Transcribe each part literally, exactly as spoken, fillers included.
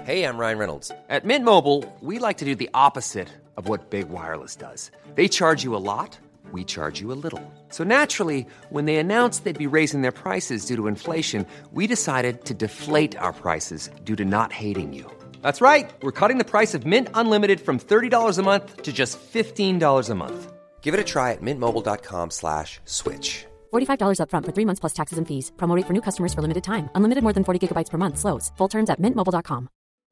Hey, I'm Ryan Reynolds. At Mint Mobile, we like to do the opposite of what Big Wireless does. They charge you a lot, we charge you a little. So naturally, when they announced they'd be raising their prices due to inflation, we decided to deflate our prices due to not hating you. That's right. We're cutting the price of Mint Unlimited from thirty dollars a month to just fifteen dollars a month. Give it a try at mintmobile.com slash switch. forty-five dollars up front for three months plus taxes and fees. Promo rate for new customers for limited time. Unlimited more than forty gigabytes per month. Slows full terms at mint mobile dot com.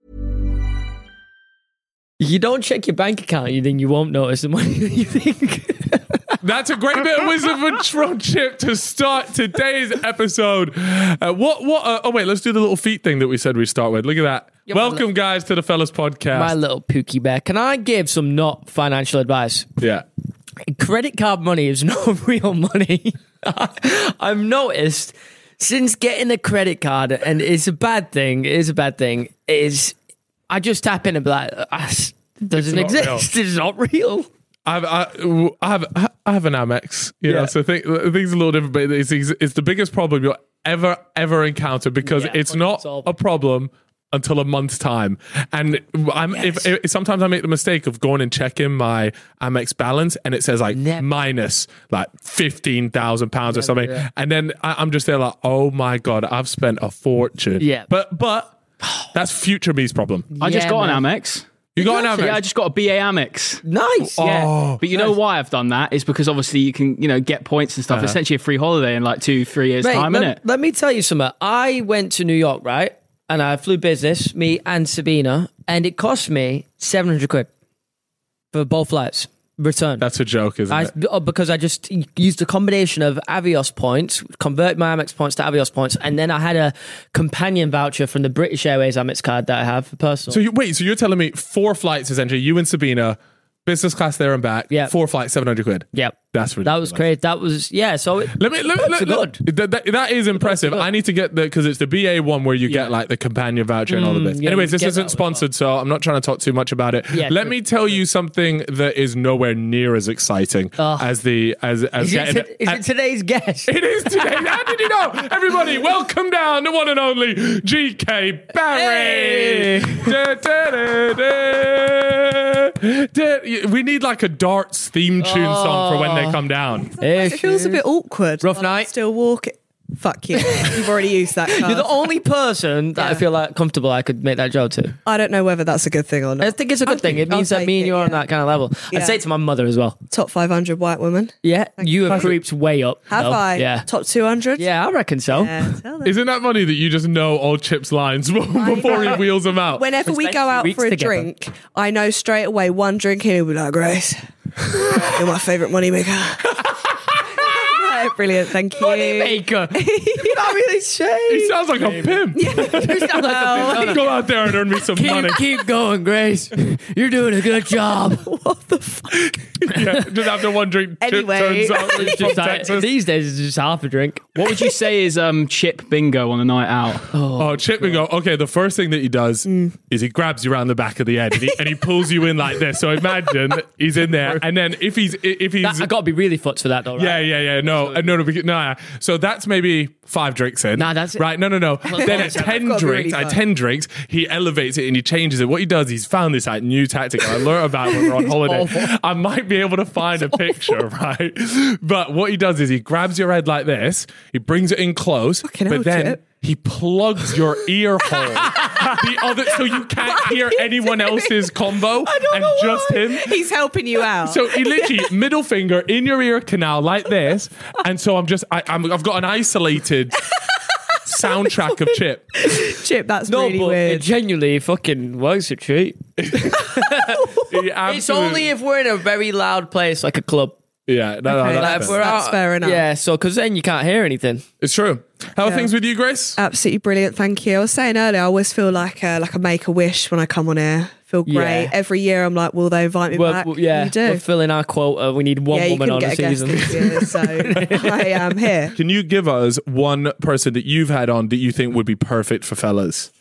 You don't check your bank account, you think you won't notice the money that you think. That's a great bit of wisdom from Chip to start today's episode. Uh, what? What? Uh, oh wait, let's do the little feet thing that we said we'd start with. Look at that. Yeah, Welcome, little, guys, to the Fellas Podcast. My little Pookie Bear. Can I give some not financial advice? Yeah. Credit card money is not real money. I've noticed since getting a credit card, and it's a bad thing. It is a bad thing. Is I just tap in and be like, ah, it doesn't exist. Real. It's not real. I've, I, I have I have an Amex, you yeah. know, so think, things are a little different, but it's, it's the biggest problem you'll ever, ever encounter because yeah, it's not a problem until a month's time. And I'm yes. if, if sometimes I make the mistake of going and checking my Amex balance and it says like Never. minus like fifteen thousand pounds or something. Yeah. And then I, I'm just there like, oh my God, I've spent a fortune. Yeah. But, but that's future me's problem. I yeah, just got man. an Amex. You got an Amex? Yeah, I just got a B A Amex. Nice. Yeah. Oh, but you nice. know why I've done that is because obviously you can, you know, get points and stuff. Uh-huh. Essentially a free holiday in like two, three years' Mate, time, let, innit? let me tell you something. I went to New York, right? And I flew business, me and Sabina, and it cost me seven hundred quid for both flights. Return. That's a joke, isn't I, it? oh, because I just used a combination of Avios points, convert my Amex points to Avios points, and then I had a companion voucher from the British Airways Amex card that I have for personal. So you, wait, so you're telling me four flights essentially, you and Sabina, business class there and back, yeah. four flights, seven hundred quid. Yep. That's ridiculous. That was crazy. That was, yeah, so it, let me, let me, let, good. That, that, that is impressive. I need to get the, because it's the B A one where you yeah. get like the companion voucher and all the bits. Mm, yeah, Anyways, this isn't well. sponsored, so I'm not trying to talk too much about it. Yeah, let true. me tell you something that is nowhere near as exciting Oh. as the, as, as Is, getting, it, t- is as, it today's guest? It is today. How did you know? Everybody, welcome down the one and only G K Barry. Hey. Da, da, da, da. Da. We need like a darts theme tune Oh. song for when they come down. It feels a bit awkward. Rough I'm night. Still walking. Fuck you. You've already used that card. You're the only person that Yeah. I feel like comfortable I could make that joke to. I don't know whether that's a good thing or not. I think it's a good I'll thing. It I'll means that take me and it, you are on yeah. that kind of level. Yeah. I'd say it to my mother as well. Top five hundred white women. Yeah, you have creeped way up. Have though. I? Yeah. Top two hundred? Yeah, I reckon so. Yeah, tell them. Isn't that funny that you just know all Chip's lines before he wheels them out? Whenever we go out Weeks for a together. drink, I know straight away one drink in, he'll be like, Grace, you're my favourite moneymaker. Right, brilliant, thank you. Moneymaker. You're not really saying. He sounds like a pimp. You sound like a pimp. Go out there and earn me some money. Keep, keep going, Grace. You're doing a good job. What the fuck? Yeah, just after one drink, Chip Anyway. turns up It's from just like- Texas. these days, it's just half a drink. What would you say is um, chip bingo on a night out? Oh, Chip would go, okay, the first thing that he does Mm. is he grabs you around the back of the head and he, and he pulls you in like this. So imagine he's in there, and then if he's if he's That, I got to be really fucked for that, though, right? yeah, yeah, yeah. No, uh, no, no, because- no, no. So that's maybe five drinks in. Nah, that's it. Right, no, no, no. Then at ten got to be really drinks, at fun. ten drinks, he elevates it and he changes it. What he does, he's found this like new tactic I learned about when we're on holiday. awful. I might be able to find a picture, right? But what he does is he grabs your head like this, he brings it in close, Fucking but hell, then Chip. he plugs your ear hole. The other, so you can't hear anyone else's combo and just him. He's helping you out. So he literally middle finger in your ear canal like this, and so I'm just I, I'm, I've got an isolated soundtrack of Chip. Chip, that's No, really but it weird. genuinely fucking works a treat. He It's absolutely- only if we're in a very loud place, like a club. yeah, no, Okay, no, Like, that's, if fair. we're That's out- fair enough. Yeah, so because then you can't hear anything. It's true. How are Yeah. things with you, Grace? Absolutely brilliant, thank you. I was saying earlier, I always feel like a, like a make a wish when I come on air. Feel great. Yeah. Every year, I'm like, will they invite me Well, back? well, yeah, you do. we're filling our quota. We need one yeah, you woman couldn't on a get a guest season. this year, so I am here. Can you give us one person that you've had on that you think would be perfect for fellas?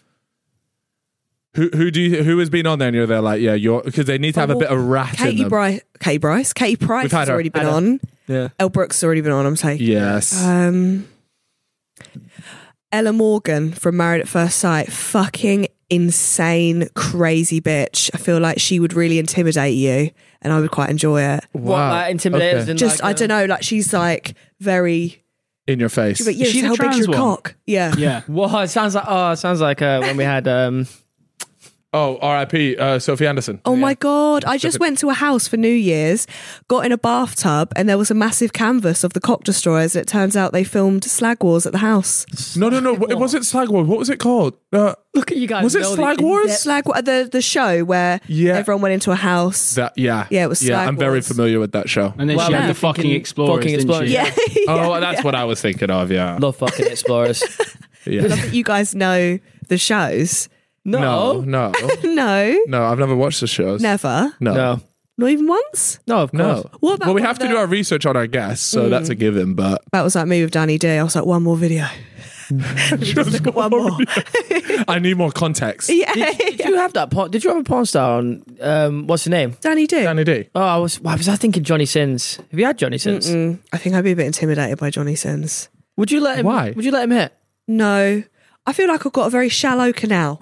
Who who do you, who has been on there and you're there like, yeah, you're because they need to have a bit of rat in Katie them. Bryce, Katie Bryce, Katie Price We've had has her. already been Had her. on. Yeah. Elle Brooks has already been on. I'm taking. Yes. Um, Ella Morgan from Married at First Sight, fucking insane, crazy bitch. I feel like she would really intimidate you, and I would quite enjoy it. What, like, intimidators? Okay. in, Just, like, I don't know, like she's like very. In your face. But yeah, Is she so the how big's trans your one? cock? Yeah. Yeah. Well, it sounds like oh, it sounds like uh, when we had um, Oh, R I P uh, Sophie Anderson. Oh my God. I just went to a house for New Year's, got in a bathtub, and there was a massive canvas of the cock destroyers. It turns out they filmed Slag Wars at the house. No, no, no. It wasn't Slag Wars. What was it called? Uh, look at you guys. was it know the Slag in- Wars? Slag Wa- the, the show where Yeah. everyone went into a house. That, yeah. Yeah, it was Yeah, Slag I'm very Wars. familiar with that show. And then Well, she yeah. had the fucking explorers, Fucking didn't Explorers, she? yeah. Oh, yeah. that's what I was thinking of, yeah. Love fucking explorers. yeah. Love that you guys know the shows. No, No, no. No, No, I've never watched the shows. never. No. no, Not even once. no. Of course. No. What about well, we one have of to the- do our research on our guests, so that's a given, but. That was like me with Danny D. I was like, one more video. Just look at one more. I need more context. Yeah. Did you have that? Porn, did you have a porn star on? Um, what's her name? Danny D. Danny D. Oh, I was. Why was I thinking Johnny Sins? Have you had Johnny Sins? Mm, I think I'd be a bit intimidated by Johnny Sins. Would you let him? Why? Would you let him hit? No. I feel like I've got a very shallow canal.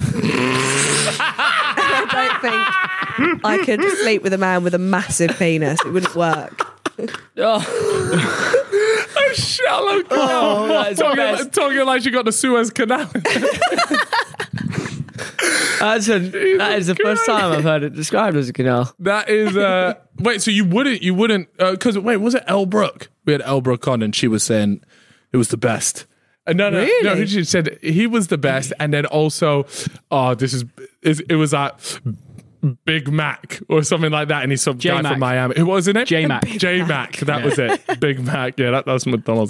I don't think I could sleep with a man with a massive penis. It wouldn't work. Oh, A shallow canal. oh that is the talking, best. talking like she got the Suez Canal. That's a, that is the first time I've heard it described as a canal. That is uh wait, so you wouldn't you wouldn't because wait, was it Elle Brooke? We had Elle Brooke on and she was saying it was the best. Uh, no, no, Really? no. She said he was the best, and then also, oh, this is, is it was like Big Mac or something like that, and he's some guy J-Mac. from Miami. Who was his name? J Mac. J Mac. That was it. Big Mac. Yeah, that, that was McDonald's.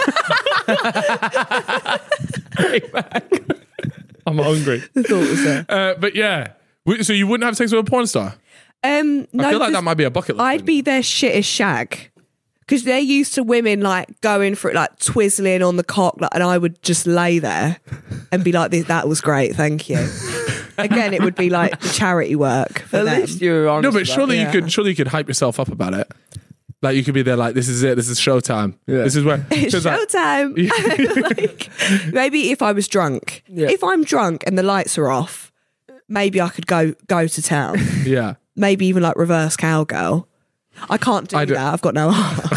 Big Mac. I'm hungry. The thought was there. Uh, but yeah, We- so you wouldn't have sex with a porn star? Um, no, I feel like 'cause that might be a bucket list. I'd be their shittest shag. Because they're used to women like going for it, like twizzling on the cock, like, and I would just lay there and be like, "That was great, thank you." Again, it would be like charity work for At them. least you're honest. No, but about surely it. you yeah. could surely you could hype yourself up about it. Like you could be there, like this is it. This is showtime. Yeah. This is where It's 'cause, like, showtime. Like, maybe if I was drunk, Yeah. if I'm drunk and the lights are off, maybe I could go go to town. yeah. Maybe even like reverse cowgirl. I can't do I don't- that. I've got no arm.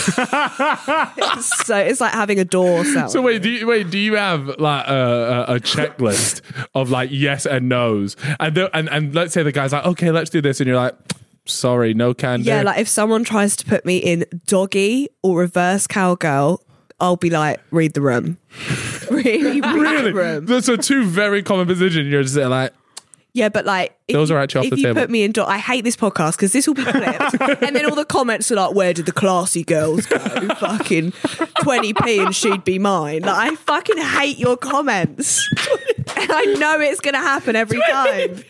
So it's like having a door cell. So wait, do you, wait, do you have like a, a, a checklist of like yes and no's, and, the, and and let's say the guy's like, okay, let's do this, and you're like, sorry, no can do. Yeah, like if someone tries to put me in doggy or reverse cowgirl, I'll be like, read the room. really, read really, the room. those are two very common positions. You're just there like, Yeah, but like if Those you, are actually off if the you table. put me in, do- I hate this podcast because this will be clipped, and then all the comments are like, "Where did the classy girls go? Fucking twenty p and she'd be mine." Like I fucking hate your comments, and I know it's gonna happen every time.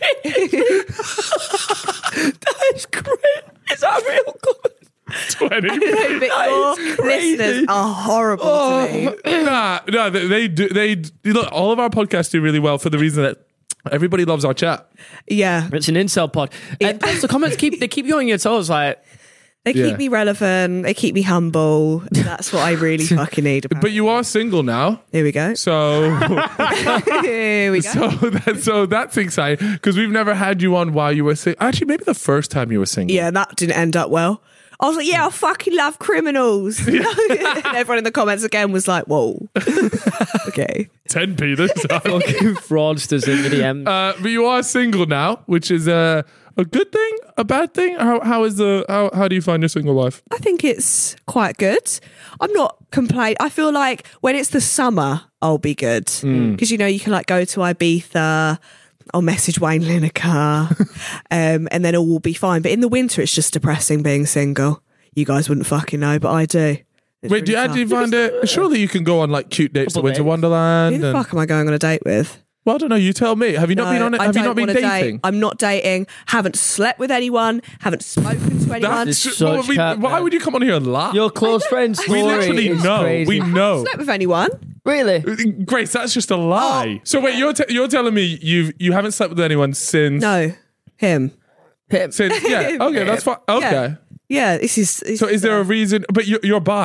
That is great. Is that a real comment? twenty. No, but your listeners are horrible to me. nah, no, they, they do. They do- look. All of our podcasts do really well for the reason that everybody loves our chat. Yeah, It's an incel pod. And plus the comments keep they keep you on your toes. Like they keep Yeah. me relevant. They keep me humble. That's what I really fucking need. About. But you are single now, Here we go. so Here we go. so that, so that's exciting because we've never had you on while you were single. Actually, maybe the first time you were single. Yeah, that didn't end up well. I was like, yeah, I fucking love criminals. and everyone in the comments again was like, whoa. Okay. ten p this time. fucking fraudsters in the D M. Uh, but you are single now, which is a a good thing, a bad thing. How how is the how how do you find your single life? I think it's quite good. I'm not complaining. I feel like when it's the summer, I'll be good. Because, you know, you can like go to Ibiza. I'll message Wayne Lineker, um, and then it will be fine. But in the winter, it's just depressing being single. You guys wouldn't fucking know, but I do. It's Wait, do you really actually tough. find it? Surely you can go on like cute dates to Couple Winter dates. Wonderland. Who the and- fuck am I going on a date with? well, I don't know. You tell me. Have you not No, been on it? I Have you don't not been wanna dating? date. I'm not dating. Haven't slept with anyone. Haven't spoken to anyone. That's That's, such well, we- cat, why man. would you come on here and laugh? Your close friend story we literally is know. crazy. We know. slept with anyone. Really? Grace, that's just a lie. So wait, you're te- you're telling me you you haven't slept with anyone since No, him. since yeah. Okay, that's fine. Okay. Yeah, this is. this So is there a uh, reason? But you're, you're bi.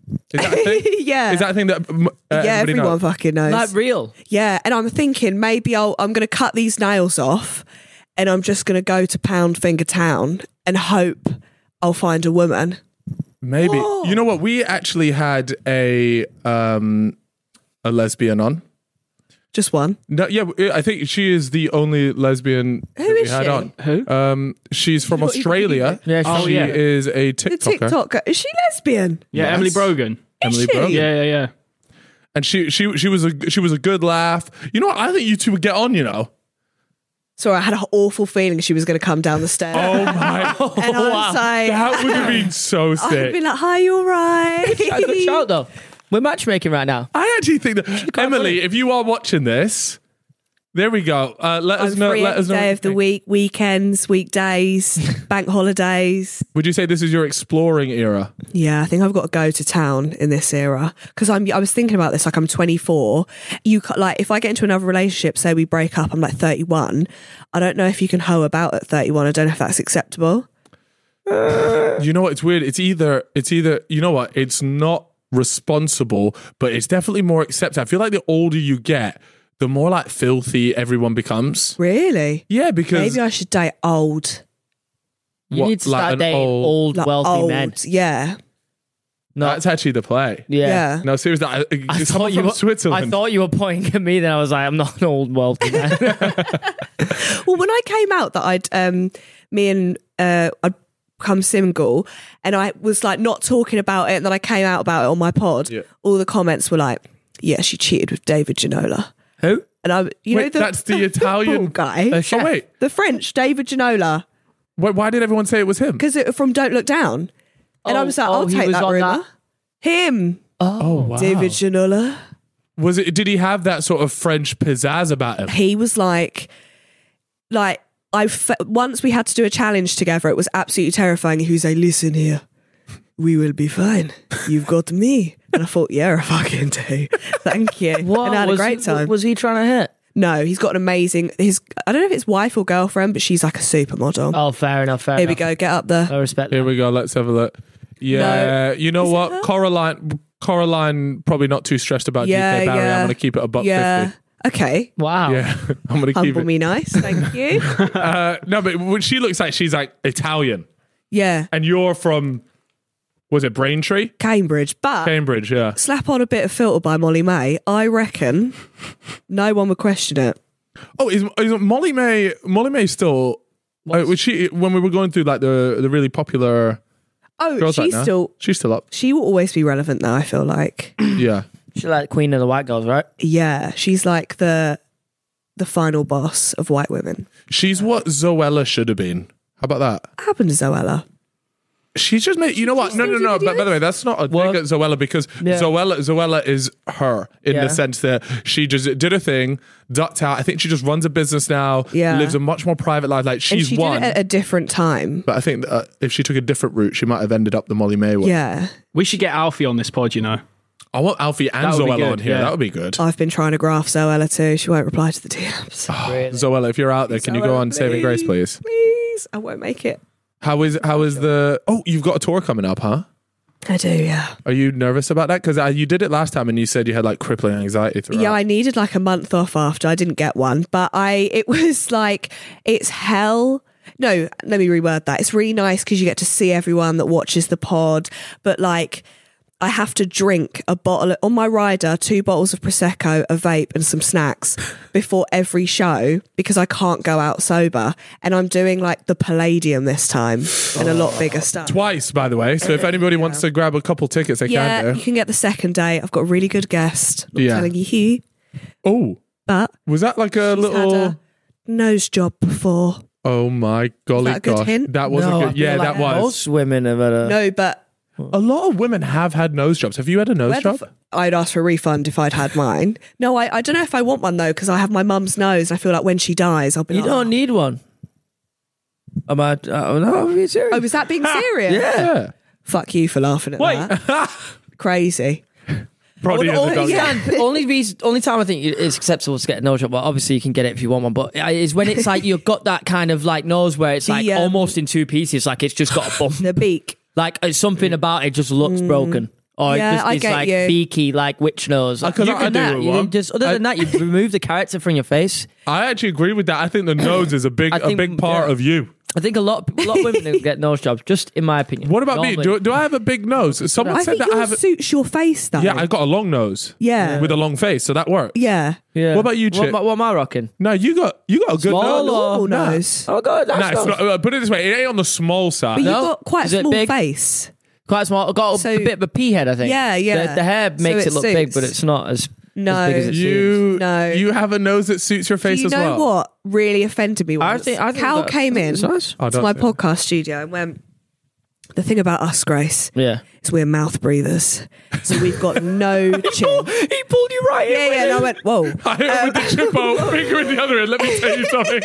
Is that a thing? Yeah. Is that a thing that um, uh, yeah, everybody everyone knows? fucking knows. Like real. Yeah, and I'm thinking maybe I'll, I'm going to cut these nails off and I'm just going to go to Pound Finger Town and hope I'll find a woman. Maybe. Whoa. You know what? We actually had a um, a lesbian on. Just one. No, yeah, I think she is the only lesbian Who that we is had she? on. Who? Um, she's from Not even Australia. Yeah, she's- Oh, she yeah. is a The TikToker. TikToker. Is she lesbian? Yeah, Yes. Emily Brogan. Emily Is she? Brogan. Yeah, yeah, yeah. And she she she was a she was a good laugh. You know what? I think you two would get on. You know. Sorry, I had an awful feeling she was going to come down the stairs. Oh my! and I was like, That would have been so I'd sick. be like, hi, you all right? That's a good shout though. We're matchmaking right now. I actually think that Emily, if you are watching this, there we go. Uh, let us I'm know. free Let every us know. what day you of the think. week, weekends, weekdays, bank holidays. Would you say this is your exploring era? Yeah, I think I've got to go to town in this era because I'm. I was thinking about this. Like I'm twenty-four. You ca- like if I get into another relationship, say we break up, I'm like thirty-one. I don't know if you can hoe about at thirty-one. I don't know if that's acceptable. You know what? It's weird. It's either. It's either. You know what? It's not responsible, but it's definitely more accepted. I feel like the older you get, the more like filthy everyone becomes. Really? Yeah, because Maybe I should date old. You What, need to like start an dating old- old, Like wealthy old. men. Yeah. No, that's actually the play. yeah. Yeah. No, seriously. I, I it's thought someone you from were, Switzerland. I thought you were pointing at me. Then I was like, I'm not an old wealthy man. Well, when I came out that I'd um me and uh I'd become single and I was like not talking about it and then I came out about it on my pod, Yeah. all the comments were like, yeah, she cheated with David Ginola. Who? And I you Wait, know the, that's the the Italian- football guy. A chef. Oh wait, the French David Ginola. why, why did everyone say it was him? Because it from Don't Look Down. And I Oh, was like, oh, I'll he take was that on rumour. that? Him. Oh wow. David Ginola. Was it? Did he have that sort of French pizzazz about him? He was like like I fe- once we had to do a challenge together, it was absolutely terrifying. He was like, listen here, we will be fine. You've got me. And I thought, yeah, I fucking do. Thank you. What and I had a was great he, time. Was he trying to hit? no, he's got an amazing, his, I don't know if it's wife or girlfriend, but she's like a supermodel. Oh, fair enough. Fair Here we enough. go, get up there. I respect Here that. we go. Let's have a look. Yeah, you know Is it what, her? Coraline. Coraline probably not too stressed about Yeah, G K Barry. yeah. I'm going to keep it a buck Yeah. fifty. Okay. Wow. Yeah, I'm going to keep Humble it. me nice. Thank you. Uh, no, but when she looks like she's like Italian, Yeah. and you're from, was it Braintree, Cambridge. But Cambridge? Yeah. slap on a bit of filter by Molly May. I reckon no one would question it. Oh, is, is Molly May? Molly May still? Uh, was she when we were going through like the the really popular Oh, girls? she's like now? still, she's still up. she will always be relevant though, I feel like. Yeah. She's like the queen of the white girls, right? Yeah, she's like the the final boss of white women. She's what Zoella should have been. How about that? What happened to Zoella? She's just made. You know what? No, no, still no. do But by the videos? way, that's not a What? dig at Zoella because Yeah. Zoella, Zoella is her in Yeah. the sense that she just did a thing, ducked out. I think she just runs a business now. Yeah. lives a much more private life. Like And she's she won. did it at a different time. but I think that, uh, if she took a different route, she might have ended up the Molly May one. Yeah, We should get Alfie on this pod, you know. I want Alfie and That would be Zoella good, on here. yeah. That would be good. I've been trying to graph Zoella too. She won't reply to the D Ms. Zoella, if you're out there, can you go Zoella, on Saving Grace, please? Please, I won't make it. How is how is the? Oh, you've got a tour coming up, huh? I do, yeah. Are you nervous about that? Because uh, you did it last time, and you said you had like crippling anxiety throughout. Yeah, I needed like a month off after. I didn't get one, but I it was like it's hell. No, let me reword that. It's really nice because you get to see everyone that watches the pod, but like I have to drink a bottle on my rider, two bottles of Prosecco, a vape, and some snacks before every show because I can't go out sober. And I'm doing like the Palladium this time and a lot bigger stuff. Twice, by the way. So if anybody wants to grab a couple tickets, they Yeah, can you do. can get the second day. I've got a really good guest. Not Yeah. telling you who, Oh, but was that like a she's little? had a nose job before. Oh my golly that a good gosh, hint? that was No, a I good. feel Yeah, like that was. Most women have had a. No, but A lot of women have had nose jobs. Have you had a nose where the job? f- I'd ask for a refund if I'd had mine. No, I, I don't know if I want one though because I have my mum's nose. And I feel like when she dies, I'll be You like, don't need one. Am I? Uh, no, I'm being serious. oh, was that being serious? yeah, Fuck you for laughing at Wait. that. Crazy. probably Well, is a dog. only, yeah, only reason, only time I think it's acceptable to get a nose job. Well, obviously you can get it if you want one, but it's when it's like you've got that kind of like nose where it's The, like um, almost in two pieces, like it's just got a bump. The beak. Like it's something about it just looks broken. Or Yeah, just I this get like you. beaky like witch nose. I could- You I can do that. with You one. just other than I- that, you remove the character from your face. I actually agree with that. I think the nose is a big, I a think- big part yeah. of you. I think a lot, a lot of women who get nose jobs. Just in my opinion. What about me? Normally- Do, do I have a big nose? Someone I said think that I yours have. A, suits your face though. yeah, I got a long nose. Yeah. with a long face, so that works. Yeah. Yeah. What about you, What, Chip? am I- what am I rocking? No, you got you got a good Small nose. or- Normal Nah. nose. Oh god, that's Nah, it's not, uh, put it this way: it ain't on the small side. But No. you've got quite Is a it small big? face. quite small. I got a, So- a bit of a pea head, I think. Yeah, yeah. The, the hair So makes it it look big, suits. but it's not as, No. as big as it seems. You No. you have a nose that suits your Do face you as know well. what really offended me I once? think- I think Cal that- came in it's nice. Oh, to don't my say it. podcast studio and went, the thing about us, Grace, Yeah. is we're mouth breathers. So we've got no chin. He pulled you right Yeah, yeah. And I went, whoa. I hit him with the chippo, finger in the other end. Let me tell you something.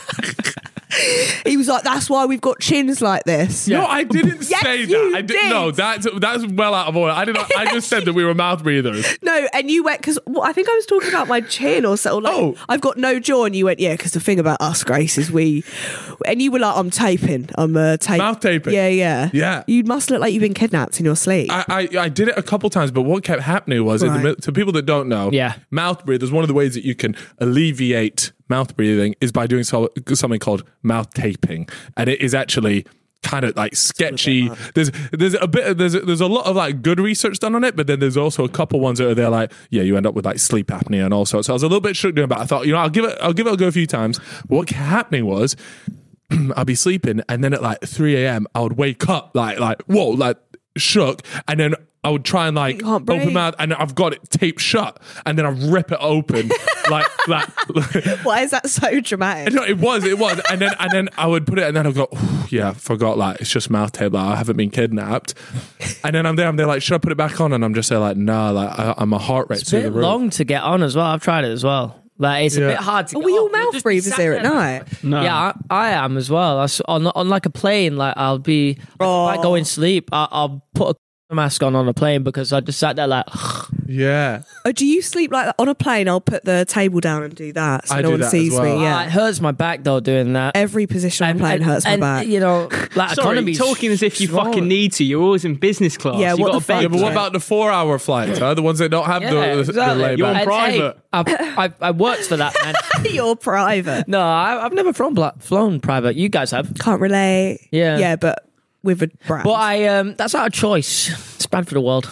He was like, that's why we've got chins like this. No, I didn't Yes, say you that. I did, did. No, that's that's well out of order. I didn't. I just said that we were mouth breathers. No, and you went, because well, I think I was talking about my chin or so. Like, Oh. I've got no jaw. And you went, yeah, because the thing about us, Grace, is we. And you were like, I'm taping. I'm uh, taping. Mouth taping. Yeah, yeah. Yeah. You must look like you've been kidnapped in your sleep. I, I, I did it a couple times, but what kept happening was, in the, Right. mid- to people that don't know, Yeah. mouth breathing is one of the ways that you can alleviate mouth breathing is by doing so, something called mouth taping, and it is actually kind of like sketchy. There's there's a bit there's a, there's a lot of like good research done on it, but then there's also a couple ones that are there like yeah, you end up with like sleep apnea and all sorts. So I was a little bit shook doing, but I thought you know I'll give it I'll give it a go a few times. But what kept happening was I'd be sleeping, and then at like three a.m. I would wake up like like whoa like shook, and then I would try and like can't breathe. open mouth, and I've got it taped shut, and then I rip it open like like. Why is that so dramatic? No, it was, it was, and then and then I would put it, and then I'd go, "Ooh, yeah, forgot, like it's just mouth tape, like I haven't been kidnapped, and then I'm there, I'm there, like, should I put it back on? And I'm just there, like, nah, like I, I'm a heart rate It's through a the bit roof. long to get on as well. I've tried it as well. Like it's Yeah. a bit hard to. Are get we all off. You'll mouth just be breathers sat here at there. night? No. Yeah, I, I am as well. I s on on like a plane, like I'll be Oh. if I go in sleep, I, I'll put a mask on on a plane because I just sat there like. Yeah, Oh, do you sleep like that on a plane? I'll put the table down and do that so I no do one that as sees well. me. Ah, Yeah. it hurts my back though doing that. Every position on a plane hurts my and, back. You know, like Sorry, economy's talking as if you small. fucking need to. You're always in business class. Yeah, you what got the a bed. yeah, but what Right. about the four-hour flights? Huh? The ones that don't have Yeah, the, the, exactly. the layback. You're on And, private. Hey, I, I, I worked for that, man. You're private. No, I, I've never flown, bla- flown private. You guys have. Can't relate. Yeah. Yeah, but with a brand. But I, um, that's not a choice. It's bad for the world.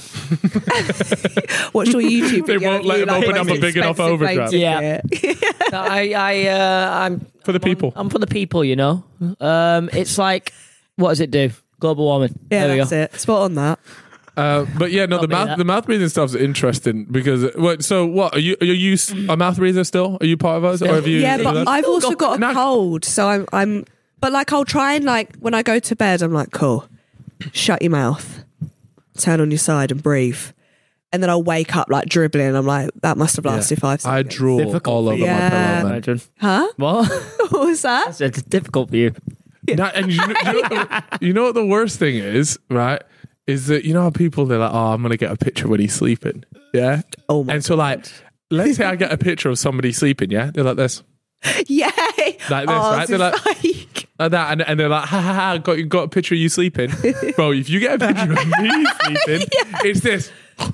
Watch your YouTube They video. won't of let you, him like, open up a most big enough expensive overdraft. plane Yeah. ticket. No, I, I, uh, I'm For the people. I'm for the people. You know, um, it's like, what does it do? Global warming. Yeah, there we that's go. it. Spot on that. Uh, but yeah, no, the Not me, mouth that. the mouth breathing stuff's interesting because what? So what are you? Are you a mouth breather still? Are you part of us, or have you? Yeah, have you but left? I've also got a No. cold, so I'm, I'm. But like, I'll try and like when I go to bed, I'm like, cool, shut your mouth, turn on your side, and breathe. And then I'll wake up like dribbling. And I'm like, that must have lasted five I seconds. drool Difficult all for over you. my Yeah. pillow, man. Imagine. Huh? What? What was that? It's difficult for you. Now, and you know, you, know what the, you know what the worst thing is, right? Is that you know how people they're like, oh, I'm gonna get a picture when he's sleeping, yeah. Oh my And so like, let's say I get a picture of somebody sleeping, yeah. They're like this, Yeah. like this, Oh, right? They're like, like, like that, and, and they're like, ha ha ha, got you got a picture of you sleeping, bro. If you get a picture of me sleeping, it's this.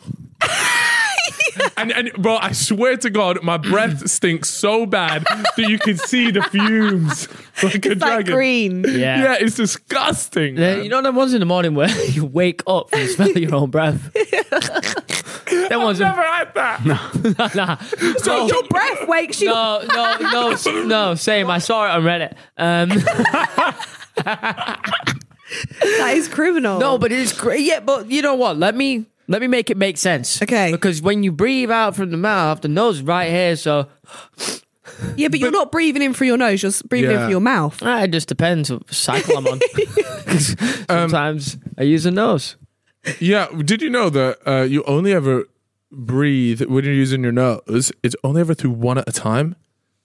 And, and bro, I swear to God, my breath stinks so bad that you can see the fumes like a it's like dragon. green. Yeah. Yeah, it's disgusting. Yeah, man. you know them ones in the morning where you wake up and you smell your own breath. Them ones. I've never had that. Nah. So your breath wakes you. No, no, no, s- no. Same. I saw it on Reddit. Um, That is criminal. no, but it's great. Yeah, but you know what? Let me let me make it make sense. Okay. Because when you breathe out from the mouth, the nose is right here. So yeah, but you're not breathing in through your nose. You're breathing in Yeah. through your mouth. ah, it just depends what cycle I'm on. 'Cause sometimes I use a nose. Yeah, did you know that uh, you only ever breathe when you're using your nose? It's only ever through one at a time.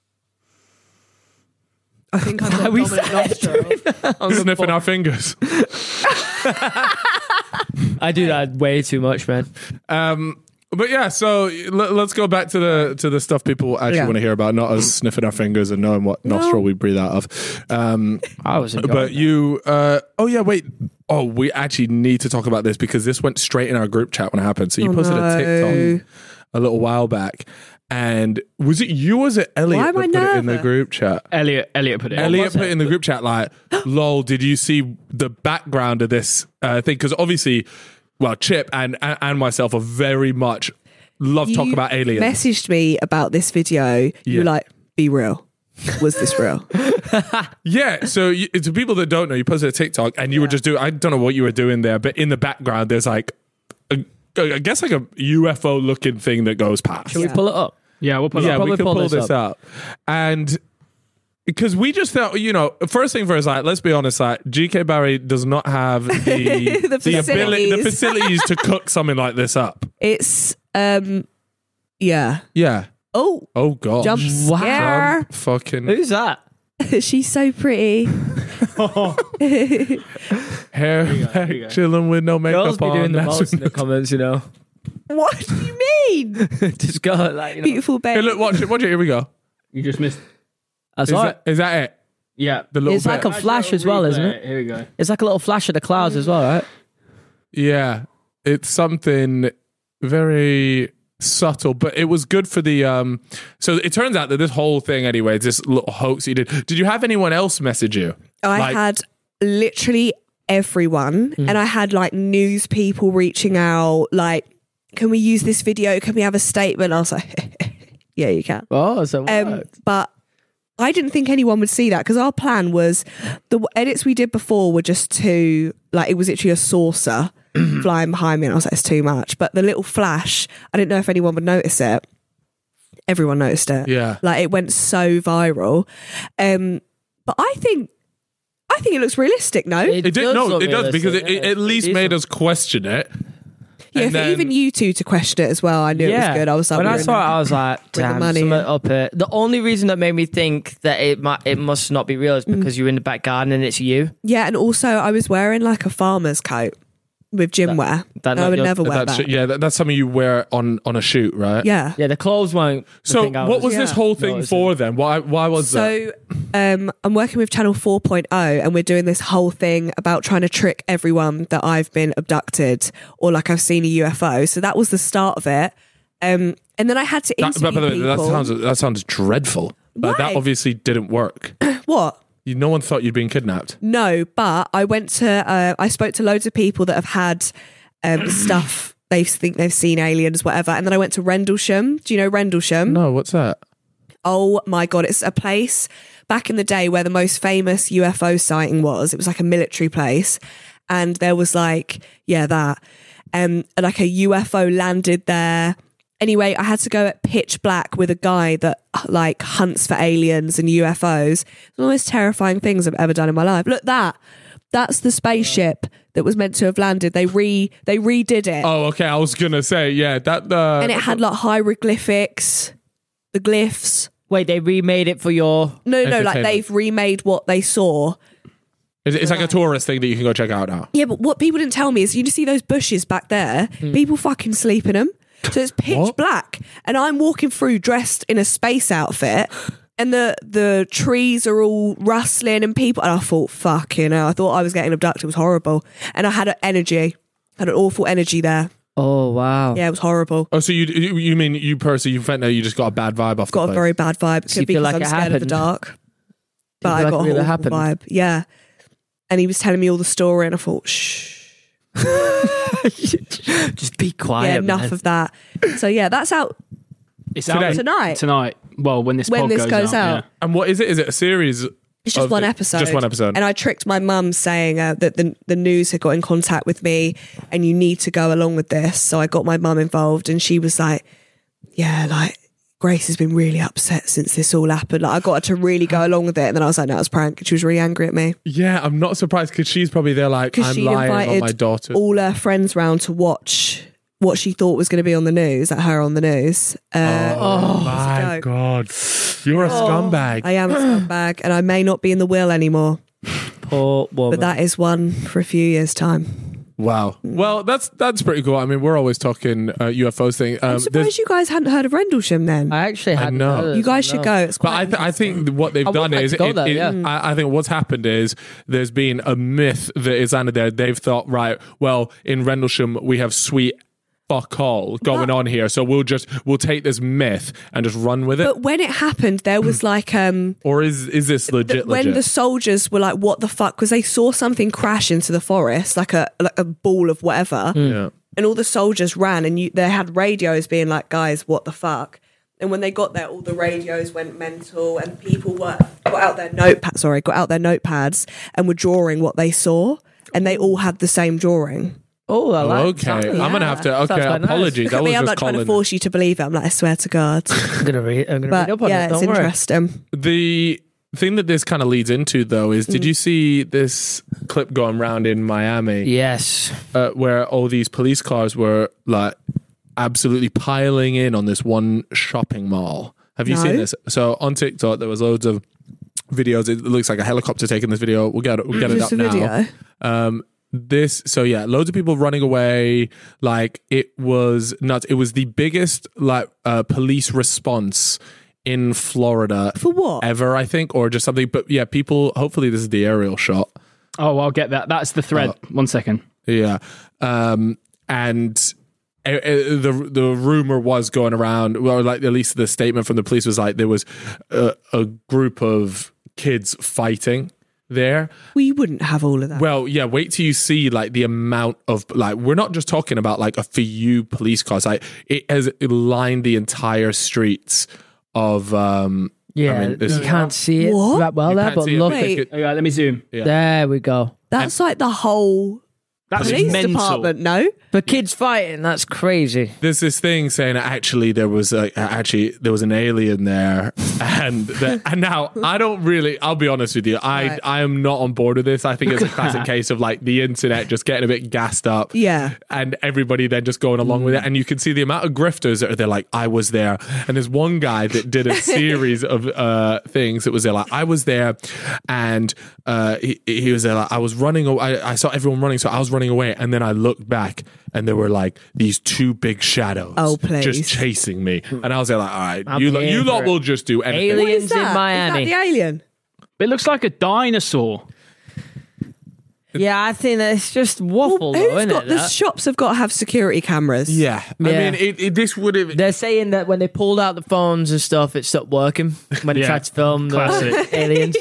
I think I've got we dominant nostril. Sniffing our fingers. I do that way too much, man. Um, But yeah, so let, let's go back to the to the stuff people actually Yeah. want to hear about, not us sniffing our fingers and knowing what nostril we breathe out of. Um, I was enjoying but that. you, uh, oh yeah, wait. Oh, we actually need to talk about this because this went straight in our group chat when it happened. So you Oh, posted no. a TikTok a little while back, and was it you or was it Elliot Why am that I put it in the nervous? group chat? Elliot, Elliot put it. in. Elliot put it in the group chat like, lol, did you see the background of this uh, thing? Because obviously, well, Chip and, and and myself are very much love talk You about aliens. Messaged me about this video. You Yeah. were like, "Be real. Was this real?" Yeah, so you, to people that don't know, you posted a TikTok and you were just doing, I don't know what you were doing there, but in the background, there's like, a, I guess like a U F O looking thing that goes past. Should we pull it up? Yeah, we'll put it Yeah, up. we probably could pull pull, this this up. And because we just thought, you know, first thing first, like, let's be honest, like, G K Barry does not have the, The the ability, the facilities. facilities to cook something like this up. It's um, yeah. Yeah. Oh, Oh, God. jump Wow. scare. Fucking Who's that? She's so pretty. hair back, you go. chilling with no makeup Girls be on. doing the That's most in when- the comments, you know. What do you mean? Just go like, you know. Beautiful baby. Hey, look, watch it, watch it. Here we go. You just missed. That's Is all right. that, is that it? Yeah. The little It's like bit? a flash as well, isn't it? Here we go. It's like a little flash of the clouds as well, right? Yeah, it's something very subtle, but it was good for the. Um, so it turns out that this whole thing, anyway, this little hoax you did. Did you have anyone else message you? I Like- had literally everyone, and I had like news people reaching out, like, "Can we use this video? Can we have a statement?" I was like, "Yeah, you can." Oh, so Um, but I didn't think anyone would see that because our plan was the w- edits we did before were just too, like, it was literally a saucer flying behind me, and I was like, it's too much. But the little flash, I didn't know if anyone would notice it. Everyone noticed it. Yeah. Like, it went so viral. Um, but I think, I think it looks realistic. No, It did does no, look it does because it, realistic, it at yeah. least It made is. us question it. yeah. and For then- even you two to question it as well, I knew it was good. I was like, when we're I in saw it, there. I was like, With the damn, money, something yeah. up it. The only reason that made me think that it might, it must not be real is because you're in the back garden and it's you. Yeah, and also I was wearing like a farmer's coat with gym wear. that and I not would your- never wear That's, that. yeah, that, that's something you wear on on a shoot, right? Yeah. Yeah, the clothes weren't. the So thing I what was Yeah. this whole thing noticing. for then? Why why was that? So um, I'm working with Channel four point oh and we're doing this whole thing about trying to trick everyone that I've been abducted or like I've seen a U F O. So that was the start of it. Um, and then I had to That, interview but by the way, that people. sounds that sounds dreadful. Like, that Why? obviously didn't work. What? You, no one thought you'd been kidnapped. No, but I went to, uh, I spoke to loads of people that have had um, stuff. They think they've seen aliens, whatever. And then I went to Rendlesham. Do you know Rendlesham? No, what's that? Oh my God, it's a place back in the day where the most famous U F O sighting was. It was like a military place. And there was like, yeah, that. Um, like a U F O landed there. Anyway, I had to go at pitch black with a guy that like hunts for aliens and U F Os. It's one of the most terrifying things I've ever done in my life. Look, that. That's the spaceship that was meant to have landed. They re they redid it. Oh, okay. I was gonna say, yeah, that. Uh, And it had like hieroglyphics, the glyphs. Wait, they remade it for your. No, no, like Entertainment. they've remade what they saw. it's, it's like a tourist thing that you can go check out now. Yeah, but what people didn't tell me is you just see those bushes back there. People fucking sleep in them. So it's pitch What? black, and I'm walking through dressed in a space outfit, and the the trees are all rustling and people. And I thought, fucking hell, I thought I was getting abducted. It was horrible, and I had an energy, had an awful energy there. Oh wow! Yeah, it was horrible. Oh, so you you, you mean you personally you felt that you just got a bad vibe off Got the a place? very bad vibe. Could you be feel because like I'm it scared of the happened? dark, but you I feel like got it a really horrible happened? vibe. Yeah, and he was telling me all the story, and I thought, shh. Just be quiet. Yeah, enough man. of that. So yeah, that's out It's Today. out tonight. Tonight. Well, when this When pod this goes, goes out. yeah. And what is it? Is it a series? It's just of one the- episode. Just one episode. And I tricked my mum saying uh, that the, the news had got in contact with me and you need to go along with this. So I got my mum involved and she was like, yeah, like Grace has been really upset since this all happened. Like I got her to really go along with it. And then I was like, no, it was a prank. And she was really angry at me. yeah, I'm not surprised because she's probably there like Because I'm she lying on invited my daughter. all her friends round to watch what she thought was going to be on the news, at her on the news. Uh, oh my joke. god, you're a scumbag. I am a scumbag and I may not be in the will anymore. Poor woman. But that is one for a few years' time. Wow. Well, that's that's pretty cool. I mean, we're always talking uh, U F Os thing. Um, I'm surprised you guys hadn't heard of Rendlesham then. I actually I hadn't know. heard of You this, guys no. should go. It's But quite I, th- I think what they've I would done like is, to go it- there, it- yeah. I, I think what's happened is there's been a myth that is under there. They've thought, right, well, in Rendlesham we have sweet fuck all going But- on here, so we'll just we'll take this myth and just run with it. But when it happened, there was like um or is is this legit? when legit? the soldiers were like, "What the fuck?" Because they saw something crash into the forest, like a like a ball of whatever, yeah. and all the soldiers ran, and you, they had radios being like, "Guys, what the fuck?" And when they got there, all the radios went mental, and people were got out their notepad. Sorry, got out their notepads and were drawing what they saw, and they all had the same drawing. Oh, I like Okay, that. I'm gonna have to. Sounds Okay, quite nice. apologies. Look That at was me, I'm just not trying to Colin. force you to believe it. I'm like, I swear to God. I'm gonna read. I'm gonna But read up on yeah, it. it's Don't worry. interesting. The thing that this kind of leads into, though, is Mm. did you see this clip going around in Miami? Yes. uh, where all these police cars were like absolutely piling in on this one shopping mall. Have you No. seen this? So on TikTok, there was loads of videos. It looks like a helicopter taking this video. We'll get it. We'll get it Just up a now. video. Um, this. So yeah, loads of people running away. Like it was nuts. It was the biggest like uh, police response in Florida For what? ever, I think, or just something. But yeah, people. Hopefully, this is the aerial shot. Oh, I'll get that. That's the thread. One second. Yeah. Um, and uh, uh, the the rumor was going around, well, like at least the statement from the police was like there was a, a group of kids fighting there. We wouldn't have all of that. Well, yeah, wait till you see like the amount of like we're not just talking about like a few police cars. Like it has lined the entire streets of um Yeah, I mean, this you is- can't see it What? that well You there, can't but see it, look. but Wait. it- Oh, yeah, let me zoom. Yeah. There we go. That's like the whole That's police mental. department, no? For kids fighting, that's crazy. There's this thing saying actually there was a, actually there was an alien there, and the, and now I don't really. I'll be honest with you. I Right. I am not on board with this. I think it's a classic case of like the internet just getting a bit gassed up. Yeah. and everybody then just going along with it, and you can see the amount of grifters that are there. Like I was there, and there's one guy that did a series of uh, things that was there. Like I was there, and uh, he, he was there. Like I was running. I, I saw everyone running, so I was running away, and then I looked back. And there were like these two big shadows Oh, please. just chasing me. And I was there like, all right, I'm you, lot, here you lot for it. will just do anything. Alien- What is Aliens in that? Miami. Is that the alien? It looks like a dinosaur. Yeah, I think that it's just waffle, Well, though, who's isn't got it? the that? shops have got to have security cameras? Yeah. I Yeah. mean, it, it, this would have... They're saying that when they pulled out the phones and stuff, it stopped working when they Yeah. tried to film the Classic. aliens.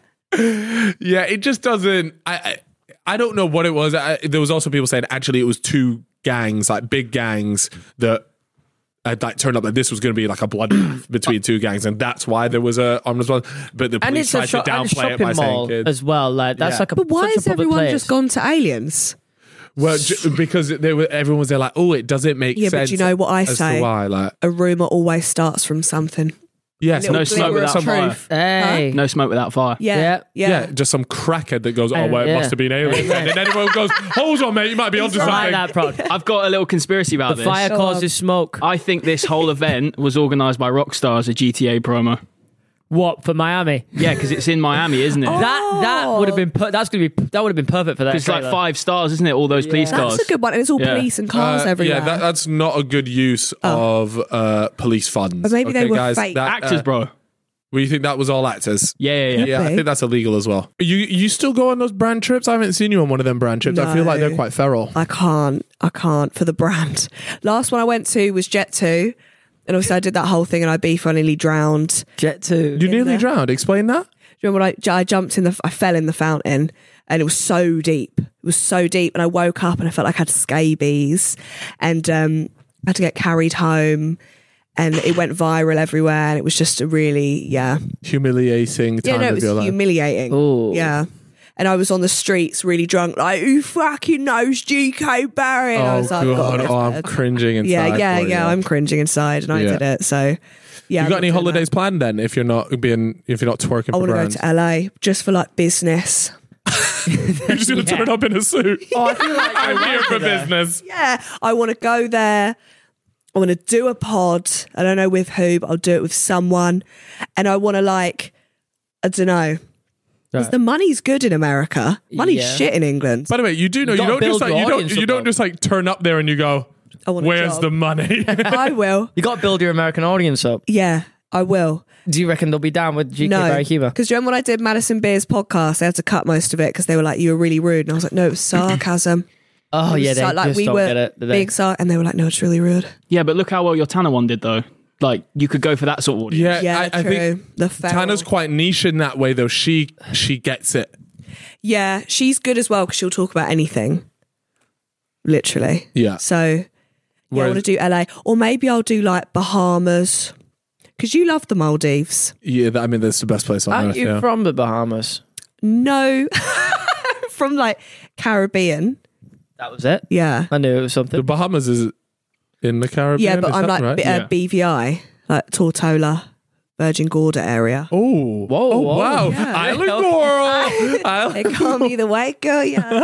Yeah, it just doesn't... I, I, I don't know what it was. I, there was also people saying actually it was two gangs, like big gangs, that had like turned up that this was going to be like a bloodbath between two gangs, and that's why there was a armed response. But the And police it's a, tried sho- to and a downplay it shopping by mall saying kids. as well. Like that's Yeah. like a. But why such a has public everyone place. just gone to aliens? Well, ju- because they were, everyone was there like, oh, it doesn't make Yeah, sense. but you know what I as to say? why, like, A rumour always starts from something. yes, Little No smoke glimmer of without fire. truth. Hey, No smoke without fire. Yeah, Yeah. yeah. yeah, just some crackhead that goes, oh, And- well, it yeah. must have been aliens. And then everyone goes, hold on, mate, you might be onto I like something. that prod. I've got a little conspiracy about The this. fire Go causes on. smoke. I think this whole event was organised by Rockstar as a G T A promo. What for Miami? Yeah, because it's in Miami, isn't it? Oh. That that would have been per- that's gonna be that would have been perfect for that. It's like trailer. five stars, isn't it? All those police That's cars. a good one. And it's all Yeah. police and cars Uh, everywhere. yeah, that, that's not a good use of uh, police funds. But maybe they Okay, were guys, fake. that, Actors, uh, bro. well, you think that was all actors? Yeah, yeah, yeah. Yeah, I be. think that's illegal as well. You you still go on those brand trips? I haven't seen you on one of them brand trips. I feel like they're No. quite feral. I can't. I can't for the brand. Last one I went to was Jet two. And obviously I did that whole thing and I beef I nearly drowned. Jet two. You nearly there. drowned. Explain that. Do you remember when I, I jumped in the, I fell in the fountain and it was so deep. It was so deep. And I woke up and I felt like I had scabies and um, I had to get carried home and it went viral everywhere. And it was just a really, yeah. Humiliating Yeah, time no, it of was your life. humiliating. Ooh. Yeah. And I was on the streets really drunk, like, who fucking knows G K Barry? And I Oh was like, god! Oh, I'm God. cringing inside. Yeah, yeah, for yeah. you. I'm cringing inside and I Yeah. did it. So, yeah. You I'm got not any doing holidays that. planned then? If you're not being, if you're not twerking I for want to go brands, to L A just for like business. you're just gonna turn up in a suit. Oh, I feel like I'm here for business. Yeah, I want to go there. I want to do a pod. I don't know with who, but I'll do it with someone. And I want to like, I don't know, Because Right. the money's good in America. Money's Yeah. shit in England. By the way, you do know You you, gotta don't just build like your you don't audience you up, don't though. just like turn up there and you go, I want a "Where's job." the money?" I will. You got to build your American audience up. Yeah, I will. Do you reckon they'll be down with G K No, Barracuda? because when I did Madison Beer's podcast, they had to cut most of it because they were like, "You were really rude," and I was like, "No, it was sarcasm." Oh It was yeah, they so- like just we don't were get it. do they? being sar- and they were like, "No, it's really rude." Yeah, but look how well your Tanner one did, though. Like, you could go for that sort of audience. Yeah, Yeah, I, I true. think The feral. Tana's quite niche in that way, though. She she gets it. Yeah, she's good as well because she'll talk about anything, literally. Yeah. So yeah, I Whereas- want to do L A, or maybe I'll do like Bahamas because you love the Maldives. Yeah, that, I mean that's the best place on Aren't earth. you Yeah. from the Bahamas? No, from like Caribbean. That was it. Yeah, I knew it was The something. Bahamas is in the Caribbean. yeah, but is I'm that like right? B- uh, Yeah. B V I, like Tortola, Virgin Gorda area. Oh, Whoa, oh whoa. wow! Yeah. Island Coral. It Island- can't be the way, girl.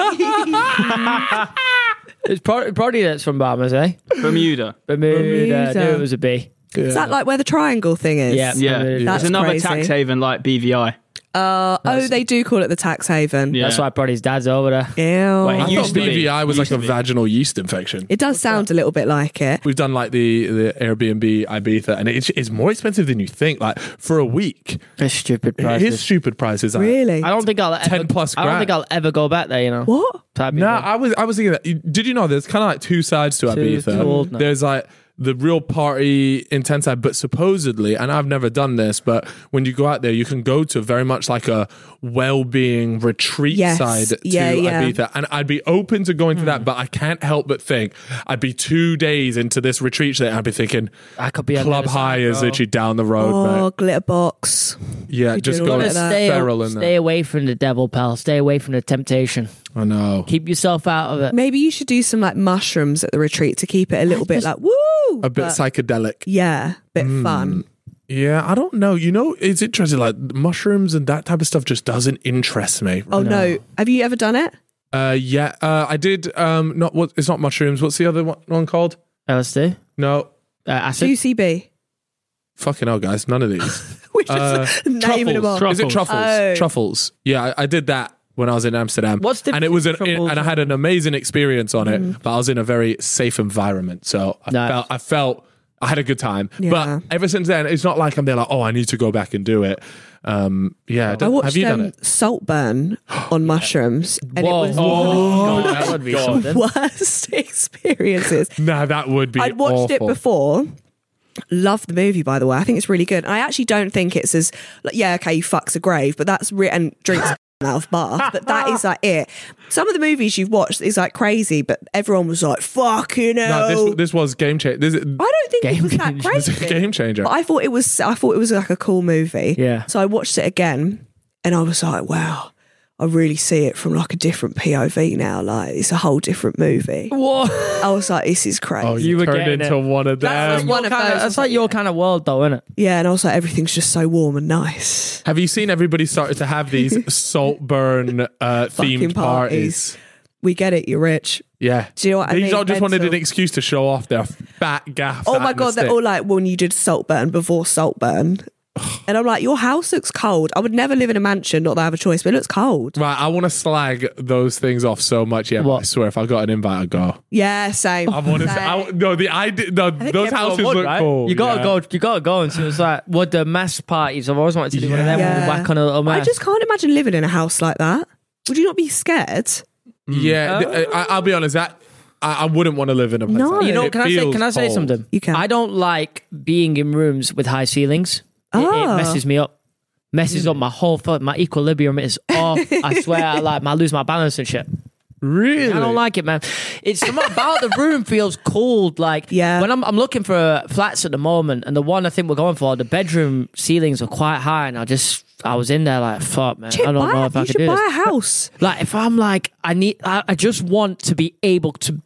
Yeah. It's probably, probably that's from Bahamas, eh? Bermuda. Bermuda. Bermuda. I knew it was a B. Is that like where the triangle thing is? Yeah. Yeah, Bermuda. That's it's another crazy. tax haven like B V I. Uh, oh, they do call it the tax haven. Yeah. That's why Brodie's dad's over there. Ew. Wait, I Used thought to be. B V I was like Used a to be. vaginal yeast infection. It does sound a little bit like it. We've done like the the Airbnb Ibiza, and it's, it's more expensive than you think. Like for a week, It's stupid his prices. stupid prices. Are, Really? I don't think I'll ever. ten plus I don't grand. think I'll ever go back there. You know. What? That'd be No, good. I was I was thinking that. Did you know there's kind of like two sides to Too- Ibiza? too old now. There's like the real party intense side, but supposedly, and I've never done this, but when you go out there, you can go to very much like a well-being retreat Yes. side to Yeah, yeah. Ibiza, and I'd be open to going to that, but I can't help but think I'd be two days into this retreat that I'd be thinking I could be on the Club other side, High is bro. literally down the road, Oh, mate. glitter box. Yeah, you just do go all Gotta of that. stay, feral in stay there. away from the devil, pal. Stay away from the temptation. I know. Keep yourself out of it. Maybe you should do some like mushrooms at the retreat to keep it a little bit like woo. A bit but- psychedelic. Yeah, bit fun. Yeah, I don't know. You know, it's interesting. Like mushrooms and that type of stuff just doesn't interest me. Oh no. Have you ever done it? Uh, yeah, uh, I did. Um, not what? It's not mushrooms. What's the other one, one called? L S D, No, uh, acid. two C B. fucking hell, guys, none of these. We're just Uh, naming them off. truffles. Is it truffles? Oh. Truffles. Yeah, I, I did that when I was in Amsterdam. What's the and it was an, difference between and I had an amazing experience on Mm-hmm. it, but I was in a very safe environment, so I Nice. felt I felt I had a good time. Yeah. But ever since then, it's not like I'm there like, oh, I need to go back and do it. Um, yeah, I I don't- watched have you done um, it? Saltburn on mushrooms, and Whoa. it was Oh, that would be something. one of the worst experiences. Nah, that would be. I'd watched it awful. before. Love the movie, by the way. I think it's really good. I actually don't think it's as like, yeah, okay, he fucks a grave, but that's re- and drinks out of bath, but that is like it. Some of the movies you've watched is like crazy, but everyone was like, "Fucking hell!" No, this this was game changer. This is, I don't think Game it was that changer. crazy. this is a game changer. But I thought it was. I thought it was like a cool movie. Yeah. So I watched it again, and I was like, "Wow, I really see it from like a different P O V now. Like it's a whole different movie." What? I was like, "This is crazy." Oh, you, You were turned getting into it. one of them. That's That's, one your of kind of, those, that's like your kind of world, though, isn't it? Yeah, and I was like, everything's just so warm and nice. Have you seen everybody started to have these Saltburn uh, Fucking themed parties? We get it. You're rich. Yeah. Do you know what I These mean? all just wanted Mental. an excuse to show off their fat gaff. Oh my god, they're all like, when you did Saltburn before Saltburn. And I'm like, your house looks cold. I would never live in a mansion, not that I have a choice, but it looks cold. Right, I want to slag those things off so much. Yeah, but What? I swear, if I got an invite, I'd go. Yeah, same. I want to. Same. I, no, the idea. No, those Everyone houses would, look right? cool. You gotta yeah. go. You gotta go. And so it's like, what the mass parties? I've always wanted to do one of them. Yeah. Whack on a little I mass. just can't imagine living in a house like that. Would you not be scared? Yeah, th- I, I'll be honest. That I, I wouldn't want to live in a place. No. like that. You know, It can I say? feels Can I say cold. something? You can. I don't like being in rooms with high ceilings. It, it Oh. messes me up. Messes up my whole foot. My equilibrium is off. I swear, I like, I lose my balance and shit. Really? I don't like it, man. It's something about the room feels cold. Like Yeah. when I'm I'm looking for uh, flats at the moment, and the one I think we're going for, the bedroom ceilings are quite high, and I just I was in there like fuck, man. Chip, I don't buy, know if I you could should do buy this. a house. Like if I'm like I need, I, I just want to be able to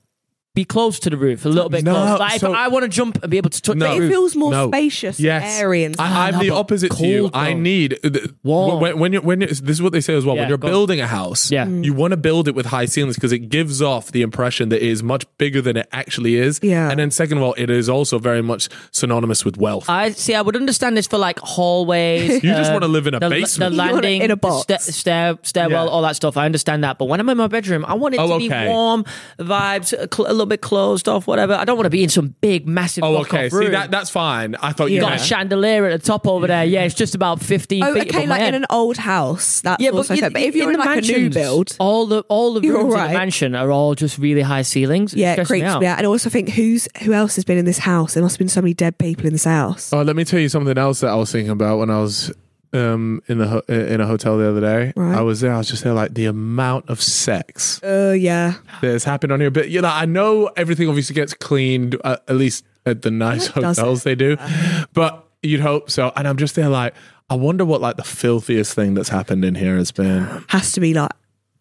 be close to the roof, a little bit No, close. Like so- if I want to jump and be able to touch No. the It roof. feels more No. spacious, Yes. airy and stuff. I, I'm no, the but opposite to you. cold, I though. need the, Warm. when when you when you, this is what they say as well. Yeah, when you're go on. building a house, Yeah. Mm. you want to build it with high ceilings because it gives off the impression that it is much bigger than it actually is. Yeah. And then second of all, it is also very much synonymous with wealth. I see. I would understand this for like hallways. You just uh, wanna live in a the, basement. the You want it landing, in a box. the sta- stair, stairwell, Yeah. all that stuff. I understand that. But when I'm in my bedroom, I want it Oh, to okay. be warm, vibes, a, cl- a little bit closed off, whatever. I don't want to be in some big, massive. oh, block okay. off See room. that that's fine. I thought you You got a meant chandelier at the top over there. Yeah, it's just about fifteen Oh, feet okay, above my like head. in an old house. That's Yeah, also but, you, fair. But if you're in, the like a new mansions, build, all the all the You're rooms in right. the mansion are all just really high ceilings. yeah, it stresses creeps me out. And I also think, who's who else has been in this house? There must have been so many dead people in this house. Oh, let me tell you something else that I was thinking about when I was um, in the ho- in a hotel the other day. Right. I was there. I was just there, like the amount of sex Oh, yeah. that has happened on here. But you know, I know everything obviously gets cleaned, uh, at least at the nice It does. hotels they do. But you'd hope so. And I'm just there, like, I wonder what like the filthiest thing that's happened in here has been. Has to be like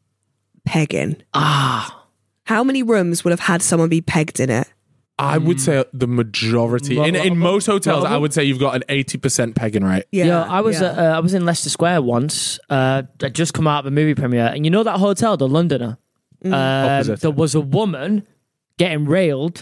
pegging. Ah, How many rooms would have had someone be pegged in it? I would say the majority in in most hotels. I would say you've got an eighty percent pegging rate. Yeah, yeah. I was yeah. uh, uh, I was in Leicester Square once. Uh, I'd just come out of a movie premiere, and you know that hotel, the Londoner. Um, Opposite. there was a woman getting railed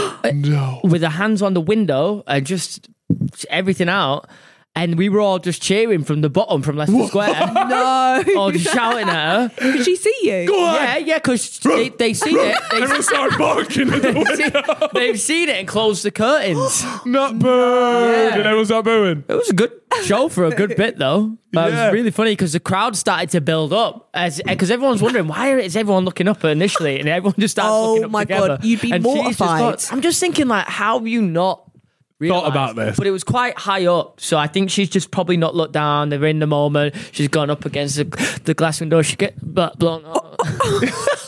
No. with her hands on the window and just everything out. And we were all just cheering from the bottom from Leicester Square. No. All just shouting at her. Did she see you? Go on. Yeah, yeah, because they, they seen it. They, Everyone started barking at the window. they've seen it and closed the curtains. Not boo. Yeah. Did everyone start booing? It was a good show for a good bit, though. But It Yeah. was really funny because the crowd started to build up as because everyone's wondering why is everyone looking up initially, and everyone just started Oh looking up my together. God, you'd be And she's just mortified. got- I'm just thinking, like, how have you not realised? about this? But it was quite high up, so I think she's just probably not looked down. They're in the moment. She's gone up against the, the glass window. She get but blown up. Why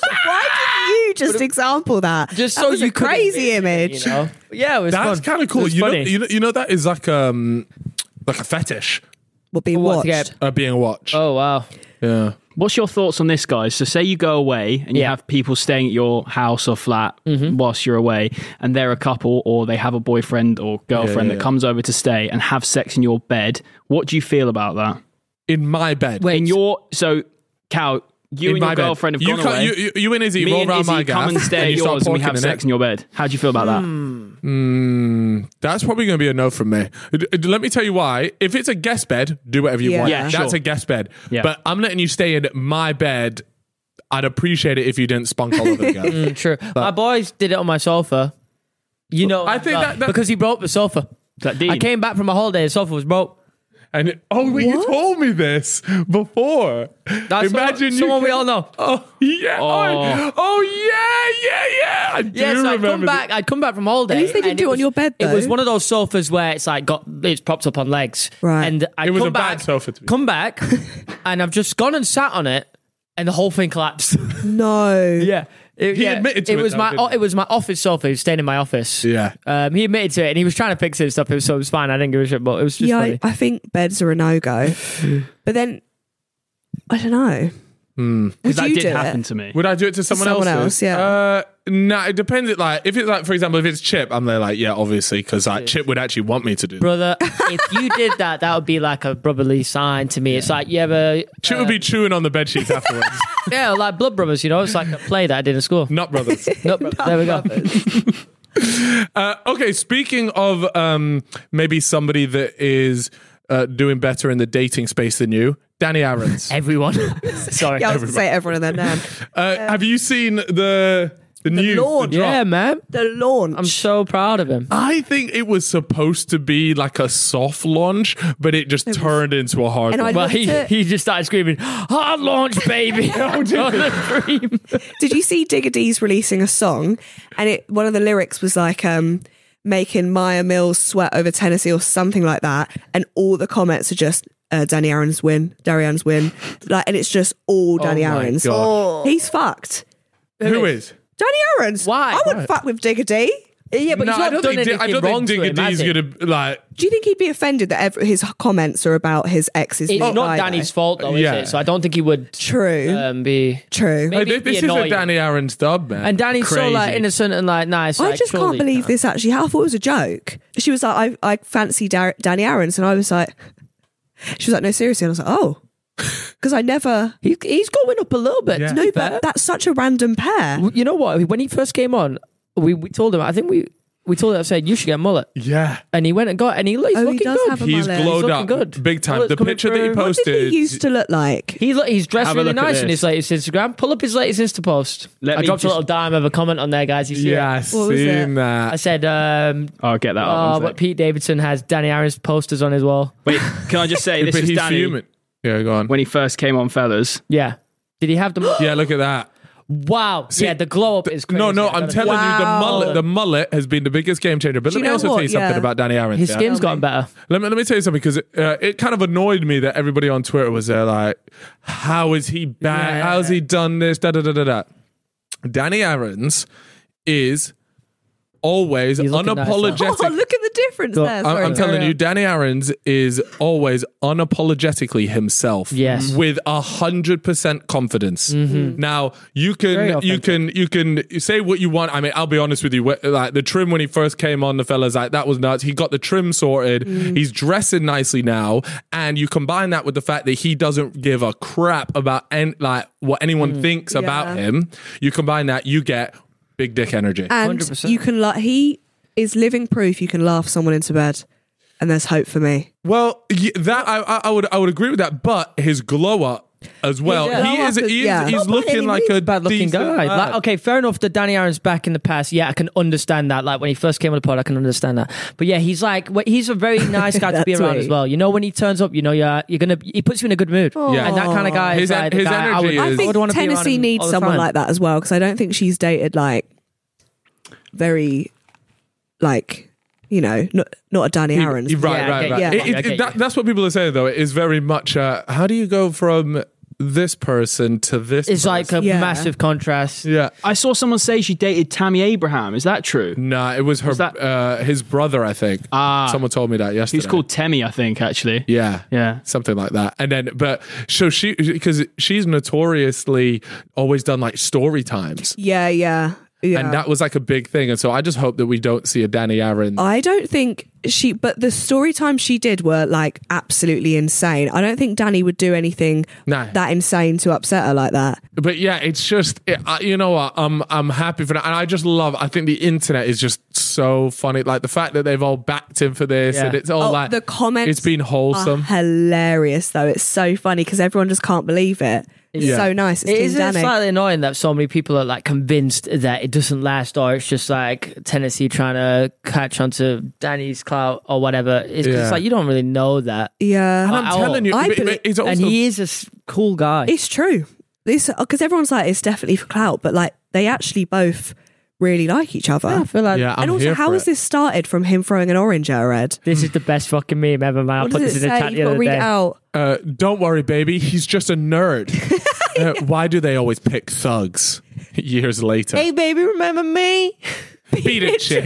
did you just example that? Just that so was you a could crazy envision it, image. you know? Yeah, it was That's fun. kind of It cool. was You know, funny. you know, you know that is like um like a fetish Will be What, watched. to get- uh, being watched. Oh wow. Yeah. What's your thoughts on this, guys? So, say you go away and you Yeah. have people staying at your house or flat whilst you're away, and they're a couple or they have a boyfriend or girlfriend yeah, that yeah. comes over to stay and have sex in your bed. What do you feel about that? In my bed. Wait, In your so, Cal, you In and my your bed. girlfriend have you gone can't- away. You, you, you and Izzy Me roll and around Izzy my gaff come and stay at you start yours and we porking have in sex it. in your bed. How do you feel about that? Mm, that's probably going to be a no from me. D- d- Let me tell you why. If it's a guest bed, do whatever you Yeah. want. Yeah, That's sure. a guest bed. Yeah. But I'm letting you stay in my bed. I'd appreciate it if you didn't spunk all over the gaff. Mm, true. My boys did it on my sofa. You know, I think that- that- because he broke the sofa. Is that Dean? I came back from a holiday, the sofa was broke. And it, oh, wait, you told me this before. That's Imagine you someone we can- all know. Oh yeah! Oh, Oh. oh yeah! Yeah! Yeah! I do Yeah, so I'd remember. come back. I'd come back from holiday. At least they didn't and do it on was- your bed, It was though. one of those sofas where it's like got it's propped up on legs. Right. And I It was come a bad back, sofa to be Come back, and I've just gone and sat on it, and the whole thing collapsed. No. yeah. It, He yeah, admitted to it was though, my didn't he? it was my office sofa. He was staying in my office. Yeah. Um, he admitted to it, and he was trying to fix it and stuff. It was, so it was fine. I didn't give a shit, but it was just Yeah, funny. I, I think beds are a no go. But then, I don't know. Would that you did do happen it? to me. Would I do it to someone, someone else's? else, yeah. Uh, no, it depends. It like if it's like, for example, if it's Chip, I'm there like, yeah, obviously, because like Chip would actually want me to do. That. Brother, if you did that, that would be like a brotherly sign to me. It's like you ever, Chip would be chewing on the bed sheets afterwards. yeah, like Blood Brothers. You know, it's like a play that I did in school. Not brothers. Nope, there we go. Uh, okay, speaking of um, maybe somebody that is uh, doing better in the dating space than you, Danny Aarons. Everyone, sorry. Yeah, I was going to say everyone and their nan. Uh, have you seen the the, news? launch. the drop? Yeah, man. The launch. I'm so proud of him. I think it was supposed to be like a soft launch, but it just turned into a hard And I launch. Well, looked he, at- he just started screaming, "Hard launch, baby!" on the dream. Did you see Digger D's releasing a song? And it one of the lyrics was like, um, making Maya Mills sweat over Tennessee or something like that. And all the comments are just, uh, Danny Aaron's win, Danny Aaron's win. Like, and it's just all Danny my Aaron's. God. He's fucked. Who is? Danny Aaron's. Why? I wouldn't fuck with Digger D. Yeah, but no, he's not I don't done think, anything I don't wrong think to him, has Digga he? D's gonna like. Do you think he'd be offended that ever, his comments are about his ex's? It's new not guy, Danny's though? fault, though, Yeah. is it? So I don't think he would True. um, be... True. Maybe Hey, he'd be this is a annoyed. Danny Aaron's dub, man. And Danny's so Crazy. like innocent and like nice. I like, just surely can't believe can't. this actually. I thought it was a joke. She was like, I, I fancy Dar- Danny Aarons. And I was like, she was like, no, seriously. And I was like, oh. Because I never. He, he's going up a little bit. Yeah. to No, be but fair. that's such a random pair. You know what? When he first came on, we, we told him, I think we, we told him, I said, you should get a mullet. yeah. And he went and got, and he, he's Oh, he looking does good. have a He's mullet. glowed He's up looking good. big time. Mullet's The coming picture that he through. What posted. did he used to look like? He look, he's dressed Have a really look at nice in this. his latest Instagram. Pull up his latest Insta post. Let I me dropped a just- little dime of a comment on there, guys. You see yeah, it? What was seen it? that. I said, um, I'll get that oh, up. one but sec. Pete Davidson has Danny Aaron's posters on his wall. Wait, can I just say this but is he's Danny fuming. Yeah, go on. when he first came on, fellas. Yeah. Did he have the mullet? Yeah, look at that. Wow. See, yeah, the glow up is crazy. No, no, I I'm gotta telling say. you, the Wow. mullet, the mullet has been the biggest game changer. But Do let you me know also what? tell you something Yeah. about Danny Aaron. His yeah? skin's gotten better. Let me let me tell you something because it, uh, it kind of annoyed me that everybody on Twitter was there like, "How is he back? Yeah. How's he done this?" Da da da da da. Danny Aaron's is always He's looking nice, though. unapologetic. Oh, look at the difference Go- there. I'm, Sorry, I'm carry telling on. you, Danny Aaron's is always unapologetically himself. Yes. with a hundred percent confidence. Now you Very can you authentic. can you can say what you want. I mean, I'll be honest with you. wh- Like the trim when he first came on, the fellas like that was nuts. He got the trim sorted. He's dressing nicely now, and you combine that with the fact that he doesn't give a crap about en- like what anyone thinks about Yeah. him. You combine that, you get big dick energy. And one hundred percent. you can like he is living proof you can laugh someone into bed, and there's hope for me. Well, y- that I, I I would I would agree with that, but his glow up as well. Yeah. He Glow is up is- he is yeah. he's Not by looking any like a Bad looking decent guy. lad. Like, okay, fair enough that Danny Aaron's back in the past. Yeah, I can understand that. Like when he first came on the pod, I can understand that. But yeah, he's like wh- he's a very nice guy to be That's around sweet. as well. You know, when he turns up, you know, you're you're gonna he puts you in a good mood. Yeah. And that kind of guy is His en- like the his guy I would, energy I is- I think would want to be around Tennessee him needs all the someone time. like that as well because I don't think she's dated like very like you know not not a Danny He- Aaron's. he- right, Yeah, right, okay, right. yeah. It- it- I get that- you. that's what people are saying, though. It is very much. Uh, how do you go from this person to this? It's like a Yeah. massive contrast. yeah. I saw someone say she dated Tammy Abraham. Is that true? Nah, it was her, Was that- uh, his brother, I think. Ah. Someone told me that yesterday. He's called Temmie, I think, actually. Yeah. Yeah. Something like that. And then, but so she, because she's notoriously always done like story times. yeah, yeah, yeah. And that was like a big thing. And so I just hope that we don't see a Danny Aaron. I don't think she, but the story time she did were like absolutely insane. I don't think Danny would do anything No. that insane to upset her like that. But yeah, it's just it, uh, you know what I'm I'm happy for that, and I just love. I think the internet is just so funny, like the fact that they've all backed him for this, Yeah. and it's all Oh, like the comments It's been wholesome. are hilarious though. It's so funny because everyone just can't believe it. It's Yeah. so nice. It's It Team is Danny. slightly annoying that so many people are like convinced that it doesn't last, or it's just like Tennessee trying to catch onto Danny's clout or whatever. It's Yeah. just like you don't really know that. Yeah, and I'm I- telling you, I but- but believe- it's also, and he is a s- cool guy. it's true. This because everyone's like it's definitely for clout, but like they actually both really like each other. I feel like yeah, I'm and also, here how for has it. this started from him throwing an orange at her head? this is the best fucking meme ever, man. I What put does this it in the say? chat the You've got to other read day. it out. Uh, don't worry, baby. He's just a nerd. uh, why do they always pick thugs? Years later, Hey, baby, remember me? beat it, chick.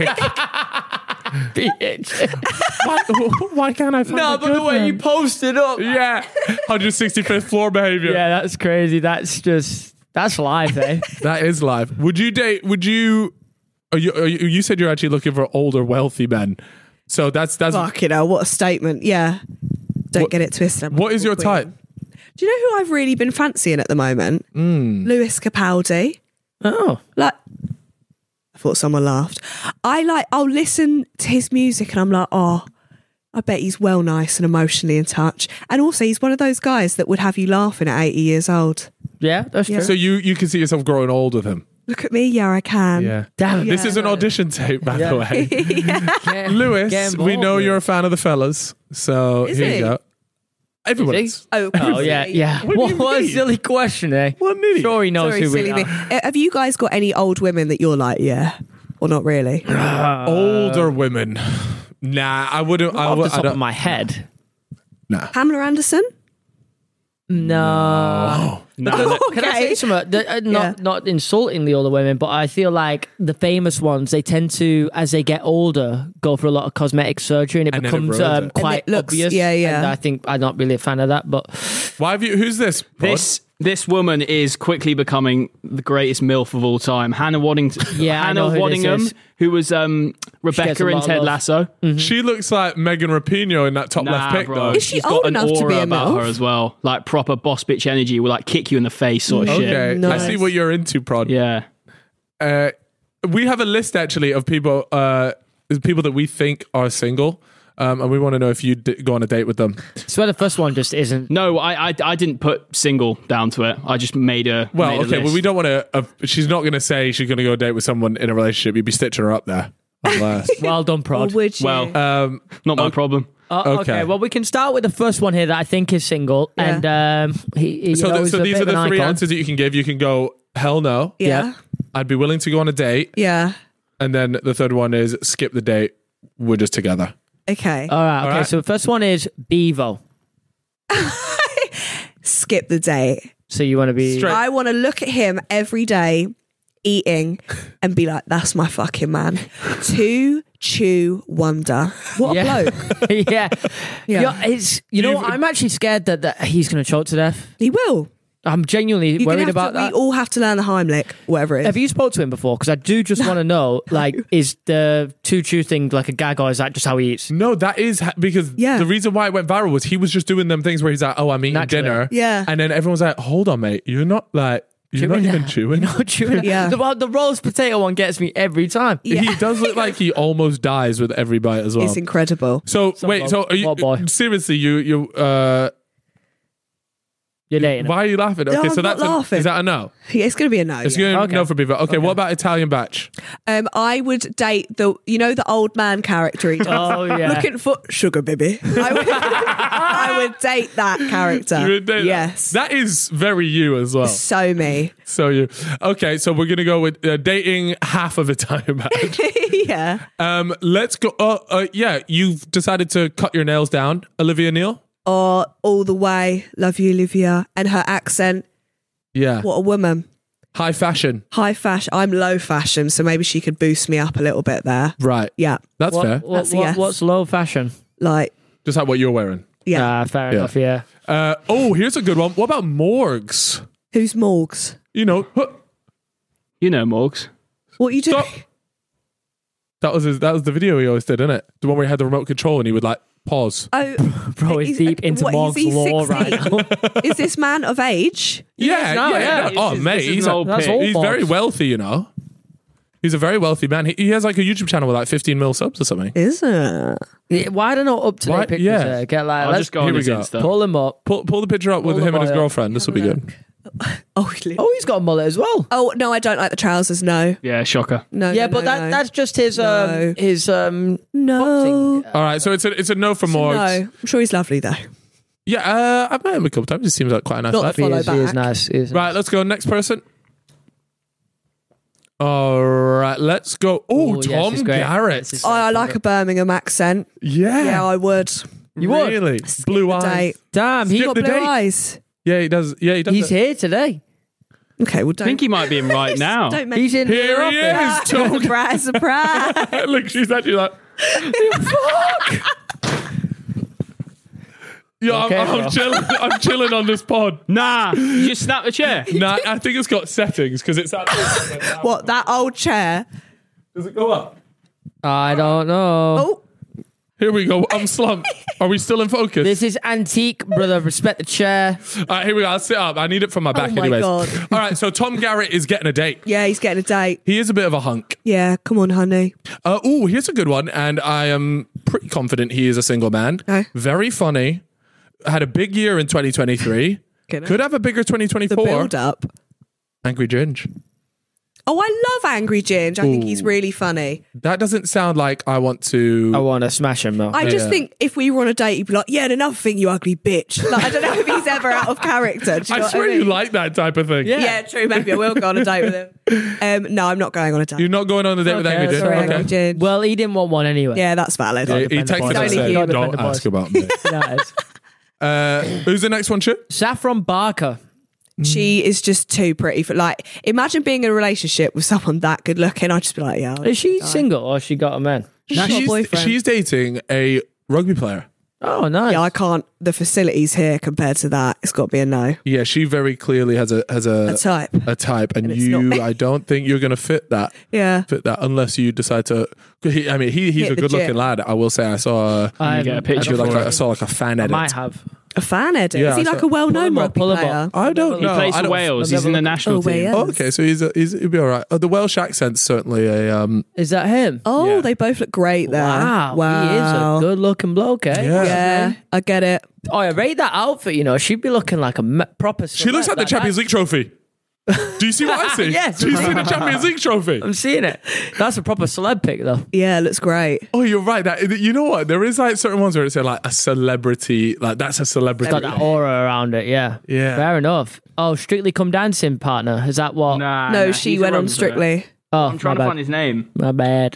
Bitch. why, why can't I find No, a but good the way one? you posted up. Yeah, one hundred sixty-fifth floor behavior. Yeah, that's crazy. That's just, that's live, eh? That is live. Would you date? Would you? Are you, are you? You said you're actually looking for older, wealthy men. So that's that's. Fuck, you know what a statement. Yeah, don't What- get it twisted. I'm What a is your queen. type? Do you know who I've really been fancying at the moment? Hmm. Lewis Capaldi. Oh. Like, I thought someone laughed. I like. I'll listen to his music and I'm like, oh, I bet he's well nice and emotionally in touch. And also, he's one of those guys that would have you laughing at eighty years old. Yeah, that's Yeah. true. So you you can see yourself growing old with him. Look at me, yeah, I can. Yeah. Damn. This Yeah. is an audition tape, by Yeah. the way. Yeah. Lewis, Get we know involved. you're a fan of the fellas, so Is here he? you go. Everyone Is is. Oh, Oh, yeah, yeah. What do What, you what a mean? silly question, eh? What an idiot. Sure he knows Sorry, who we silly are. me. Uh, Have you guys got any old women that you're like, yeah, or not really? Older women. Nah, I wouldn't. I Off would. the I top don't, of my head. nah. Pamela Anderson? No. No, Because- no. Can I say Okay. something? The- uh, not Yeah. not insulting the older women, but I feel like the famous ones, they tend to, as they get older, go for a lot of cosmetic surgery, and it And then it becomes ruins um, it. quite And it looks- obvious. yeah, yeah. And I think I'm not really a fan of that, but Why have you? Who's this? Pod? This this woman is quickly becoming the greatest MILF of all time. Hannah Waddington. Yeah, I Hannah know who this Waddingham, is. who was um, gets Rebecca a in lot of Ted love. Lasso. She looks like Megan Rapinoe in that top Nah, left pick, bro. though. Is she She's old got an enough to aura be a about MILF? her as well. Like proper boss bitch energy will like kick you in the face sort of shit. Okay, Nice. I see what you're into, Prod. Yeah. Uh, we have a list actually of people, uh, people that we think are single, um, and we want to know if you d- go on a date with them. so the first one just isn't. No, I, I I didn't put single down to it. I just made a Well, made a okay, well, list. we don't want to. Uh, she's not going to say she's going to go on a date with someone in a relationship. You'd be stitching her up there. Unless. Well done, Or Prod. would you? Well, um, not my problem. Oh, okay. Okay. well, we can start with the first one here that I think is single, Yeah. and um, he, he so, you know, th- he's so a these bit are of the an three icon. answers that you can give. You can go hell no. yeah. I'd be willing to go on a date, Yeah. and then the third one is skip the date. We're just together. Okay. All right. Okay. right. So the first one is Bevo. Skip the date. So you want to be Straight- I want to look at him every day eating and be like, that's my fucking man. Two chew wonder. What a Yeah. bloke. yeah. Yeah. yeah. It's you know You've- what? I'm actually scared that, that he's going to choke to death. He will. I'm genuinely You're gonna worried have about to, that. We all have to learn the Heimlich, whatever it is. Have you spoke to him before? Because I do just want to know, like, is the two chew thing like a gag, or is that just how he eats? No, that is ha- because Yeah. the reason why it went viral was he was just doing them things where he's like, "Oh, I'm eating Naturally. dinner," Yeah. and then everyone's like, "Hold on, mate, you're not like you're not even that. chewing." You're not chewing. that. Yeah. The, well, the roast potato one gets me every time. He does look like he almost dies with every bite as well. It's incredible. So wait, bloke. so are you, What boy? seriously, you you uh, You're dating him. why are you laughing? Okay, No, so I'm that's not a, laughing. is that a no? Yeah, it's going to be a no. It's yeah. going Okay. no for Beaver. Okay, what about Italian Batch? Um, I would date the, you know, the old man character. He does. Oh, yeah. Looking for sugar baby. I would, I would date that character. You would date that? Yes. that is very you as well. So me. So you okay? So we're gonna go with uh, dating half of Italian Batch. Yeah. Um, let's go. Uh, uh, yeah, you've decided to cut your nails down, Olivia Neal. Or all the way. Love you, Olivia. And her accent. Yeah, What a woman. high fashion. High fashion. I'm low fashion, so maybe she could boost me up a little bit there. Right. Yeah. That's What, fair. what- That's a what- yes. What's low fashion? Like, Just like what you're wearing. yeah. Ah, fair Yeah. enough. Yeah. Uh, oh, here's a good one. What about Morgs? Who's Morgs? You know, huh, You know, Morgs. What are you doing? Stop. that was his, that was the video he always did, isn't it? The one where he had the remote control and he would like pause. Oh, Bro, he's deep into what, Morg's is he lore right sixteen? now. Is this man of age? Yeah, no, yeah. yeah. no- oh, This is- mate, this is he's, an a- old That's pic. all he's Morgs. very wealthy, you know. He's a very wealthy man. He, he has like a YouTube channel with like fifteen mil subs or something. Is it? Yeah, why don't know up to Why- date pictures? yeah. there? Get like, I'll let's just go here on we his go. Insta. pull him up. Pull, pull the picture up with Pull him the and his boy up. girlfriend. This will be good. Oh, really? Oh, he's got a mullet as well. Oh, no, I don't like the trousers. No. Yeah, shocker. No. yeah, no, but no, that no. that's just his No. um his um No. boxing. All right, so it's a it's a no for No. Morgs. I'm sure he's lovely, though. Yeah, uh, I've met him a couple times. He seems like quite a nice Not lad. the He follow is, he is back. nice. He is Right, let's go. Next person. All right, let's go. Oh, Oh, yes, Tom he's great. Garrett. This is- Oh, I like a Birmingham accent. Yeah. Yeah, I would. You would? Really? Blue The eyes. date. Damn, he Skip got the Blue date. eyes. Yeah, he does. Yeah, he does. he's it. here today. Okay, well, I don't. think he might be in right now. Don't make He's in Here the he office. is, Tom. surprise, surprise. Look, she's actually like, yeah, Okay, I'm, I'm bro. chilling. I'm chilling on this pod. Nah, you just snap the chair. Nah, I think it's got settings because it's actually. What, that old chair? Does it go up? I don't know. Oh, Here we go. I'm slumped. Are we still in focus? This is antique, brother. Respect the chair. All right, here we go. I'll sit up. I need it from my back, my anyways. God. All right, so Tom Garrett is getting a date. yeah, he's getting a date. He is a bit of a hunk. Yeah, come on, honey. Uh, oh, here's a good one, and I am pretty confident he is a single man. Okay. Very funny. Had a big year in twenty twenty-three. Get it? Could have a bigger twenty The twenty-four. build up. Angry Ginge. Oh, I love Angry Ginge. I think he's really funny. That doesn't sound like I want to. I want to smash him though. I just Yeah. think if we were on a date, he'd be like, yeah, and another thing, you ugly bitch. Like, I don't know if he's ever out of character. Do you know I what swear I mean? you like that type of thing. Yeah. Yeah, true. Maybe I will go on a date with him. Um, no, I'm not going on a date. You're not going on a date with Okay, Angry that's Ginge. all right. Angry Okay. Ginge. well, he didn't want one anyway. yeah, that's valid. He, he Defend the texted boys. us and Only said, human. don't Defend the ask boys. about me. That is. Uh, who's the next one, Chip? Saffron Barker. She is just too pretty for like. Imagine being in a relationship with someone that good looking. I'd just be like, yeah. I'll Is she die. single or has she got a man? She's got a she's, boyfriend. she's dating a rugby player. Oh, nice. Yeah, I can't. The facilities here compared to that, it's got to be a no. Yeah, she very clearly has a has a A type. a type, and, And it's not you, me. I don't think you're going to fit that. Yeah. Fit that unless you decide to. He, I mean, he he's Hit a the good looking gym. lad. I will say, I saw. A, I you get a haven't- picture I I, don't like know. a, I saw like a fan I edit. might have. A fan edit. Yeah, is he I like saw- a well-known Pull him up, rugby pull him up. player? I don't He know. plays I for don't- Wales. I've He's in never the looked- national Oh, team. Wales. Oh, okay, so he's a, he's he'll be all right. Oh, the Welsh accent's certainly a um. Is that him? Oh, Yeah. they both look great there. Wow. Wow. He is a good looking bloke, eh? Yeah. Yeah, I get it. Oh, I rate that outfit, you know. She'd be looking like a me- proper. She looks like the Champions League trophy. Do you see what I see? Yes. Do you see the Champions League trophy? I'm seeing it. That's a proper celeb pic, though. Yeah, looks great. Oh, you're right. That you know what? There is like certain ones where it's like a celebrity, like that's a celebrity. Got that aura around it, yeah. Yeah. Fair enough. Oh, Strictly Come Dancing partner. Is that what? Nah, no, nah, she he's a went on rugby player. Strictly. Oh, I'm trying my to bad. find his name. My bad.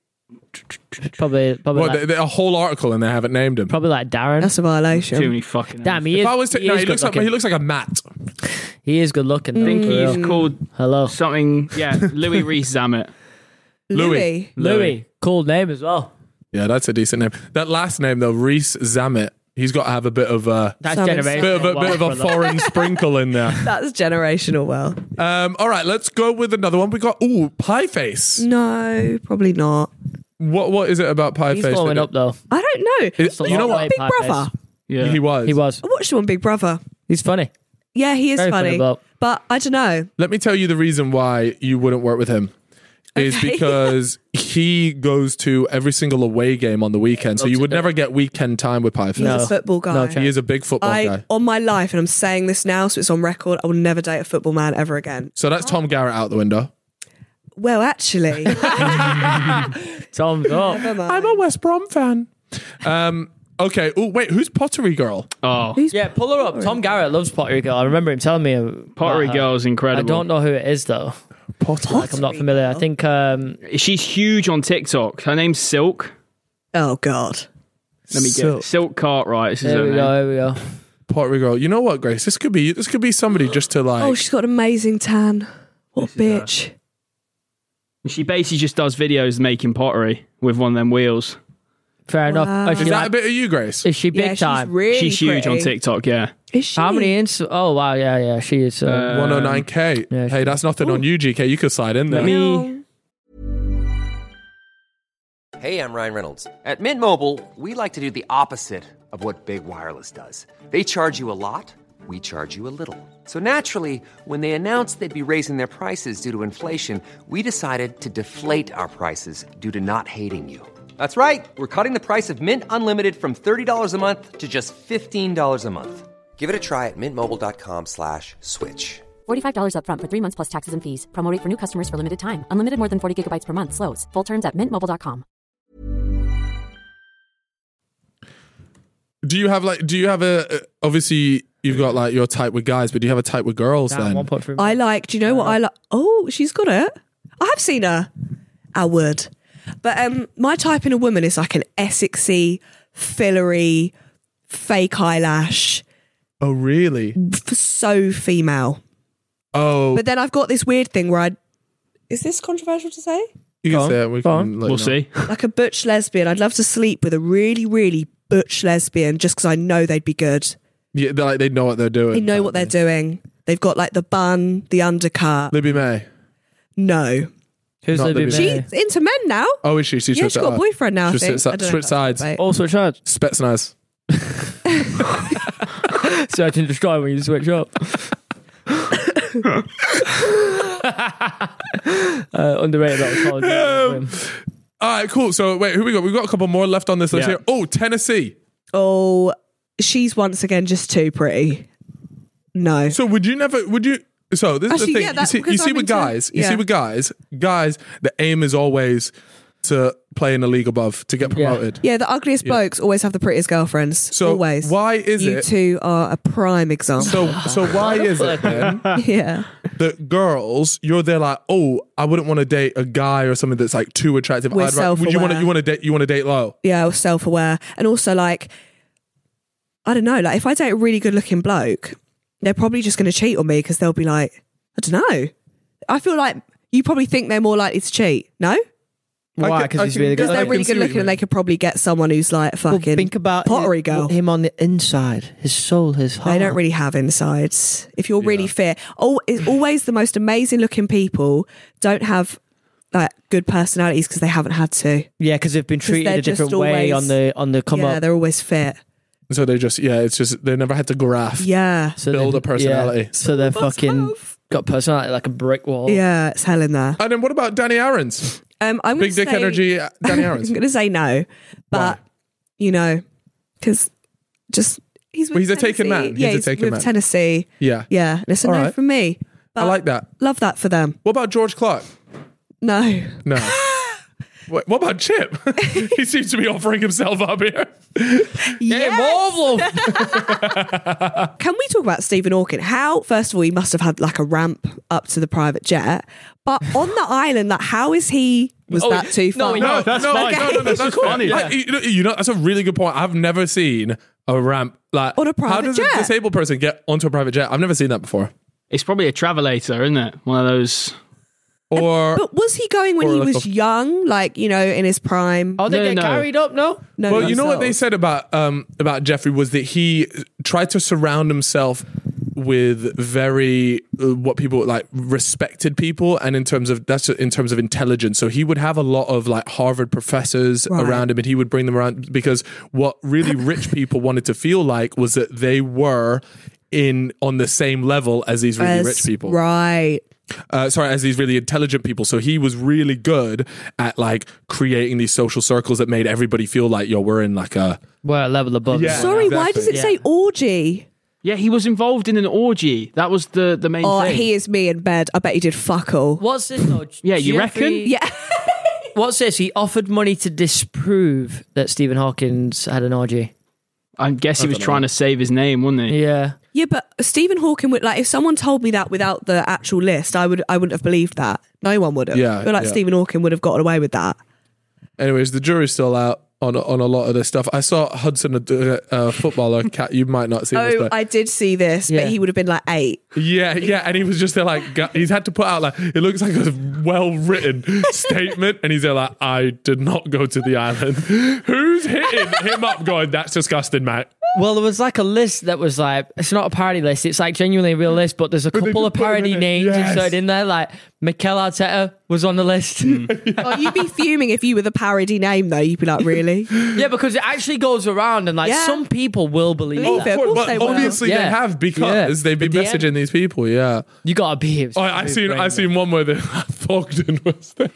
Probably, probably, Well, like, they, they, a whole article and they haven't named him. probably like Darren. That's a violation. Too many fucking. Damn, he If is. I was to, he, no, is he good looks like looking. he looks like a Matt. He is good looking. I think though, for he's real. called Hello, something. Yeah, Louis Reese Zammit. Louis. Louis. Cool name as well. Yeah, that's a decent name. That last name though, Reese Zammit. He's got to have a bit of a That's Some generation. bit of a bit of a foreign sprinkle in there. That's generational. Well, Um, all right, let's go with another one. We got ooh Pie Face. no, probably not. What what is it about Pie He's Face? blowing that- up though. I don't know. It- a you know lot what? of Big Pie Brother. Face. Yeah, He was. He was. I watched him on Big Brother. He's funny. Yeah, he is Very funny funny. bloke. But I don't know. Let me tell you the reason why you wouldn't work with him. Is Okay. because he goes to every single away game on the weekend, so Loves you to would do never get weekend time with Pie He's Face. No. a football guy. No chance. He is a big football I, guy. on my life, and I'm saying this now, so it's on record, I will never date a football man ever again. So that's Tom Garrett out the window. Well, actually, Thumbs up. never mind. I'm a West Brom fan. Um, okay. Oh wait, who's Pottery Girl? Oh, Yeah, pull her up. Tom Garrett loves Pottery Girl. I remember him telling me. about Pottery her. Girl's incredible. I don't know who it is though. Pottery. Like, I'm not familiar. I think um, She's huge on TikTok. Her name's Silk. Oh, God. Let me Silk. get Silk Cartwright. This is there her we name. go. Here we go. Pottery Girl. You know what, Grace? This could be this could be somebody just to like. Oh, she's got an amazing tan. What a This is her. bitch. She basically just does videos making pottery with one of them wheels. Fair enough. Wow. Is she, is that like- a bit of you, Grace? is she big yeah, time? she's really She's huge on pretty. TikTok, yeah. Is she? How many ins? Oh wow, yeah, yeah. She is. Uh, Uh, one oh nine K. yeah, hey, she- that's nothing on you, G K. You could slide in there. Let me- Hey, I'm Ryan Reynolds. At Mint Mobile, we like to do the opposite of what Big Wireless does. They charge you a lot, we charge you a little. So naturally, when they announced they'd be raising their prices due to inflation, we decided to deflate our prices due to not hating you. That's right. We're cutting the price of Mint Unlimited from thirty dollars a month to just fifteen dollars a month. Give it a try at mintmobile.com slash switch. forty-five dollars up front for three months plus taxes and fees. Promo rate for new customers for limited time. Unlimited more than forty gigabytes per month. Slows full terms at mint mobile dot com. Do you have like? Do you have a? uh, Obviously, you've got like your type with guys, but do you have a type with girls? damn, then one point three. I like, do you know what I like? Oh, she's got it. I have seen her. I would. But um, my type in a woman is like an Essexy, fillery, fake eyelash, Oh, really? f- so female. Oh, But then I've got this weird thing where I. Is this controversial to say? you Go can on, say it. We go can on. let We'll you know. see. Like a butch lesbian. I'd love to sleep with a really, really butch lesbian just because I know they'd be good. Yeah, they're like they know what they're doing. They know what they're doing. They've got like the bun, the undercut. Libby May. No. Who's not Libby Libby. May? She's into men now. Oh, is she? She Yeah, switched she's it got a up. boyfriend now, I Switch think. it- I don't know switch if that's sides. right. Oh, switch sides. Spetsnaz. Search and destroy when you switch up. uh, underrated that was college. All right, cool. So wait, who we got? We've got a couple more left on this list Yeah. here. Oh, Tennessee. Oh, she's once again just too pretty. No. So would you never? Would you? So this is Actually, the thing. yeah, you that- see, you because see I'm with into- guys. You yeah. see with guys. Guys, the aim is always to play in the league above to get Yeah. promoted. Yeah, the ugliest blokes always have the prettiest girlfriends. So always. why is you it? two are a prime example. So so why is it then yeah. that girls you're there like, oh, I wouldn't want to date a guy or something that's like too attractive. We're I'd ra- would you want to self-aware. you want to date you want to date low? Yeah, I was self-aware. And also like, I don't know, like if I date a really good looking bloke, they're probably just going to cheat on me because they'll be like, I don't know. I feel like you probably think they're more likely to cheat. No? Why? I Because can- he's I really can- good. Because they're I really can see good what looking you and they could probably get someone who's like a fucking think about pottery it- girl. him on the inside, his soul, his heart. They don't really have insides. If you're really fit, oh, it's always the most amazing looking people don't have like good personalities because they haven't had to. Yeah, because they've been treated they're a different just way always- on the on the come yeah, up. they're always fit. So they just, yeah, it's just, they never had to graft. Yeah. So build they- a personality. yeah, so they're Must fucking have. got personality like a brick wall. Yeah, it's hell in there. And then what about Danny Aarons? Um, I'm Big gonna dick say, energy, uh, Danny I'm Aarons. going to say no, but Why? you know, because just he's with Well, he's a taken Tennessee. man. He's Yeah, a he's taken with man. Tennessee. Yeah. Yeah, and it's a All no right. from me. I But like that. Love that for them. What about George Clark? No. No. What, what about Chip? He seems to be offering himself up here. Yeah, Marvel. Can we talk about Stephen Hawking? How, first of all, he must have had like a ramp up to the private jet, but on the island, like, how is he? Was Oh, that too no, far? he- No, that's no, fine. no, no, no, This that's is funny. funny. I- you, know, you know, that's a really good point. I've never seen a ramp like On a private How does jet? a disabled person get onto a private jet? I've never seen that before. It's probably a travelator, isn't it? One of those. Or But was he going when Or he like was a- young, like, you know, in his prime? Oh, they No, get no. carried up, no? No, well, you know what they themselves. said about um about Jeffrey was that he tried to surround himself with very uh, what people like respected people, and in terms of that's in terms of intelligence. So he would have a lot of like Harvard professors Right. around him, and he would bring them around because what really rich people wanted to feel like was that they were in on the same level as these really As- rich people. Right. Uh, sorry, as these really intelligent people. So he was really good at like creating these social circles that made everybody feel like, yo, we're in like a We're a level above. Yeah. Sorry, why exactly. does it Yeah. say orgy? Yeah, he was involved in an orgy. That was the, the main Oh, thing. he is me in bed. I bet he did fuck all. What's this though? Yeah, you Jeffrey- reckon? Yeah. What's this? He offered money to disprove that Stephen Hawkins had an orgy. I guess he was trying to save his name, wasn't he? Yeah. Yeah, but Stephen Hawking would like if someone told me that without the actual list, I would I wouldn't have believed that. No one would have. Yeah, I feel like yeah. Stephen Hawking would have gotten away with that. Anyways, the jury's still out on on a lot of this stuff. I saw Hudson, a uh, footballer. Cat, you might not see this, Oh, but I did see this, Yeah. but he would have been like eight. yeah, yeah, and he was just there like gu- he's had to put out like it looks like a well written statement, and he's there like I did not go to the island. Who's hitting him up? Going, that's disgusting, mate. Well, there was like a list that was like, it's not a parody list, it's like genuinely a real list, but there's a they couple just of put him parody in it. names Yes. inserted in there. Like Mikel Arteta was on the list. Oh, you'd be fuming if you were the parody name, though. You'd be like, really? Yeah, because it actually goes around and like Yeah. some people will believe Believe that. it. Of course but they will. obviously Yeah. they have because Yeah. they've been The D M. messaging these people. Yeah. You gotta be. Oh, I seen I seen one where the Thogden was there.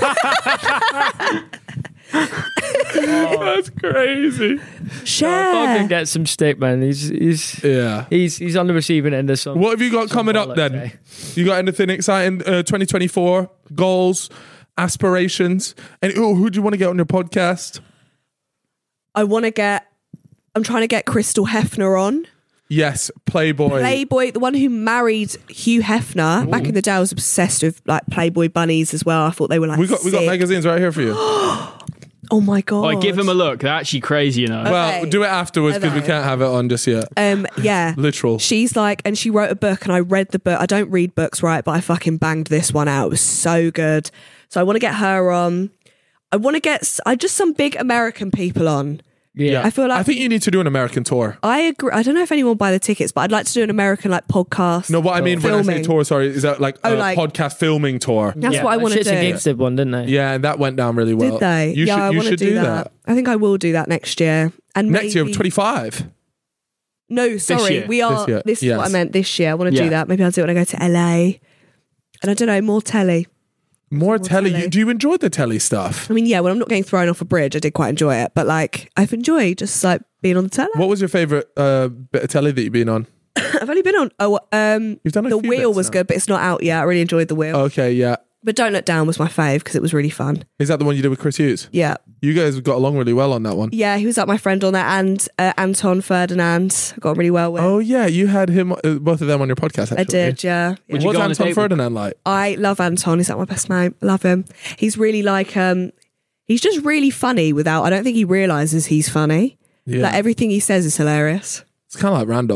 That's crazy. Share. Fucking get some stick, man. He's he's Yeah. he's he's on the receiving end of some. What have you got some coming up bollocks, then? eh? You got anything exciting? Uh, twenty twenty-four goals, aspirations, and oh, who do you want to get on your podcast? I want to get. I'm trying to get Crystal Hefner on. Yes, Playboy. Playboy, the one who married Hugh Hefner. Back in the day, I was obsessed with like Playboy bunnies as well. I thought they were like we got we got sick. magazines right here for you. Oh my god! Oh, give him a look. They're actually crazy, you know. Well, Okay. do it afterwards because we Okay. can't have it on just yet. Um, yeah, Literal. She's like, and she wrote a book, and I read the book. I don't read books, right? But I fucking banged this one out. It was so good. So I want to get her on. I want to get s- I just some big American people on. Yeah. I feel like I think you need to do an American tour. I agree. I don't know if anyone will buy the tickets, but I'd like to do an American like podcast. No, what I mean when I say Filming. tour, sorry, is that like Oh, a like- podcast filming tour? That's Yeah, what I like want to Shits and do. Gigs did one, didn't they? Yeah, and that went down really well. Did they? You yeah, should, I you want to should do, that. I think I will do that next year. And Next year, maybe- twenty-five. No, sorry, year. we are. This year. This, is Yes. what I meant. This year, I want to Yeah. do that. Maybe I'll do it when I go to L A. And I don't know, more telly. More telly. telly. You, do you enjoy the telly stuff? I mean, yeah, when I'm not getting thrown off a bridge, I did quite enjoy it. But like, I've enjoyed just like being on the telly. What was your favourite uh, bit of telly that you've been on? I've only been on. Oh, um, You've done a the few wheel bits was now. good, but it's not out yet. I really enjoyed the wheel. Okay, yeah. But Don't Look Down was my fave because it was really fun. Is that the one you did with Chris Hughes? Yeah, You guys got along really well on that one. yeah, he was like my friend on that, and uh, Anton Ferdinand. I got on really well with. Oh yeah, you had him, uh, both of them on your podcast. Actually. I did, yeah. Would yeah. you What's go on a Anton date with- Ferdinand like? I love Anton. He's like my best mate. I love him. He's really like um he's just really funny without I don't think he realizes he's funny. Yeah, Like everything he says is hilarious. it's kind of like Randolph.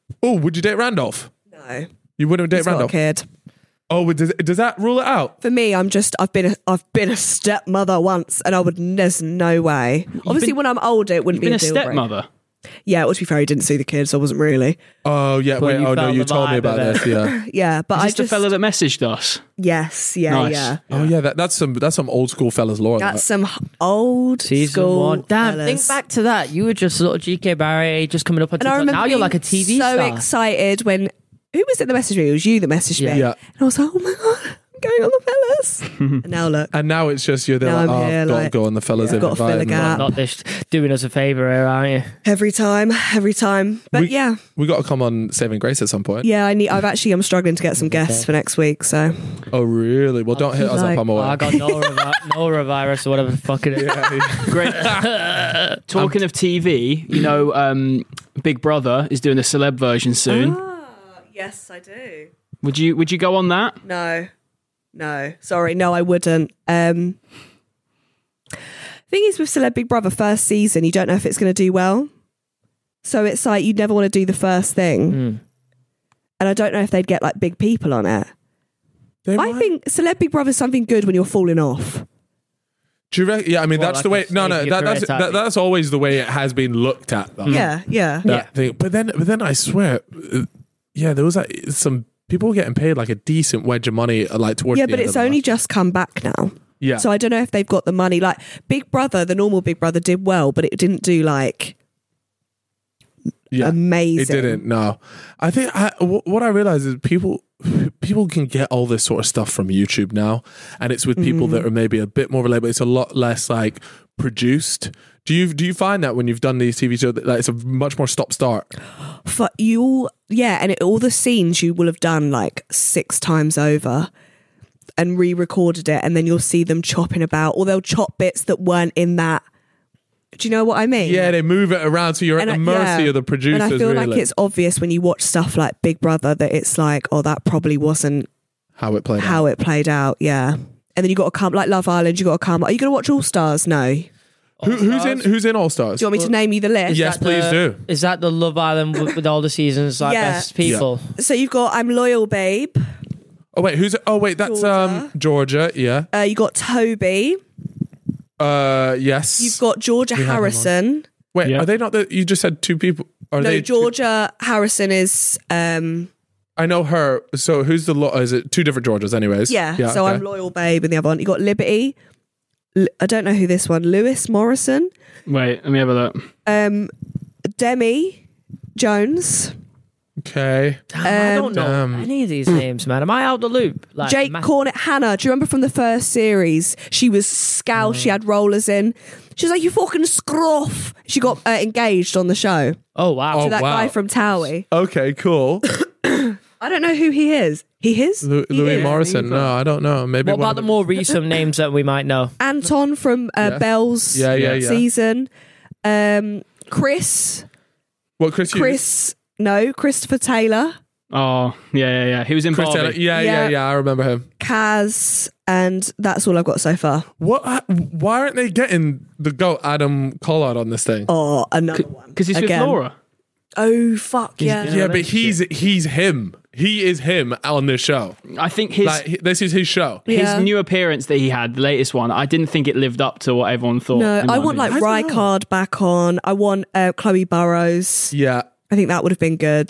Oh, would you date Randolph? No. You wouldn't date He's got a Randolph? kid. Oh, does, does that rule it out? For me, I'm just I've been a, I've been a stepmother once, and I would there's no way. Obviously, been- when I'm older, it wouldn't Been be a a deal breaker. stepmother. Yeah, well, to be fair, he didn't see the kids, so I wasn't really. Oh, yeah. But Wait, you oh, no, felt you the told me vibe about of this. Yeah. Yeah, but Is I this just the fella that messaged us? yes, yeah, Nice. yeah. Oh, yeah. That, that's some that's some old school fellas lore. That's that. some h- old Season school one. Damn, fellas. think back to that. You were just sort of G K Barry, just coming up on And I TikTok. remember Now you're being like a T V so star. excited when who was it that messaged me? It was you that messaged Yeah. me. Yeah. And I was like, oh my god, I'm going on the fellas. And now look, And now it's just you're there Now like, I'm oh, here, I've got to like, go on the fellas. yeah, they've gotta fill a invited me. gap. Not this doing us a favour here, aren't you? every time, every time. But We- yeah, We got to come on Saving Grace at some point. yeah. I need. I've actually. I'm struggling to get some guests for next week. So Oh, really? Well, don't hit us like- up. I'm Oh, away. I got norovi- norovirus or whatever the fuck it is. Great. Talking of T V, you know, um, Big Brother is doing a celeb version soon. yes, I do. Would you Would you go on that? No, no. Sorry, no, I wouldn't. Um, thing is, with Celeb Big Brother first season, you don't know if it's going to do well. So it's like you never want to do the first thing, Mm. and I don't know if they'd get like big people on it. They I might- think Celeb Big Brother is something good when you're falling off. Do you reckon? Yeah, I mean, Well, that's like the way. a No, no, save that, your that's career that, tactic. that's always the way it has been looked at. Though. Yeah, yeah. That thing. But then, but then I swear, uh, yeah, there was like some people were getting paid like a decent wedge of money, uh, like towards. Yeah, the but end it's of the only month. just come back now. yeah. So I don't know if they've got the money. Like Big Brother, the normal Big Brother did well, but it didn't do like yeah. amazing. It didn't. No, I think I, w- what I realize is people people can get all this sort of stuff from YouTube now, and it's with people Mm. that are maybe a bit more relatable. It's a lot less like produced. Do you do you find that when you've done these T V shows that like, it's a much more stop start? For you, yeah, and it, all the scenes you will have done like six times over and re-recorded it, and then you'll see them chopping about, or they'll chop bits that weren't in that. Do you know what I mean? Yeah, they move it around, so you're And at the I- mercy yeah. of the producers. And I feel really, like it's obvious when you watch stuff like Big Brother that it's like, oh, that probably wasn't how it played. how out. it played out. Yeah, and then you got to come like Love Island. You got to come. Are you going to watch All Stars? No. Do Who, who's in Who's in All Stars? you want me to name you the list? Yes, That please the- do. Is that the Love Island with, with all the seasons, like Yeah. best people? So you've got I'm Loyal Babe. Oh wait, who's? Oh wait, that's um Georgia. Yeah. Uh, you got Toby. Uh, yes. You've got Georgia We have him on. Harrison. Wait, Yeah. are they not the? You just said two people. Are No, they two- Georgia Harrison is. um I know her. So who's the? Lo- is it two different Georgias? Anyways. Yeah. so okay. I'm Loyal Babe, and the other one you got Liberty. L- I don't know who this one. Lewis Morrison. Wait, let me have a look. Um, Demi Jones. Okay. Damn, I don't know Um, any of these names, man. Am I out the loop? Like, Jake ma- Cornett Hannah. Do you remember from the first series? She was scowl. She had rollers in. She was like, "You fucking scruff." She got uh, engaged on the show Oh wow. Oh, to that wow. guy from Towie. Okay. Cool. I don't know who he is. He is Lu- He Louis is. Morrison. No, I don't know. Maybe. What one about of the more recent names that we might know? Anton from uh, Yeah. Belle's Yeah, yeah, yeah. season. Um, Chris. What Chris? Hughes? Chris. No, Christopher Taylor. Oh, yeah, yeah, yeah. He was in Chris Barbie. Taylor. Yeah, yeah, Yeah. yeah. I remember him. Kaz, and that's all I've got so far. What? Why aren't they getting the goat Adam Collard on this thing? Oh, another one. Because he's Again. with Laura. Oh, fuck yeah. yeah, but he's he's him. He is him on this show. I think his Like he- this is his show. his Yeah. new appearance that he had, the latest one, I didn't think it lived up to what everyone thought. No, in my I want like opinion. I don't know. Rijkaard back on. I want uh, Chloe Burrows. Yeah. I think that would have been good.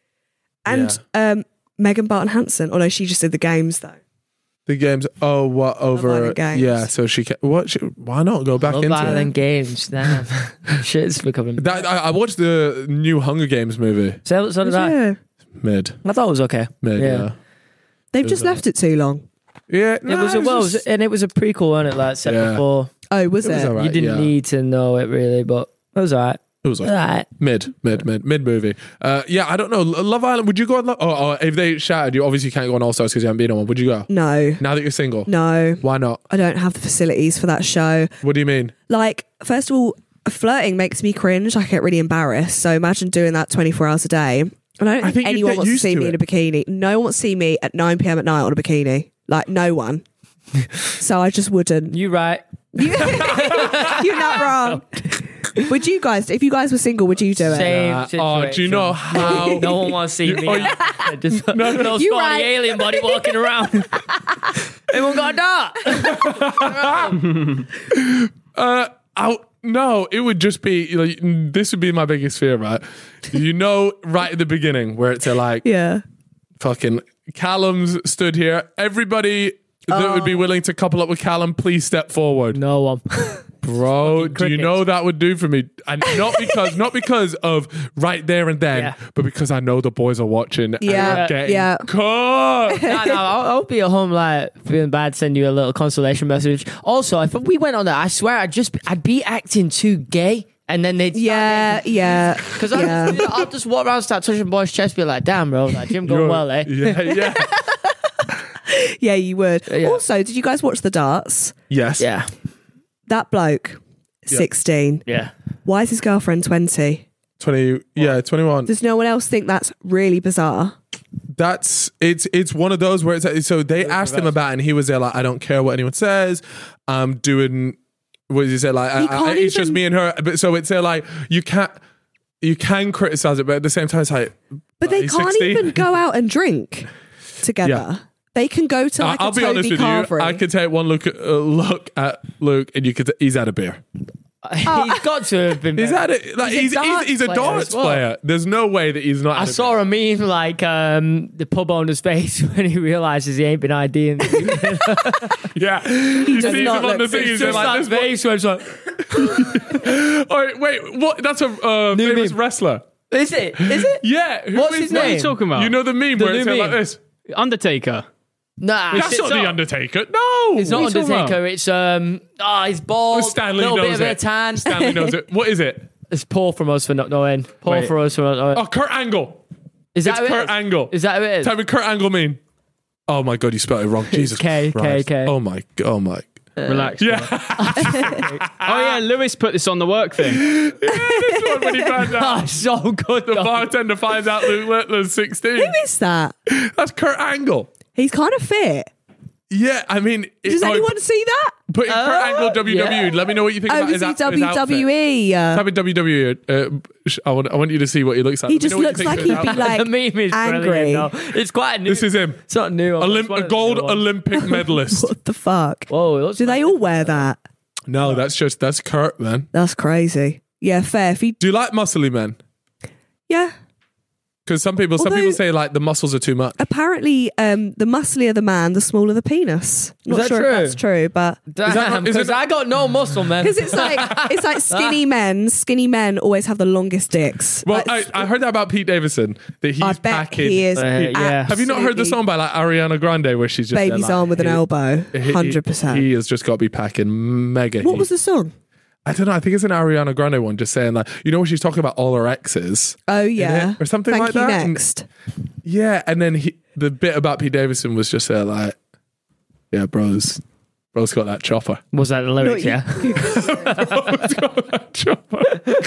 And um, Megan Barton Hanson. Oh no, she just did the games though. The games. Oh, what over? Island games. Yeah. So she. Can, what? She, why not go back Love into Island it? games. Damn. Shit's becoming. That, I, I watched the new Hunger Games movie. So, so did I. Yeah. Mid. I thought it was okay. Mid. Yeah. Yeah. They've just left it too long. Yeah. It was a well, it was- and it was a prequel, wasn't it? Like I said Yeah. before, Oh, was It it? was alright. you didn't yeah. need to know it really, but it was alright. It was like Alright. mid, mid, mid, mid movie. Uh, yeah, I don't know. Lo- Love Island. Would you go on? Lo- oh, oh, if they shouted you, obviously you can't go on All Stars because you haven't been on one. Would you go No, now that you're single? no. Why not? I don't have the facilities for that show. What do you mean? Like, first of all, flirting makes me cringe. I get really embarrassed. So imagine doing that twenty-four hours a day. And I don't I think, think you'd anyone get wants to used see to me it. in a bikini. No one wants to see me at nine p.m. at night on a bikini. Like, no one. So I just wouldn't. You right. You're not wrong. Would you guys, if you guys were single, would you do it? Same Uh, situation. oh, do you know how? No one wants to see me. Oh, you- Just no, no. no You scrawny right. alien body walking around. Everyone got that. Uh, I, no, it would just be like, this would be my biggest fear, right? You know, right at the beginning where it's a, like, Yeah. fucking Callum's stood here. Everybody that would be willing to couple up with Callum, please step forward. No one. Bro, do you crickets. know that would do for me? And not because not because of right there and then, Yeah. but because I know the boys are watching. Yeah, and I'm getting yeah. cooked. no, no, I'll, I'll be at home like feeling bad, send you a little consolation message. Also, if we went on that, I swear I'd just I'd be acting too gay, and then they'd Yeah, yeah. because yeah. I'll just walk around, start touching boys' chest, be like, "Damn, bro, that gym going You're- well, eh?" Yeah, yeah. Yeah, you would. Yeah. Also, did you guys watch the darts? Yes. Yeah, That bloke, sixteen. yeah. Why is his girlfriend twenty? twenty yeah, twenty-one. Does no one else think that's really bizarre? That's it's it's one of those where it's so they asked him about it and he was there like, I don't care what anyone says. I'm doing what did he say? Like I, He I, can't it's just even- me and her. But so it's there like you can't you can criticize it, but at the same time it's like But they he's can't sixteen. even go out and drink together. Yeah. They can go to like I'll a be Toby honest with Carvery. you. I could take one look at uh, look at Luke, and you could. He's had a beer. He's got to have been. He's better. had it. Like he's He's a he's, darts he's a player darts as well. player. There's no way that he's not. I had a saw a meme like um, the pub owner's face when he realizes he ain't been IDing. beer. Yeah, you does see him not on the look- thing. it's He's Just like, that this one- face where it's like, Oh wait, wait, what? That's a uh, New famous meme. wrestler. is it? Is it? Yeah, who What's is his that? What are you name? talking about? You know the meme The where it's new like meme. this. Undertaker. Nah, That's it's not the not- Undertaker. No, It's not What are you talking Undertaker. It's um. Ah, he's bald. Oh, Stanley little knows bit of it. a tan. Stanley knows it. What is it? It's Paul from us for not knowing. Paul Wait. for us for not knowing. Oh, Kurt Angle. is that It's who it Kurt is? Angle. Is that who it is? Tell me, Kurt Angle mean? Oh my god, you spelled it wrong. Jesus K, K, Christ. K. Oh my, oh my. Relax. Yeah, Oh yeah, Lewis put this on the work thing. this one when he found out. Oh, so good. The though. bartender finds out Luke Littler's sixteen. Who is that? That's Kurt Angle. He's kind of fit. Yeah, I mean, it- Does oh, anyone see that? put in Kurt Angle W W E. yeah. Let me know what you think Oh, about is his, he out- his W W E? outfit. Uh, Type in W W E. Uh, sh- I want, I want you to see what he looks like. he Let me just know what you looks think like of his he'd be outfit. like the meme is angry. brilliant. Though. It's quite new. This is him. It's not new. Olymp- It's one a of the gold new ones. Olympic medalist. What the fuck? Whoa, it looks Do they all wear that? No, that's just that's Kurt, man. That's crazy. Yeah, fair. If he, Do you like muscly men? yeah. Because some people, some Although- people say like the muscles are too much. Apparently, um, the musclier the man, the smaller the penis. Not that sure true? if that's true, but Damn, not- is it because not- I got no muscle, man. because it's like it's like skinny men. Skinny men always have the longest dicks. Well, Like, I, I heard that about Pete Davidson that he's I bet packing. he is. Uh, yeah. Have you not heard the absolutely song by like Ariana Grande where she's just there, Baby's like, arm with an he- elbow? he- he- Hundred percent. He has just got to be packing mega. What heat. was the song? I don't know. I think it's an Ariana Grande one, just saying like, you know, when she's talking about all her exes. Oh yeah, it? Or something Thank like you that? And- next. Yeah, and then he, the bit about Pete Davidson was just there like, yeah, bros, bros got that chopper. Was that the lyrics? No, Yeah. Bros got that chopper.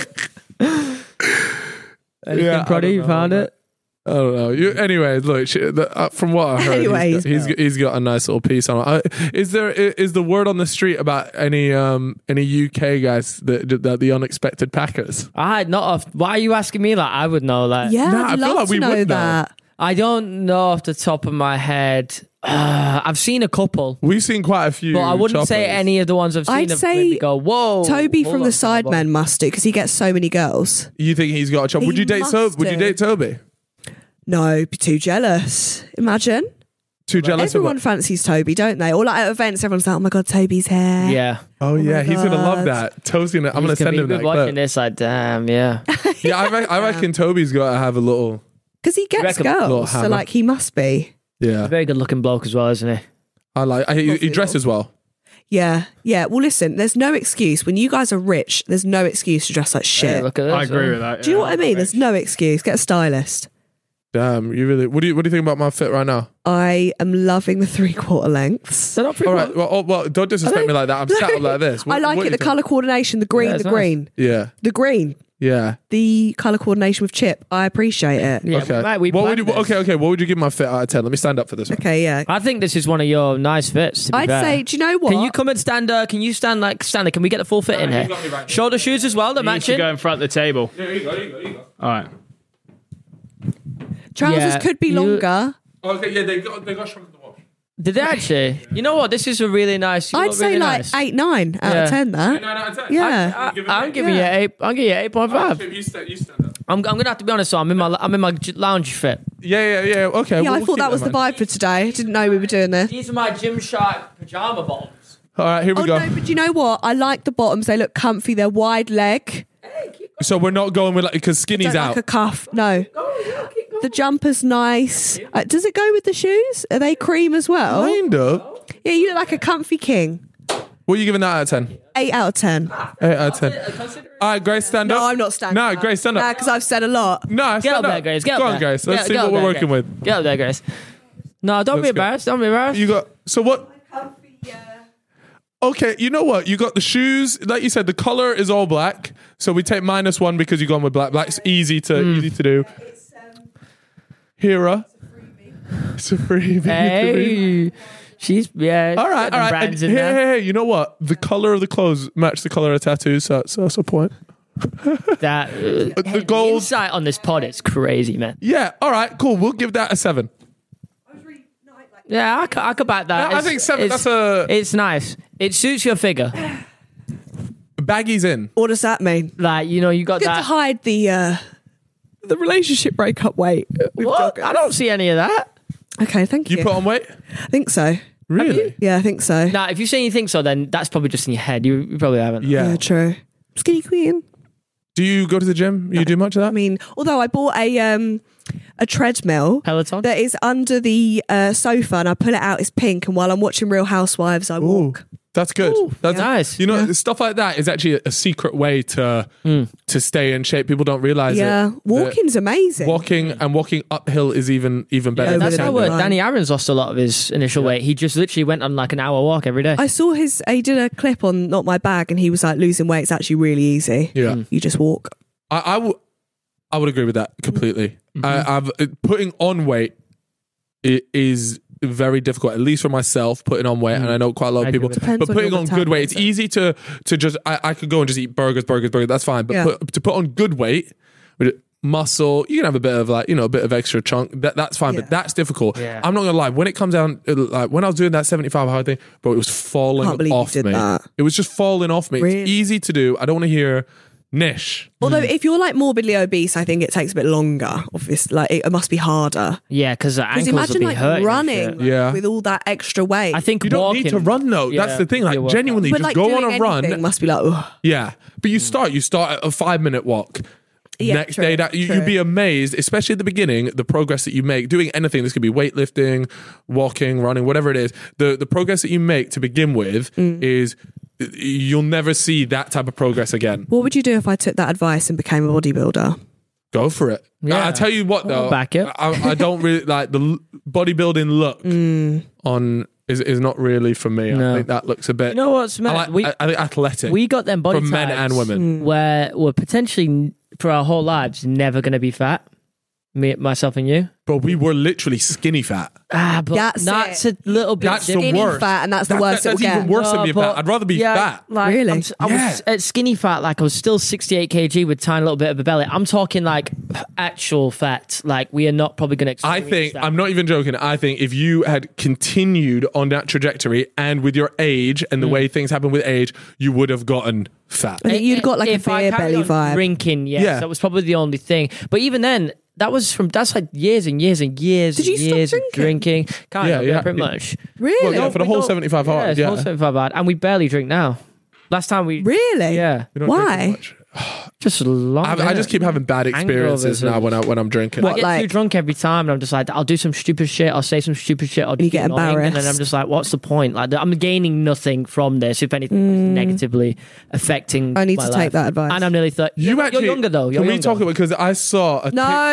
Anything, Yeah, I Proddy? don't You know, found man. it? I don't know. You, anyway, look, she, the, uh, from what I heard, Anyways, he's, got, he's, got, he's got a nice little piece on it. Uh, is there is the word on the street about any um any U K guys that, that the unexpected Packers? I not off. Why are you asking me that? I would know that. Yeah, Nah, I I'd feel love like to we know would know. that. I don't know off the top of my head. Uh, I've seen a couple, We've seen quite a few, but I wouldn't say choppers. any of the ones I've seen. I'd have say made me go, whoa. Toby hold from on, the Sidemen must do because he gets so many girls. You think he's got a chopper? Would He you date must Toby? Would you do. date Toby? No, be too jealous. Imagine. Too jealous of Everyone what? fancies Toby, don't they? Or like at events, everyone's like, "Oh my god, Toby's hair." Yeah. Oh, yeah, my he's gonna love God. that. Toby's gonna. I'm gonna He's send be him that watching clip. this. Like, damn, yeah. Yeah, I, re- I reckon Toby's got to have a little. because he gets reckon- Little girls, so hammer. like he must be. Yeah, Very good looking bloke as well, isn't he? I like. I, he, he Lovely dresses well. Yeah, yeah. Well, listen, there's no excuse when you guys are rich. There's no excuse to dress like shit. Hey, look at this. I agree uh, with that. Do you know what I mean? There's no excuse. Get a stylist. Damn, you really. What do you What do you think about my fit right now? I am loving the three quarter lengths. They're not pretty All right. Well, oh, well don't disrespect I me like that. I'm sat up like this. What- I like what it. do The you colour coordination, the green, Yeah, the it's green, think? Yeah. the green. Yeah. the colour coordination with Chip. I appreciate it. Yeah, Okay. mate, we what would you, planned this. okay, okay. What would you give my fit out of ten? Let me stand up for this one. Okay, yeah. I think this is one of your nice fits. To be I'd fair. say, do you know what? Can you come and stand? Uh, can you stand like stand? Can we get the full fit in here? Shoulder shoes as well. The You need to matching. go in front of the table. Yeah, you go, you go, you go. All right. Trousers Yeah, could be you- longer. Okay, yeah, they got, they got shrunk in the wash. Did they actually? You know what? This is a really nice. you I'd look say really like nice. eight, nine out Yeah. of ten. That. nine out of ten? Yeah. I, give it I'm eight? giving Yeah. you eight. I'm giving you eight point five. You stand, you stand up. I'm, I'm gonna have to be honest. So I'm in my I'm in my j- lounge fit. Yeah, yeah, yeah. Okay. Yeah, we'll- I we'll thought keep that was the in mind. vibe for today. I didn't know we were doing this. These are my Gymshark pajama bottoms. All right, here we Oh go. no, but you know what? I like the bottoms. They look comfy. They're wide leg. So we're not going with like because skinny's Don't out. like a cuff. No. The jumper's nice. Uh, does it go with the shoes? Are they cream as well? Kind of. Yeah, you look like a comfy king. What are you giving that out of ten? Eight out of ten. Eight out of ten. All right, Grace, stand up. No, I'm not standing. No, up. Grace, stand Nah, up. because I've said a lot. No, Get stand up there, up. Grace. Get Go up on, there. Grace. Let's Get- see get what up we're there, working Grace. with. Get up there, Grace. No, don't Let's be go. embarrassed. Don't be embarrassed. You got so what? Okay, you know what? You got the shoes, like you said, the color is all black. So we take minus one because you're going with black. Black's easy to Hmm. easy to do. Hera. It's a freebie. Hey, she's yeah. All right, all right. And Brands in hey, there. hey, hey, you know what? The color of the clothes match the color of tattoos, so, so that's a point. That uh, The gold. insight on this pod is crazy, man. Yeah, all right, cool. We'll give that a seven. Yeah, I could, I could back that. I It's- think seven, it's- that's a- It's nice. It suits your figure. Baggy's in. What does that mean? Like you know, you got Good to that. hide the uh, the relationship breakup weight. with What? joggers. I don't see any of that. Okay, thank you. You put on weight? I think so. Really? Yeah, I think so. Now, if you say you think so, then that's probably just in your head. You, you probably haven't. Yeah. Yeah, true. Skinny queen. Do you go to the gym? You do much of that? I mean, although I bought a um a treadmill Peloton? that is under the uh, sofa, and I pull it out. It's pink, and while I'm watching Real Housewives, I walk. That's good. That's Nice. You know, stuff like that is actually a, a secret way to to stay in shape. People don't realize Yeah, it. walking's amazing. Walking and walking uphill is even even better. Yeah, than that's with how it. uh, Right. Danny Aaron's lost a lot of his initial weight. He just literally went on like an hour walk every day. I saw his. He did a clip on Not My Bag, and he was like, losing weight's actually really easy. Yeah. You just walk. I, I would I would agree with that completely. I, I've uh, putting on weight i- is very difficult, at least for myself. Putting on weight, and I know quite a lot I of people. agree with that. But Depends on putting your on good weight, it's metabolism. easy to to just. I, I could go and just eat burgers, burgers, burgers. That's fine. But Yeah. put, to put on good weight, with it- muscle, you can have a bit of like you know a bit of extra chunk. That that's fine, Yeah. but that's difficult. Yeah. I'm not gonna lie. When it comes down, uh, like when I was doing that seventy-five hard thing, bro, it was falling Can't believe you off did me. that. It was just falling off me. Really? It's easy to do. I don't want to hear niche. Although, if you're like morbidly obese, I think it takes a bit longer. Obviously, like it, it must be harder. yeah, because the Because ankles will imagine be like hurting. and running shit. Yeah. with all that extra weight. I think You don't walking, need to run though. That's Yeah, the thing. Like your workout. genuinely, but just like go doing on a run. anything must be like, ugh. Yeah, but you start. You start at a five minute walk. Yeah, Next true, day, that you, true. you'd be amazed, especially at the beginning, the progress that you make doing anything. This could be weightlifting, walking, running, whatever it is. The the progress that you make to begin with Mm. is you'll never see that type of progress again. What would you do if I took that advice and became a bodybuilder? Go for it. Yeah. I tell you what, though, I'll back it. I, I don't really like the l- bodybuilding look Mm. on is is not really for me. I No. think that looks a bit. You know what's I, mad? like, we I, I think athletic. we got them body for men types and women. where we're potentially for our whole lives never going to be fat. Me, myself, and you. But we were literally skinny fat. Ah, but That's that's, it. a little bit. That's the different. Skinny worst. fat, and that's the That- worst that- that's it'll even get. worse than being but- fat. I'd rather be yeah, fat. Like, Really? I'm s- I Yeah. was at skinny fat, like I was still sixty-eight kilograms with tiny little bit of a belly. I'm talking like actual fat. Like we are not probably going to. I think I'm not even joking. I think if you had continued on that trajectory and with your age and the way things happen with age, you would have gotten fat. I think you'd got like a If I beer carried belly on vibe. Drinking, yes, Yeah. that was probably the only thing. But even then, that was from that's like years and years and years. Did you and stop years of drinking? drinking? Kind Yeah, of, yeah. yeah, pretty much. Really? Well, yeah, for the We whole don't- seventy-five yeah, hard. it's Yeah, whole seventy-five hard, and we barely drink now. Last time we Really? yeah, We don't drink as Why? much. just a long. I, I just keep having bad experiences Hangovers now and- when I when I'm drinking. I get too like- drunk every time, and I'm just like, I'll do some stupid shit. I'll say some stupid shit. I'll you get get annoying, and then I'm embarrassed. just like, what's the point? Like, I'm gaining nothing from this. If anything, it's negatively affecting. I need my to life. take that advice. And I'm nearly thirty. You you're, actually you're younger though. You're Can we younger. talk about because I saw a No.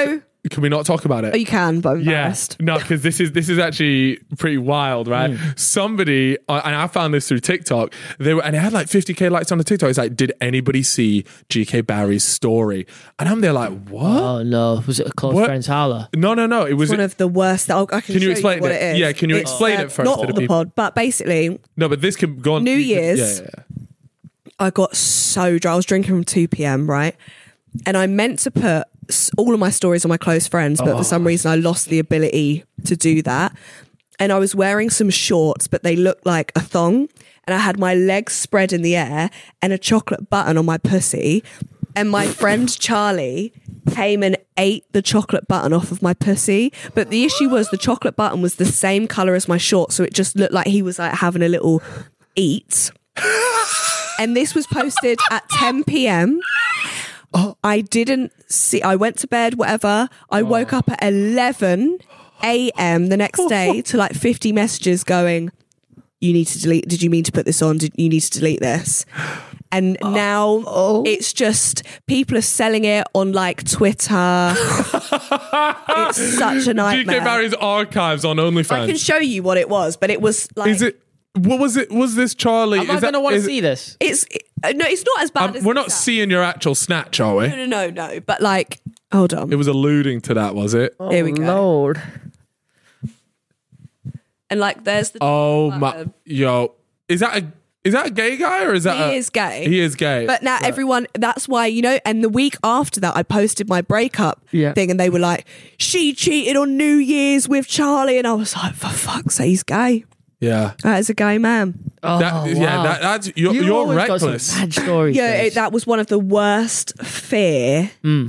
can we not talk about it? Oh, you can, but I'm Yeah, embarrassed. no, because this is this is actually pretty wild, right? Mm. Somebody, uh, and I found this through TikTok. They were, and it had like fifty k likes on the TikTok. It's like, did anybody see G K Barry's story? And I'm there like, what? Oh no, was it a close What? friend's howler? No, no, no. It was One of the worst. I'll, I can, Can you show explain you what it? it is. Yeah, can you It's, explain uh, it first Not to on the the people? pod, but basically, no, but this can go on. New you can- Year's. Yeah, yeah. I got so drunk. I was drinking from two p.m., right? And I meant to put s- all of my stories on my close friends, but for some reason I lost the ability to do that. And I was wearing some shorts, but they looked like a thong. And I had my legs spread in the air and a chocolate button on my pussy. And my friend Charlie came and ate the chocolate button off of my pussy. But the issue was the chocolate button was the same colour as my shorts. So it just looked like he was like having a little eat. And this was posted at ten p.m. Oh. I didn't see, I went to bed, whatever. I woke up at eleven a.m. the next day to like fifty messages going, you need to delete, did you mean to put this on? Did you need to delete this? And now oh. it's just, people are selling it on like Twitter. It's such a nightmare. G K Barry's archives on OnlyFans. I can show you what it was, but it was like... Is it, what was it, was this Charlie? Am I going to want to see this? It's, it, no, it's not as bad Um, as... we're not that. seeing your actual snatch, are we? No, no, no, no. But like, hold on. It was alluding to that, was it? Oh, Here we go. Lord. And like, there's the... Oh uh, my, yo, is that a is that a gay guy or is that He a, is gay. He is gay. But now Right. everyone, that's why, you know, and the week after that, I posted my breakup Yeah. thing and they were like, she cheated on New Year's with Charlie. And I was like, for fuck's sake, he's gay. Yeah, That is a gay man. Oh, that, yeah, wow. that, that's you're, You you're always got some reckless. bad stories. Yeah, Grace. it, that was one of the worst fear. Mm.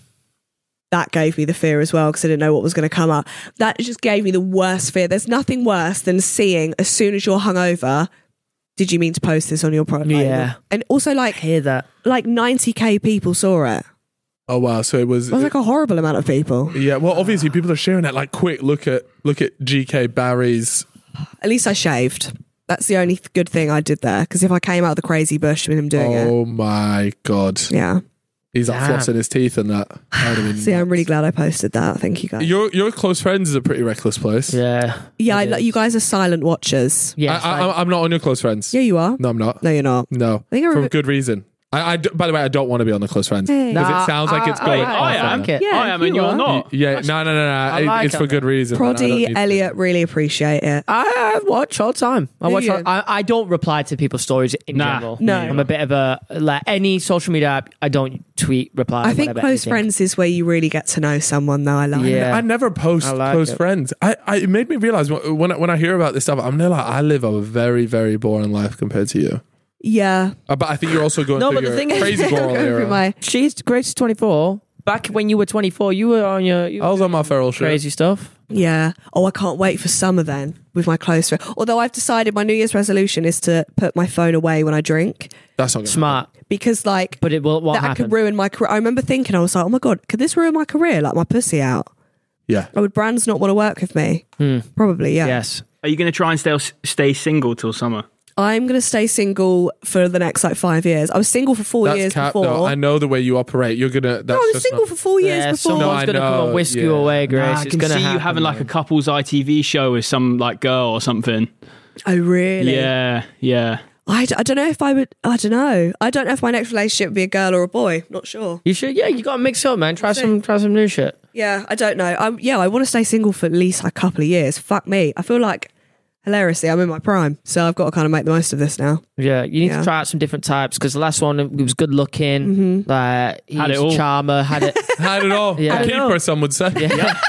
That gave me the fear as well because I didn't know what was going to come up. That just gave me the worst fear. There's nothing worse than seeing as soon as you're hungover, did you mean to post this on your profile? Yeah. And also like Hear that. like ninety k people saw it. Oh wow, so it was. It was like a horrible amount of people. Yeah, well, obviously people are sharing that. Like, quick, look at look at G K Barry's. At least I shaved. That's the only th- good thing I did there. Because if I came out of the crazy bush with him doing Oh my god, it, yeah. he's like Damn. flossing his teeth and that. That would've been See, I'm nuts. really glad I posted that. Thank you guys. Your your close friends is a pretty reckless place. Yeah. yeah, I, It is. you guys are silent watchers. Yes, I, I, I'm not on your close friends. Yeah, you are. No, I'm not. No, you're not. No, think I for remember- good reason. I, I d- by the way, I don't want to be on the close friends because Hey. Nah, it sounds like it's I- going. I- I I am. like it. Yeah, I am, and you you're are. not. Yeah, no, no, no, no. It- like it's it, for good man. reason. man. I don't Proddy, need to- Elliot really appreciate it. I watch all the time. I Do watch. you? All, I, I don't reply to people's stories in Nah. general. No. I'm a bit of a like any social media app. I don't tweet, reply. I think whatever, close anything. friends is where you really get to know someone, though. I like it. Yeah. I never post I like close it. friends. I, I it made me realize when I, when I hear about this stuff, I'm there like I live a very very boring life compared to you. Yeah. Uh, but I think you're also going No, through but the your thing is- crazy girl Going through era. my- She's Grace is twenty-four. Back when you were twenty-four, you were on your you I was on my feral shit. crazy stuff. Yeah. Oh, I can't wait for summer then with my close friend. Although I've decided my New Year's resolution is to put my phone away when I drink That's not gonna Smart, because, like, but it will. What that happened? could ruin my career. I remember thinking, I was like, oh my God, could this ruin my career? Like my pussy out? happen. Yeah. Or would brands not want to work with me? Hmm. Probably, yeah. Yes. Are you going to try and stay stay single till summer? I'm going to stay single for the next like five years. I was single for four That's years cap. before. No, I know the way you operate. You're gonna. That's no, I was just single not- for four years Yeah, before. No, someone's I gonna come know, and whisk yeah. you away, Grace. Nah, I it's can gonna see happen, you having like a man. couple's I T V show with some like girl or something. Oh, really? Yeah, yeah. I, d- I don't know if I would. I don't know. I don't know if my next relationship would be a girl or a boy. Not sure. You should. Yeah, you got to mix up, man. Try some. Try some new shit. Yeah, I don't know. I'm, yeah, I want to stay single for at least a couple of years. Fuck me. I feel like, hilariously, I'm in my prime. So I've got to kind of make the most of this now. Yeah, you need Yeah. to try out some different types because the last one it was good looking. Like he Had it was all. charmer, had it. Had it all. Yeah. A Had it keeper, some would say. Yeah.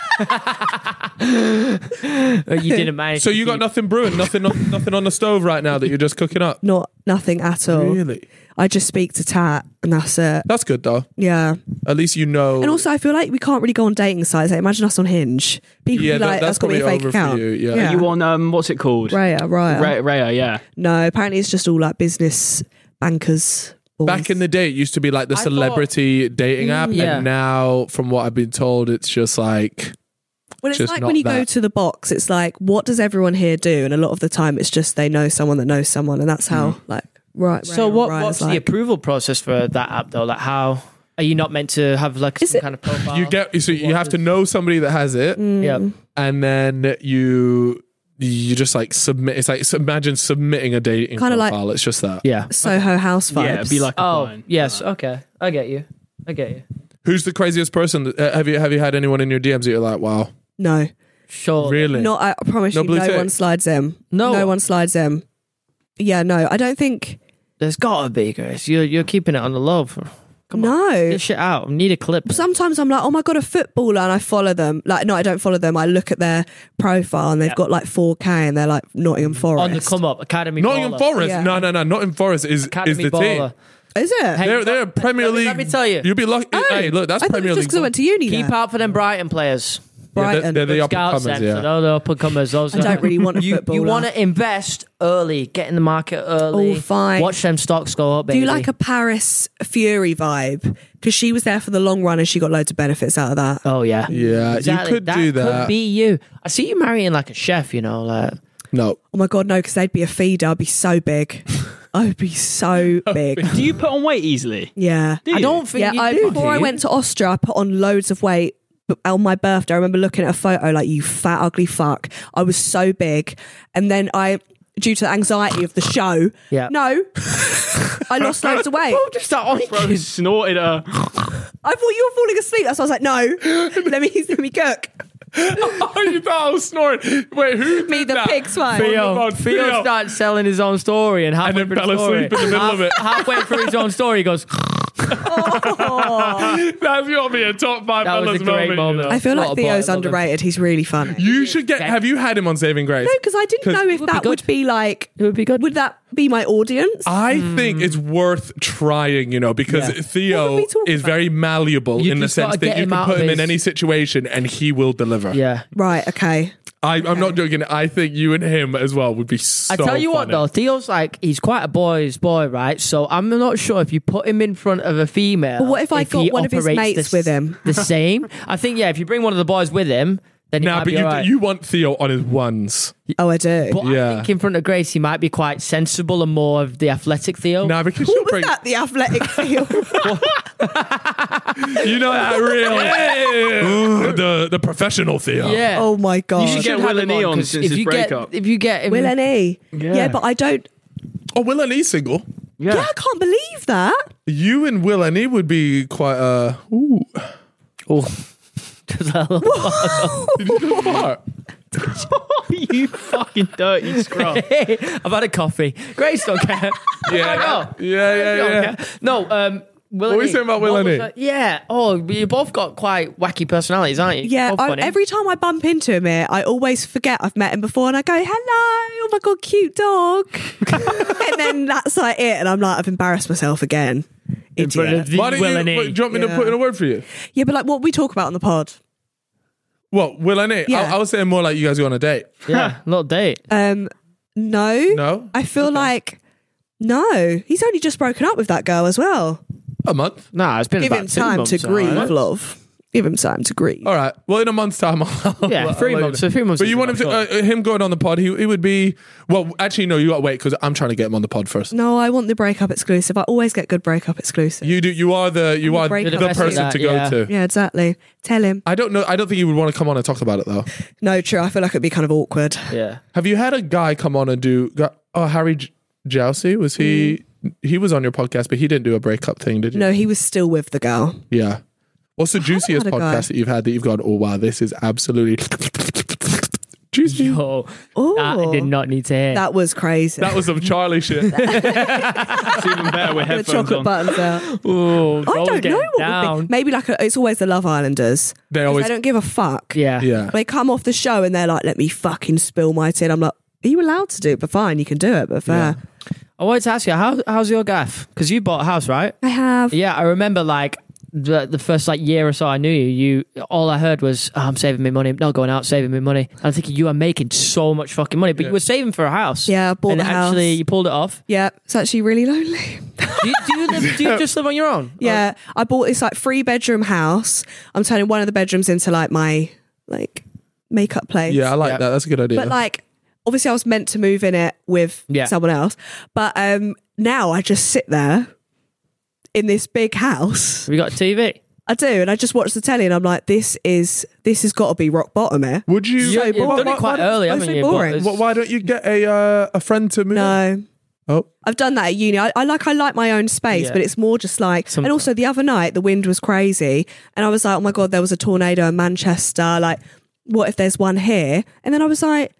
you didn't manage. So to you got keep- nothing brewing, nothing, on, nothing on the stove right now that you're just cooking up. Not nothing at all. Really? I just speak to Tat and that's it. That's good though. Yeah. At least you know. And also, I feel like we can't really go on dating sites. Like, imagine us on Hinge. People yeah, be that- like, that's that's got to be a probably fake over for account. you, yeah. Yeah. Are you on um what's it called? Raya, Raya. Raya, Raya, yeah. No, apparently it's just all like business bankers. boys. Back in the day, it used to be like the I celebrity dating app, yeah. and now, from what I've been told, it's just like Well, it's just like not when you go that. to the box, it's like, what does everyone here do? And a lot of the time, it's just they know someone that knows someone, and that's how, like, right. So right, what? right, What's it's the like, approval process for that app though? Like how? Are you not meant to have like Is some it- kind of profile? You get so you have to know somebody that has it, Yeah. and then you you just like submit. It's like imagine submitting a dating Kinda like- profile. It's just that. Yeah. Soho House vibes. Yeah, it'd be like Oh, applying. yes. Okay. I get you. I get you. Who's the craziest person? Uh, have you have you had anyone in your D Ms that you're like, wow, no, Sure. really? not. I promise No you, blue no tick? one slides in. No. no one slides in. Yeah, no, I don't think. There's gotta be, Grace. You're you're keeping it on the low. For, come on. No. Get shit out. I need a clip. Sometimes I'm like, oh my god, a footballer, and I follow them. Like, no, I don't follow them. I look at their profile, and they've got like four K, and they're like Nottingham Forest. On the come up, Academy Nottingham baller. Forest? Yeah. No, no, no. Nottingham Forest is Academy is the baller. team. Is it? Hey, They're they're Premier let me- League. let me tell you. You'll be lucky. Oh, hey, look, that's I thought Premier it was League. just because I went to uni. Keep there. out for them Brighton players. Yeah, they're, Brighton. they're the up Scout and comers. centre, Yeah. they're the up and comers. Those I don't really want a you, footballer. You want to invest early, get in the market early. Oh, fine. Watch them stocks go up. Do Baby. you like a Paris Fury vibe? Because she was there for the long run, and she got loads of benefits out of that. Oh yeah, Yeah, Exactly. you could do that. Could be you. I see you marrying like a chef. You know, like No. Oh my god, no! Because they'd be a feeder. I'd be so big. I would be so big. Do you put on weight easily? Yeah. Do I you? don't think Yeah, you I, do. before I do you? went to Austria, I put on loads of weight. But on my birthday, I remember looking at a photo like, you fat, ugly fuck. I was so big. And then I, due to the anxiety of the show, Yeah. no, I lost loads of weight. Bro, just start Bro, oinking. snorted her. I thought you were falling asleep. That's why I was like, no, let me, let me cook. Oh, you thought I was snoring. Wait, who did Me, the that? pig swine. Theo, God, Theo Theo. starts selling his own story, and halfway And then through the fell story, asleep in the middle half- of it. halfway through his own story, he goes. That's got to be a top five That was fellas a great moment. moment. You, know? I feel What like a boy, Theo's I love him. underrated. He's really funny. You should get. Have you had him on Saving Grace? No, because I didn't 'Cause- know if It would be that good. would be like, It would be good. would that be my audience? I think it's worth trying, you know, because Yeah. What Theo are we talking is about? very malleable You in the just sense gotta that get you him can out put of him in his- any situation and he will deliver. Yeah. Right, okay. I, I'm not joking. I think you and him as well would be so I tell you what funny. though, Theo's like he's quite a boy's boy, right? So I'm not sure if you put him in front of a female. But what if I got he one of his operates mates the, with him? The same. I think yeah. If you bring one of the boys with him, then he Nah, might but be you, alright. you want Theo on his ones. Oh, I do. But Yeah. I think in front of Grace, he might be quite sensible and more of the athletic Theo. Nah, because she'll What was bring. that? The athletic field. You know that real. the the professional Theo. Yeah. Oh my god. You should get have Will him and E on 'cause since if his you get- breakup. If you get him, Will and E. Yeah. Yeah. but I don't. Oh, Will and E single. Yeah. I can't believe that. You and Will and E would be quite. Uh, ooh. oh, Just a little- Did you just fart? You fucking dirty scrub. I've had a coffee. Grace don't care. Yeah, Oh, yeah, yeah, don't yeah. care. No, um, Will What and were you E. saying about Will What and was E? that? Yeah. Oh, you both got quite wacky personalities, aren't you? Yeah, Both I, funny. every time I bump into him here, I always forget I've met him before and I go, hello, oh my God, cute dog. And then that's like it. And I'm like, I've embarrassed myself again. In front Idiot. of the Why don't Will you, and E. what, do you want me to Yeah. put in a word for you? Yeah, but like what we talk about on the pod. What, Will and E? Yeah. I, I was saying more like you guys go on a date. Yeah, little date. Um, no. No? I feel like, no. He's only just broken up with that girl as well. A month. Nah, it's been Give about him two time months to now, grieve, right? love. Give him time to grieve. All right. Well, in a month's time, I'll, Yeah, I'll three let you months. know. So three months. But is you want him enough, to uh, him going on the pod? He it would be well. Actually, no. You got to wait because I'm trying to get him on the pod first. No, I want the breakup exclusive. I always get good breakup exclusive. You do. You are the you I'm are the breakup the expert. person That, to go yeah. to. Yeah, exactly. Tell him. I don't know. I don't think he would want to come on and talk about it though. No, true. I feel like it'd be kind of awkward. Yeah. Have you had a guy come on and do? got- Oh, Harry J- Jousey was he? He was on your podcast, but he didn't do a breakup thing, did you? No, he was still with the girl. Yeah. What's the juiciest had a guy. podcast that you've had that you've gone? Oh wow, this is absolutely juicy. Oh, Oh, that I did not need to hear. That was crazy. That was some Charlie shit. It's even better with the headphones chocolate on. buttons out. Ooh, I Joel's don't getting know what down. would be. Maybe like a, it's always the Love Islanders. They 'Cause always, They don't give a fuck. Yeah. yeah. They come off the show and they're like, "Let me fucking spill my tea." And I'm like, "Are you allowed to do it? But fine, you can do it. But fair." I wanted to ask you, how how's your gaff? Because you bought a house, right? I have. Yeah, I remember like the the first like year or so I knew you. You all I heard was, oh, "I'm saving me money, not going out, saving me money." I'm thinking you are making so much fucking money, but you were saving for a house. Yeah, I bought and the house. actually you pulled it off. Yeah, it's actually really lonely. Do you, do you, live, do you just live on your own? Yeah, I bought this like three bedroom house. I'm turning one of the bedrooms into like my like makeup place. Yeah, I like Yeah. that. That's a good idea. But like, obviously, I was meant to move in it with Yeah. someone else. But um, now I just sit there in this big house. Have you got a T V? I do, and I just watch the telly, and I'm like, this is this has got to be rock bottom here. Would you? You- you've boring. done it quite early, Why- haven't why you? so But boring? it's- Wh- Why don't you get a uh, a friend to move? No. Oh, I've done that at uni. I, I like I like my own space, Yeah. but it's more just like. Some- and also the other night, the wind was crazy, and I was like, "Oh my god, there was a tornado in Manchester. Like, what if there's one here?" And then I was like,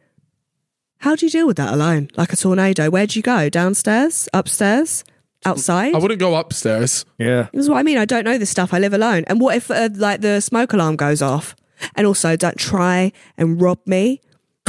"How do you deal with that alone? Like a tornado? Where'd you go? Downstairs? Upstairs? Outside?" I wouldn't go upstairs. Yeah. This is what I mean. I don't know this stuff. I live alone. And what if uh, like the smoke alarm goes off? And also, don't try and rob me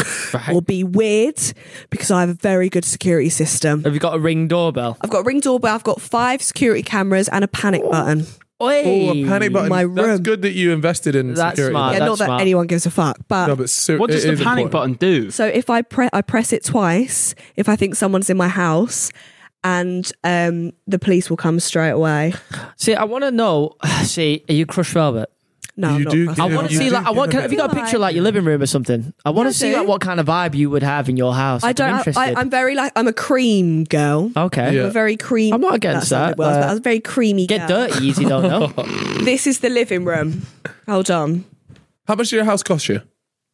or be weird, because I have a very good security system. Have you got a Ring doorbell? I've got a Ring doorbell. I've got five security cameras and a panic button. Oi. Oh, a panic button. My That's room. good that you invested in That's security. smart. Yeah, that's not that smart. anyone gives a fuck, but. No, but ser- What does it the is panic important. button do? So if I pre- I press it twice, if I think someone's in my house, and um, the police will come straight away. See, I want to know. See, are you Crush Velvet? No, You I'm not do trusting I give- want to you see do like I want. give a Have you got a bit. picture like your living room or something? I want Yeah, to see I do. like what kind of vibe you would have in your house. I I'm don't. interested. I, I'm very like I'm a cream girl. okay. Yeah. I'm a very cream. I'm not against sounded that, worse, uh, but I was a very creamy. Get girl. dirty, easy. Don't know. This is the living room. Hold on, How much did your house cost you?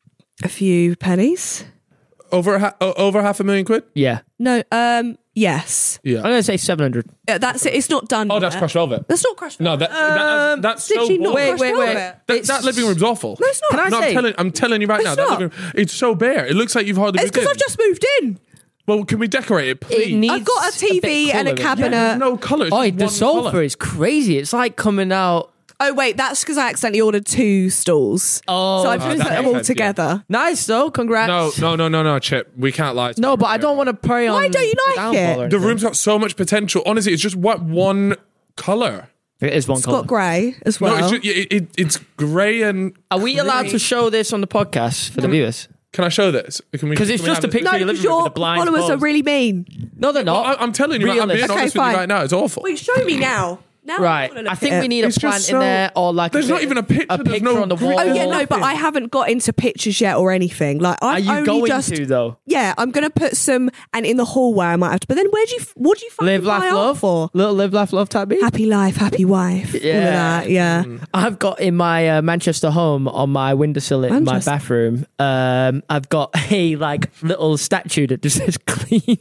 a few pennies. Over ha- o- over half a million quid? Yeah, No, um, yes, Yeah. I'm gonna say seven hundred. Uh, that's it. It's not done. Oh, that's yet. Crush Velvet. That's not Crush. No, that, that Um, that's so literally not boring. Crush wait, wait. Velvet. That, It's- that living room's awful. No, it's not. Can I No, say- I'm telling, I'm telling you right now, It's that not. living room, it's so bare. It looks like you've hardly It's moved because in. I've just moved in. Well, can we decorate it, please? It needs I've got a T V bit and a colour in it. cabinet. There's no colour. It's Oh, just the one sofa colour. is crazy. It's like coming out. Oh wait, that's because I accidentally ordered two stools. Oh, so I've Oh, just that put them makes all sense, yeah. together. Nice though. Congrats. No, no, no, no, no, Chip. We can't lie. to No, you. but I don't want to prey on. Why don't you the like downfall it? or The anything. room's got so much potential. Honestly, it's just what one colour. It is one It's colour. got grey as well. No, it's just, it, it, it's grey and. Are we allowed to show this on the podcast for the viewers? Can I show this? Can we? 'Cause it's can we just have a this? picture no, of your because living room your with the blinds followers are closed. really mean. No, they're Well, not. I, I'm telling you, I'm being Realist. Okay, honest with you fine. right now. It's awful. Wait, show me now. Now Right. wanna look I at think it. we need a It's just plant so- in there, or like There's a not bit- even a picture, A there's picture no on the green- wall. Oh yeah, no, but Nothing. I haven't got into pictures yet or anything. Like Are I've you only going just to though? yeah, I'm gonna put some, and in the hallway I might have to. But then where do you what do you fucking Live, buy laugh, art love for? Little live, laugh, love type beat. Happy life, happy wife. All of Yeah. that, yeah. I've got in my uh, Manchester home on my windowsill in my Manchester. bathroom. Um, I've got a like little statue that just says clean.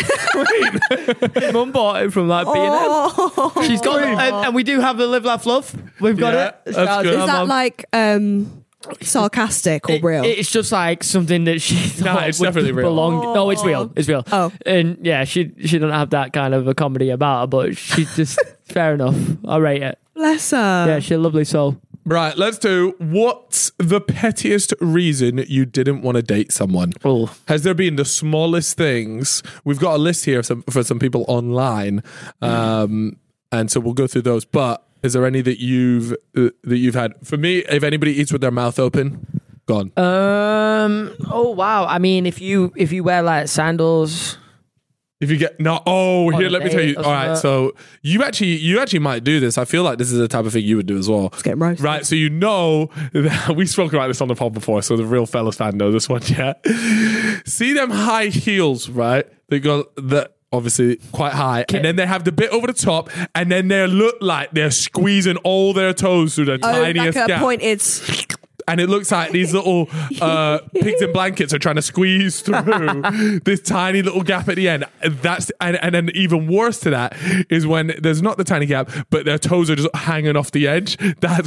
Mum bought it from like B and M. Oh. She's got, and, and we do have the live, laugh, love. We've got Yeah, it. that's Shout out to good. my Is that mum. like um sarcastic or It- real? It's just like something that she thought it's would definitely real. belong. No, it's real. It's real. Oh. and yeah, she she doesn't have that kind of a comedy about her, but she just fair enough. I rate it. Bless her. Yeah, she's a lovely soul. Right, let's do what's the pettiest reason you didn't want to date someone? Oh, Has there been the smallest things? We've got a list here some, for some people online, um, and so we'll go through those. But is there any that you've uh, that you've had? For me, if anybody eats with their mouth open, gone. um, oh wow. I mean, if you if you wear like sandals, If you get no, oh, here, a let me tell date you. or All right, something. so you actually, you actually might do this. I feel like this is the type of thing you would do as well. Let's get roasted. Right, so you know that we spoke about this on the pod before, so the real fellas fan know this one, yeah. See them high heels, right? They go that obviously quite high, and then they have the bit over the top, and then they look like they're squeezing all their toes through the Oh, tiniest like a gap. pointed. And it looks like these little uh, pigs in blankets are trying to squeeze through this tiny little gap at the end. That's and, and then even worse to that is when there's not the tiny gap, but their toes are just hanging off the edge. That's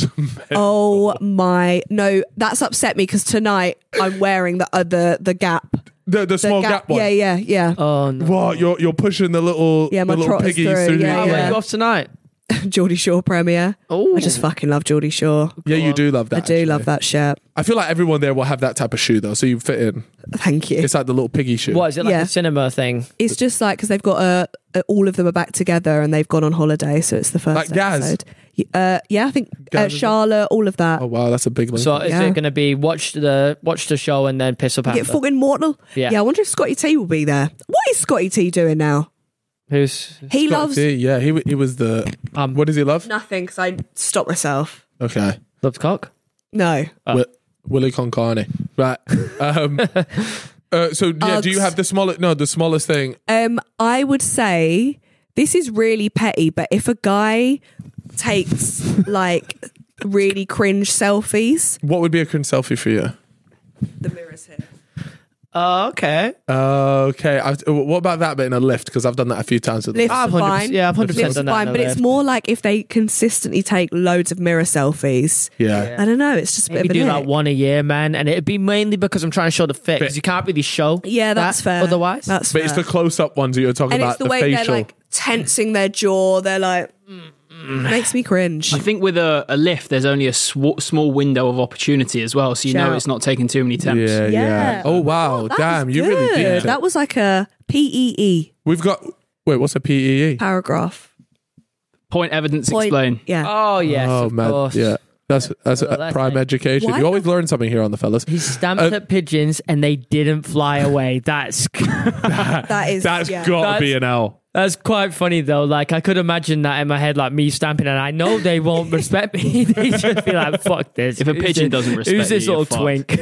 Oh my no, that's upset me because tonight I'm wearing the uh, the the gap. the, the The small gap, one. Yeah, yeah, yeah. oh no. What you're you're pushing the little Yeah, my the little trot is piggies through, through. yeah, How the- are yeah. you off tonight? Geordie Shore premiere. Oh, I just fucking love Geordie Shore. Yeah, you do love that. I do actually. love that shirt. I feel like everyone there will have that type of shoe though, so you fit in. Thank you. It's like the little piggy shoe. what is it like Yeah. a cinema thing? It's just like because they've got a, a all of them are back together and they've gone on holiday, so it's the first Like Gaz? episode. Y- Uh, yeah, I think Gaz uh, is it? Charlotte, all of that. Oh wow, that's a big one. So is Yeah. it going to be watch the watch the show and then piss up Get after? fucking mortal. Yeah. yeah. I wonder if Scotty T will be there. What is Scotty T doing now? Who's He Scott loves T, yeah, he he was the. um What does he love? nothing because I stopped myself. Okay. loves cock? No, Wi- Willie con carne. Right. Um, uh, so yeah, do you Uggs. have the smallest? No, the smallest thing. um, I would say This is really petty, but if a guy takes like really cringe selfies, What would be a cringe selfie for you? the mirror's here. Oh, okay. Uh, okay. I, what about that bit in a lift? Because I've done that a few times. With Lifts I've are one hundred fine. percent yeah, I've one hundred percent Lifts done are that fine, in but a it's lift. more like if they consistently take loads of mirror selfies. yeah. I don't know. It's just a bit Maybe of do an like ick. one a year, man, and it'd be mainly because I'm trying to show the fit. Because you can't really show. Yeah, that's that fair. Otherwise, that's But fair. it's the close-up ones that you're talking and about. it's the, way facial. they're like tensing their jaw. They're like, mm, makes me cringe. I think with a, a lift, there's only a sw- small window of opportunity as well, so you know Shout. it's not taking too many attempts. Yeah, yeah. Yeah. Oh wow, That damn! was You really good. did. That was like a P E E We've got. Wait, what's a P E E? paragraph. Point, evidence, Point- explain. Yeah. oh yes, oh of man, course. yeah. That's that's Well, uh, that's prime it. education. Why You always learn something here on the fellas. He stamped Uh, at pigeons and they didn't fly away. That's That is. That's yeah. got to That's- be an L. that's quite funny though. Like I could imagine that in my head, like me stamping, and I know they won't respect me. They just be like, "Fuck this." If a Who's pigeon this- doesn't respect who's this you, you're little twink?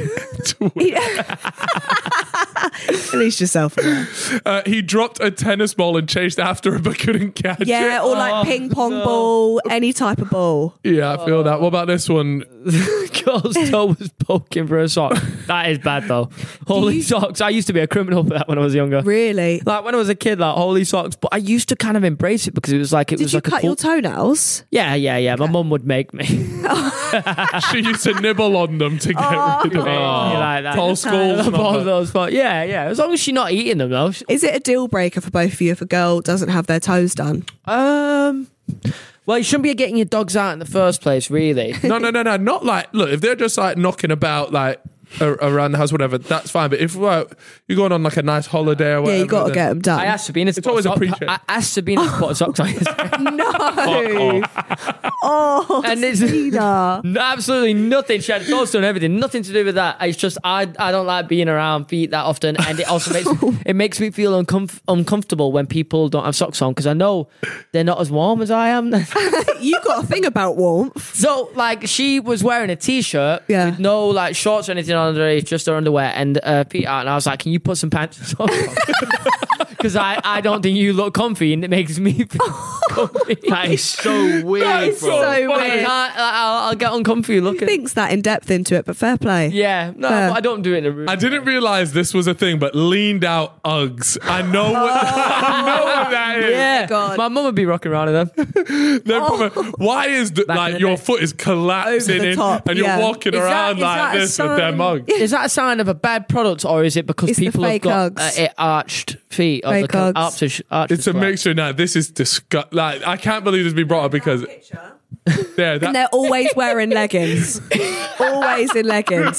At least yourself. Uh, he dropped a tennis ball and chased after it, but couldn't catch Yeah, it. or like ping pong ball, any type of ball. Yeah, I feel that. What about this one? Girl's toe was poking for a sock. That is bad though. Holy you- socks! I used to be a criminal for that when I was younger. Really? Like when I was a kid, like holy socks. But I used to kind of embrace it because it was like it Did was you like a cut cool. your toenails? Yeah, yeah, yeah. My mum would make me. She used to nibble on them to get rid of it. You like that. Tall skulls. All those fun- Yeah, yeah. As long as she's not eating them though. Is it a deal breaker for both of you if a girl doesn't have their toes done? Um. Well, you shouldn't be getting your dogs out in the first place, really. No, no, no, no. Not like, look, if they're just like knocking about, like, a- around the house, whatever, that's fine. But if like, you're going on like a nice holiday or whatever. Yeah, you got to then- get them done. I asked Sabina to It's put always a sock- appreciated. I asked Sabina to put a socks on. no. Oh, And it's- Sabina. No, absolutely nothing. She had toes and everything. Nothing to do with that. It's just I I don't like being around feet that often, and it also makes it makes me feel uncomf- uncomfortable when people don't have socks on because I know they're not as warm as I am. You got a thing about warmth. So like she was wearing a t-shirt Yeah. with no like shorts or anything underneath, just her underwear and uh, feet out, and I was like, "Can you put some pants and socks on?" Because I I don't think you look comfy, and it makes me feel comfy. That is so weird, is bro. so I weird. can't. I'll, I'll get uncomfy Who looking. thinks that in depth into it? But fair play. Yeah, no, Fair. I don't do it in a room. I didn't realize this was a thing, but leaned out Uggs. I know what, I know what that is. Yeah, God. my mum would be rocking around in them. They're probably- why is the, Back in like the your day. foot is collapsing Over the in top, and you're yeah. walking Is that- around is like that a this with their sign- mug? Is that a sign of a bad product, or is it because It's the people have fake got Uggs. uh, it arched feet? Or Fake the Uggs. arched, arched It's a as well? mixture now. This is disgust. Like I can't believe this be brought up because yeah, And that, they're always wearing leggings. always in leggings.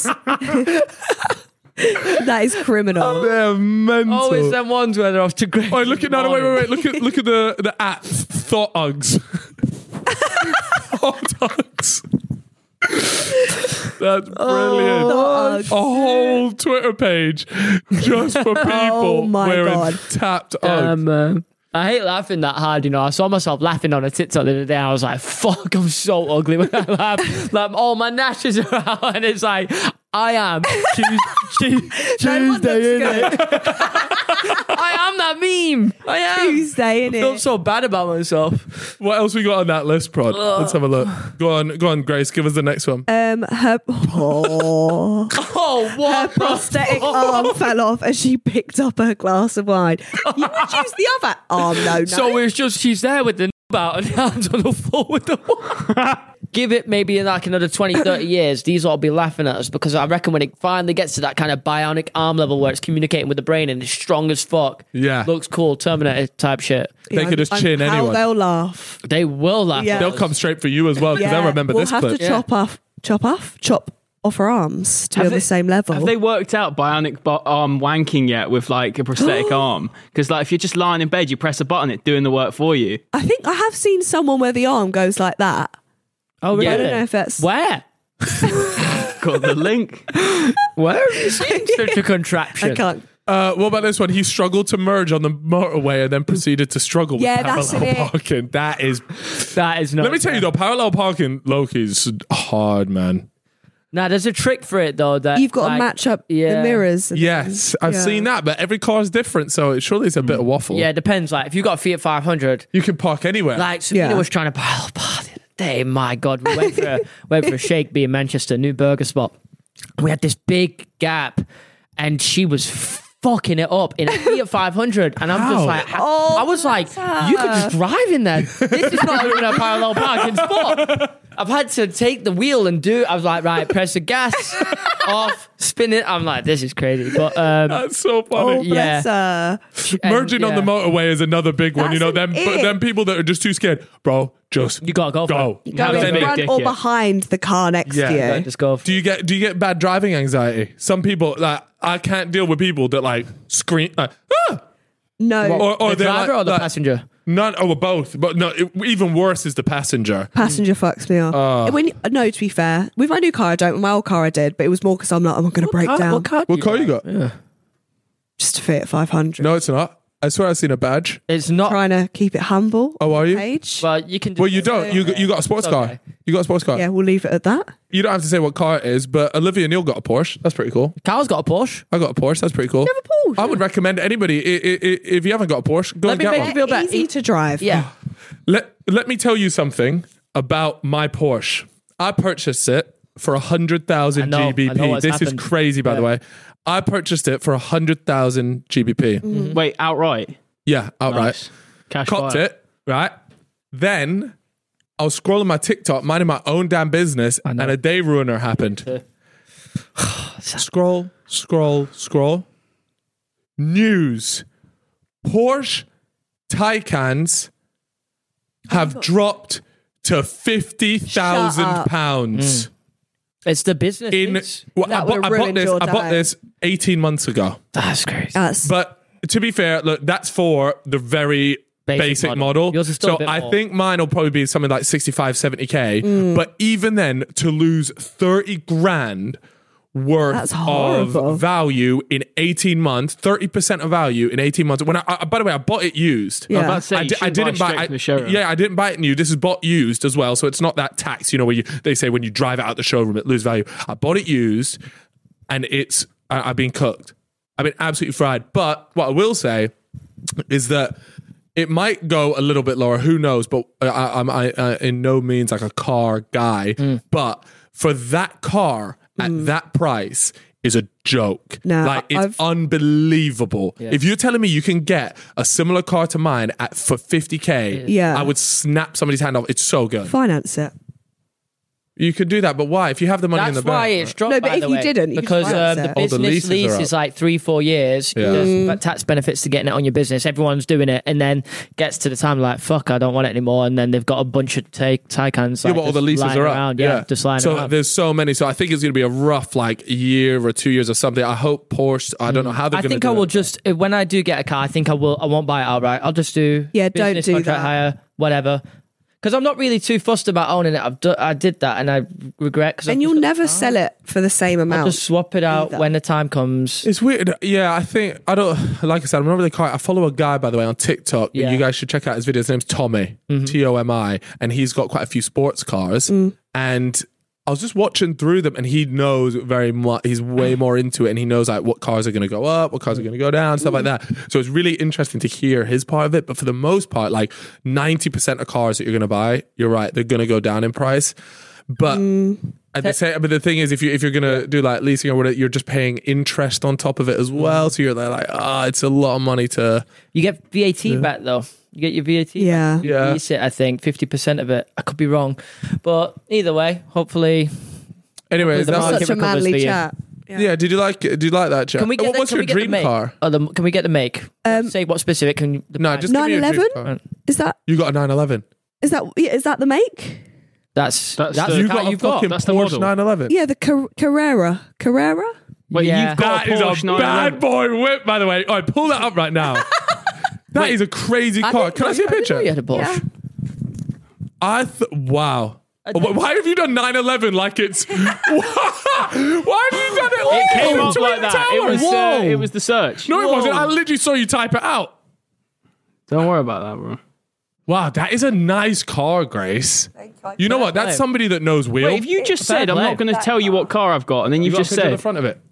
That is criminal. they're mental. Oh, it's them ones where they're off to great. Oh, look at no, no, wait, wait, wait. Look at look at the the at thought Uggs. Hot Uggs. That's brilliant. Oh, A whole Twitter page just for people Oh my wearing God. tapped Uggs. Um, uh, I hate laughing that hard, you know. I saw myself laughing on a TikTok the other day. I was like, "Fuck, I'm so ugly when I laugh." Like all my gnashes are out, and it's like, I am Tues- Tu- No one Tuesday, looks innit? I am that meme. I am. Tuesday, I feel innit? so bad about myself. What else we got on that list, Prod? Let's have a look. Go on, go on, Grace. Give us the next one. Um, her oh, Oh, her what? prosthetic arm fell off as she picked up her glass of wine. You would use the other arm, no, no. So it's just she's there with the n- out and hands on the floor with the wine. Give it maybe like another twenty, thirty years, these all be laughing at us because I reckon when it finally gets to that kind of bionic arm level where it's communicating with the brain and it's strong as fuck, Yeah. looks cool, Terminator type shit, They could just I'm- chin how anyone. They'll laugh. they will laugh. Yeah. at They'll us. come straight for you as well because they'll remember we'll this have clip. to chop off, chop off, chop off her arms to be Have on they- the same level. Have they worked out bionic bo- arm wanking yet with like a prosthetic arm? Because like if you're just lying in bed, you press a button, it's doing the work for you. I think I have seen someone where the arm goes like that. Oh, really? Yeah. I don't know if that's Where? Got the link. Where have you seen such a contraption? I can't. Uh, what about this one? He struggled to merge on the motorway and then proceeded to struggle Yeah, with that's parallel it. parking. That is. That is not. Let me tell you though, parallel parking, Loki's hard, man. Now, there's a trick for it though. That You've got like, to match up yeah. the mirrors. and Yes, things. I've Yeah. seen that, but every car is different, so it, surely it's a bit of waffle. Yeah, it depends. Like if you got a Fiat five hundred, You can park anywhere. like Sabina Yeah. was trying to buy a bar the other day. My God, we went for a, went for a Shake Bee in Manchester, new burger spot. We had this big gap, and she was fucking it up in a Fiat five hundred, and I'm How? just like, I was like, you could just drive in there. This is not even a parallel parking spot. I've had to take the wheel and do. I was like, right, press the gas off, spin it. I'm like, this is crazy, but um, That's so Oh, funny. Yeah. bless her. and, Merging on the yeah. motorway is another big one. You That's know, them, an but it. them people that are just too scared. Bro, just You gotta go for go. it. Go Have a in big front dick, or yeah. behind the car next Yeah. to you. Yeah, just go. For Do you get do you get bad driving anxiety? Some people like I can't deal with people that like scream like ah! No, or, or the they're driver like, or the like- passenger? None, oh, both. But no, it, even worse is the passenger. passenger fucks me off. when you, no, to be fair, with my new car, I don't. With my old car, I did, but it was more because I'm like, I'm going to break Car- down. What car? do What car you got? Just a Fiat five hundred. No, it's not. I swear I've seen a badge. It's not. Trying to keep it humble. Oh, are you? Page. Well, you can. Do Well, you don't. You got- you got a sports It's car. okay. You got a sports car. Yeah, we'll leave it at that. You don't have to say what car it is, but Olivia Neal got a Porsche. That's pretty cool. Carl's got a Porsche. I got a Porsche. That's pretty cool. You have a Porsche? I would recommend anybody i- i- i- if you haven't got a Porsche, go Let and me get make one. you feel better. Easy to drive. Yeah. Let Let me tell you something about my Porsche. I purchased it for a hundred thousand I know- I G B know P. what's This happened. is crazy, by the Yeah. way. I purchased it for a hundred thousand G B P. Wait, outright. Yeah, outright. Nice. Cash Copped buy. it, right? Then I was scrolling my TikTok, minding my own damn business, and know. a day ruiner happened. Scroll, scroll, scroll. News. Porsche Taycans have dropped to fifty thousand up. pounds. It's the business. In things. well, I, That bought, would've I bought ruined this. your I bought day. this eighteen months ago. That's crazy. That's But to be fair, look, that's for the very Basic basic, model. model. Yours is still a so bit I more. think mine will probably be something like sixty-five, seventy K. Mm. But even then, to lose thirty grand worth That's horrible. of value in eighteen months, thirty percent of value in eighteen months. When I, I by the way, I bought it used. Yeah. I was about to say, I, you di- I shouldn't didn't buy. straight I, from the showroom. yeah, I didn't buy it new. This is bought used as well, so it's not that tax. You know, where you they say when you drive it out the showroom, it loses value. I bought it used, and it's I, I've been cooked. I've been absolutely fried. But what I will say is that it might go a little bit lower. Who knows? But I, I'm I, uh, in no means like a car guy. Mm. But for that car at that price is a joke. No, like it's I've- unbelievable. If you're telling me you can get a similar car to mine at for fifty K, Yeah. I would snap somebody's hand off. It's so good. finance it. You could do that, but why? If you have the money in That's the why bank, it's dropped. No, but by if the you way, didn't, you could because finance um, it. the Oh, the business leases lease are is up. like three, four years. Yeah. There's Mm. tax benefits to getting it on your business. Everyone's doing it, and then gets to the time like, fuck, I don't want it anymore. And then they've got a bunch of take Taycans. yeah, Like, but all the just leases lying are up. around. Yeah, just lying so around. there's so many. So I think it's going to be a rough like year or two years or something. I hope Porsche. I don't know how they're I going to. think do I will it. just uh, when I do get a car, I think I will. I won't buy it outright. I'll just do Yeah, don't business do contract that. hire, whatever. Because I'm not really too fussed about owning it. I've do, I did that and I regret. Cause And I've you'll just got- never sell it for the same I'll amount. just swap it out either. when the time comes. It's weird. Yeah, I think I don't. Like I said, I'm not really quite. I follow a guy, by the way, on TikTok. Yeah. You guys should check out his video. His name's Tommy, T O M I, and he's got quite a few sports cars. And I was just watching through them, and he knows very much. He's way more into it, and he knows like what cars are going to go up, what cars are going to go down, stuff like that. So it's really interesting to hear his part of it. But for the most part, like ninety percent of cars that you're going to buy, you're right, they're going to go down in price. But at the same, but the thing is, if you if you're gonna do like leasing or whatever, you're just paying interest on top of it as well. So you're there like, ah, it's a lot of money to. You get V A T back though. You get your V A T. Yeah. back. You Yeah. lease it, I think fifty percent of it. I could be wrong, but either way, hopefully. Anyways, The that's market Such a recovers for manly you. chat. yeah. Did you like? Did you like that? Chat? Can we get? What- the, What's can your we get the dream make? car? Oh, the, can we get the make? Um, Say what specific? Can the No, price? just give me your dream 911? car. Is that You got a nine eleven. is that yeah, is that the make? That's That's that's, the- the You car got a you've got. fucking That's the Porsche model. nine eleven. Yeah, the Car- Carrera. Carrera? Wait, Yeah. you've got That a is Porsche a nine eleven. bad boy whip, by the way. All right, pull that up right now. That is a crazy I car. didn't Can I know- see a I didn't picture? know you had a Porsche. Yeah. I th- wow. Wh- Why have you done nine eleven like it's? Why have you done it? It came Oh, up Twin like that. It Towers. was, uh, Whoa. it was the search. No, it wasn't. I literally saw you type it out. Don't worry about that, bro. Wow, that is a nice car, Grace. You know what? That's somebody that knows wheel. Wait, if you just said, I'm play. not going to tell you what car I've got, and then you've got a just picture of said... the front of it.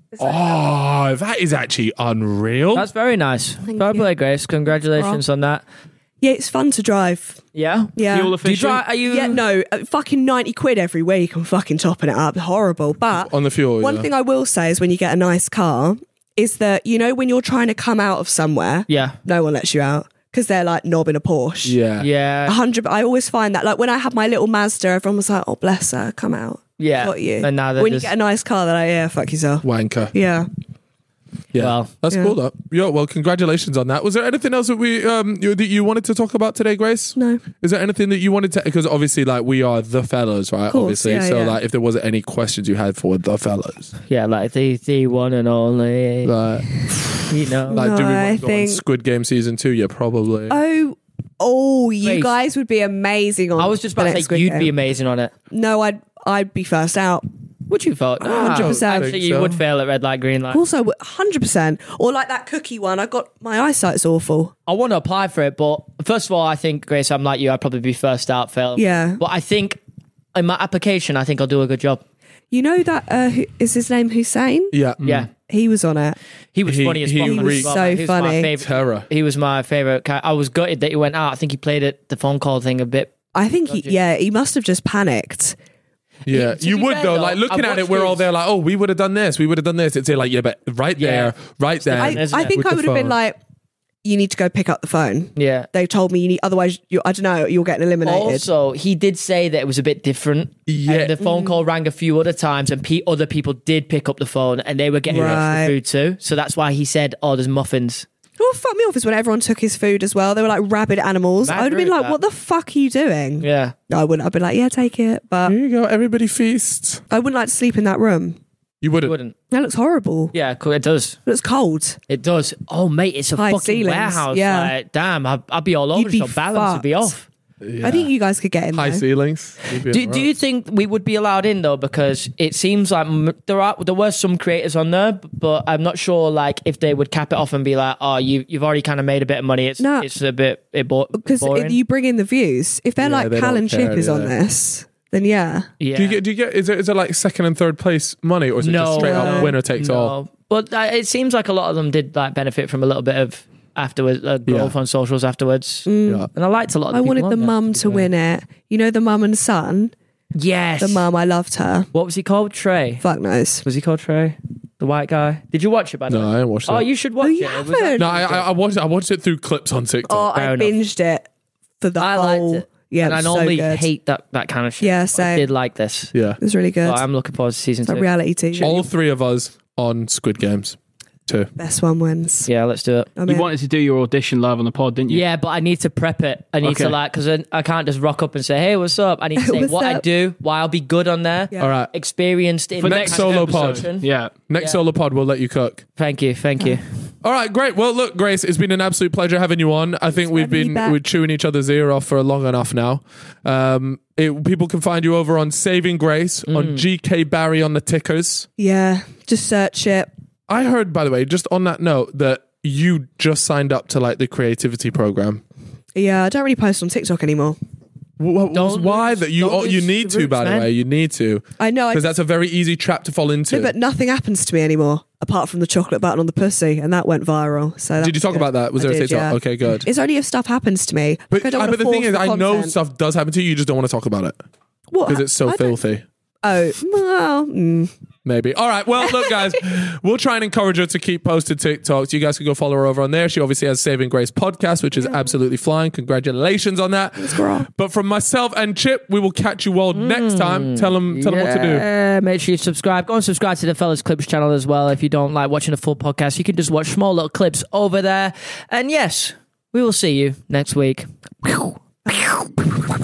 Oh, that is actually unreal. That's very nice. Fair you. play, Grace. Congratulations on that. Yeah, it's fun to drive. Yeah? Yeah. Fuel Do you efficient? try, are you... Yeah, no, uh, fucking ninety quid every week. I'm fucking topping it up. Horrible. But On the fuel, one yeah. thing I will say is when you get a nice car, is that, you know, when you're trying to come out of somewhere, Yeah. no one lets you out because they're like knobbing a Porsche. Yeah. Yeah. A hundred. I always find that, like when I had my little Mazda, everyone was like, "Oh, bless her, come out." Yeah. Got you. And now they're when just- you get a nice car, they're like, "Yeah, fuck yourself." Wanker. Yeah. Yeah. Well, That's yeah. cool, though. Yeah, well, congratulations on that. Was there anything else that we um you, that you wanted to talk about today, Grace? No. Is there anything that you wanted to? Because obviously, like we are the fellows, right? course, Obviously, yeah, so yeah. like if there wasn't any questions you had for the fellows, Yeah, like the, the one and only. like, You know. like do we No, I want to go on think- Squid Game season two? Yeah, probably. Oh, oh, you Grace. guys would be amazing on. I was just about the to next say Squid you'd Game. be amazing on it. No, I'd I'd be first out. Would you vote? No, one hundred percent. Actually, think you so. would fail at red light, green light. Also, one hundred percent. Or like that cookie one. I got my eyesight's awful. I want to apply for it, but first of all, I think, Grace, I'm like you. I'd probably be first out, fail. Yeah. But I think in my application, I think I'll do a good job. You know that uh, who, is his name Hussein? yeah. Yeah. He was on it. He was He- funny as he fuck. was as well, so man. He was my funny. favorite- Terror. He was my favorite. I was gutted that he went out. I think he played it the phone call thing a bit. I think he, yeah, he must have just panicked. Yeah, To you be would fair, though. though, Like looking I've at it, watched we're all his- there. Like, oh, we would have done this. We would have done this. It's like, yeah, but right Yeah. there, right there. I, isn't I it? think With I the would have been phone. like, you need to go pick up the phone. Yeah. They told me you need, otherwise, you, I don't know, you're getting eliminated. Also, he did say that it was a bit different. Yeah. And the phone call rang a few other times, and pe- other people did pick up the phone, and they were getting Right. extra food too. So that's why he said, "Oh, there's muffins." What fucked me off is when everyone took his food as well. They were like rabid animals. Mad I would have been rude, like, that. what the fuck are you doing? Yeah. I wouldn't. I'd be like, yeah, take it. But Here you go. Everybody feast. I wouldn't like to sleep in that room. You wouldn't. Wouldn't. That looks horrible. Yeah, cool. It does. It looks cold. It does. Oh, mate, it's a High fucking ceilings, warehouse. yeah. Like, damn, I'd, I'd be all over You'd the be shop. Balance would be fucked. off. I think you guys could get in High there. ceilings. You'd be Do, alright. do you think we would be allowed in though? Because it seems like m- there are there were some creators on there, b- but I'm not sure like if they would cap it off and be like, "Oh, you you've already kind of made a bit of money. It's No. it's a bit it bo- Because boring." if you bring in the views, if they're Yeah, like they Cal don't and Chip care, is on yeah. this, then yeah. yeah. Do you get? Do you get? Is it? Is it like second and third place money, or is it just No. straight up No. winner takes no. all? But uh, it seems like a lot of them did like benefit from a little bit of afterwards uh, growth Yeah. on socials afterwards, Yeah. and I liked a lot. Of the I people wanted on the there. mum to win it. You know the mum and son? Yes, The mum, I loved her. What was he called? Trey. Fuck knows. Was he called Trey? The white guy. Did you watch it? By the No, way? I didn't watch that. Oh, you should watch Oh, it. you It was haven't? No, I, I, I watched. I watched it through clips on Oh, TikTok. I Fair enough. binged it for the I whole. liked it. Yeah, and it I was so normally good. hate that, that kind of shit. Yeah, but I same. did like this. yeah, It was really good. So I'm looking forward to season It's like two. reality T V. all three of us on Squid Games too. Best one wins. Yeah, let's do it. I'm You in. wanted to do your audition live on the pod, didn't you? Yeah, but I need to prep it. I need Okay. to like, because I, I can't just rock up and say, hey, what's up? I need to say What's what I up? do, why I'll be good on there, Yeah. All right. experienced in For that next kind of solo pod. episode. Yeah. Next Yeah. solo pod, we'll let you cook. Thank you, thank you. All right, great. Well, look, Grace, it's been an absolute pleasure having you on. I think we've having me been back. we're chewing each other's ear off for long enough now. Um, it, people can find you over on Saving Grace, Mm. on G K Barry on the tickers. Yeah, just search it. I heard, by the way, just on that note, that you just signed up to like the creativity program. Yeah, I don't really post on TikTok anymore. Wh- wh- Don't why lose- that you? don't Oh, you lose need the to. roots, By the man. way, you need to I know, I because that's a very easy trap to fall into. No, but nothing happens to me anymore apart from the chocolate button on the pussy, and that went viral. So Did you that's talk good. about that? Was I there a did, TikTok? yeah. Okay, good. It's only if stuff happens to me. But, I don't uh, wanna but the thing force is, I know content. stuff does happen to you. You just don't want to talk about it What? because it's so I don't- filthy. Oh, well, mm. Maybe. All right. Well, look, guys, we'll try and encourage her to keep posting TikToks. You guys can go follow her over on there. She obviously has Saving Grace podcast, which is absolutely flying. Congratulations on that. girl. But from myself and Chip, we will catch you all next time. Tell them, tell them what to do. Yeah, make sure you subscribe. Go and subscribe to the Fellas Clips channel as well. If you don't like watching the full podcast, you can just watch small little clips over there. And yes, we will see you next week.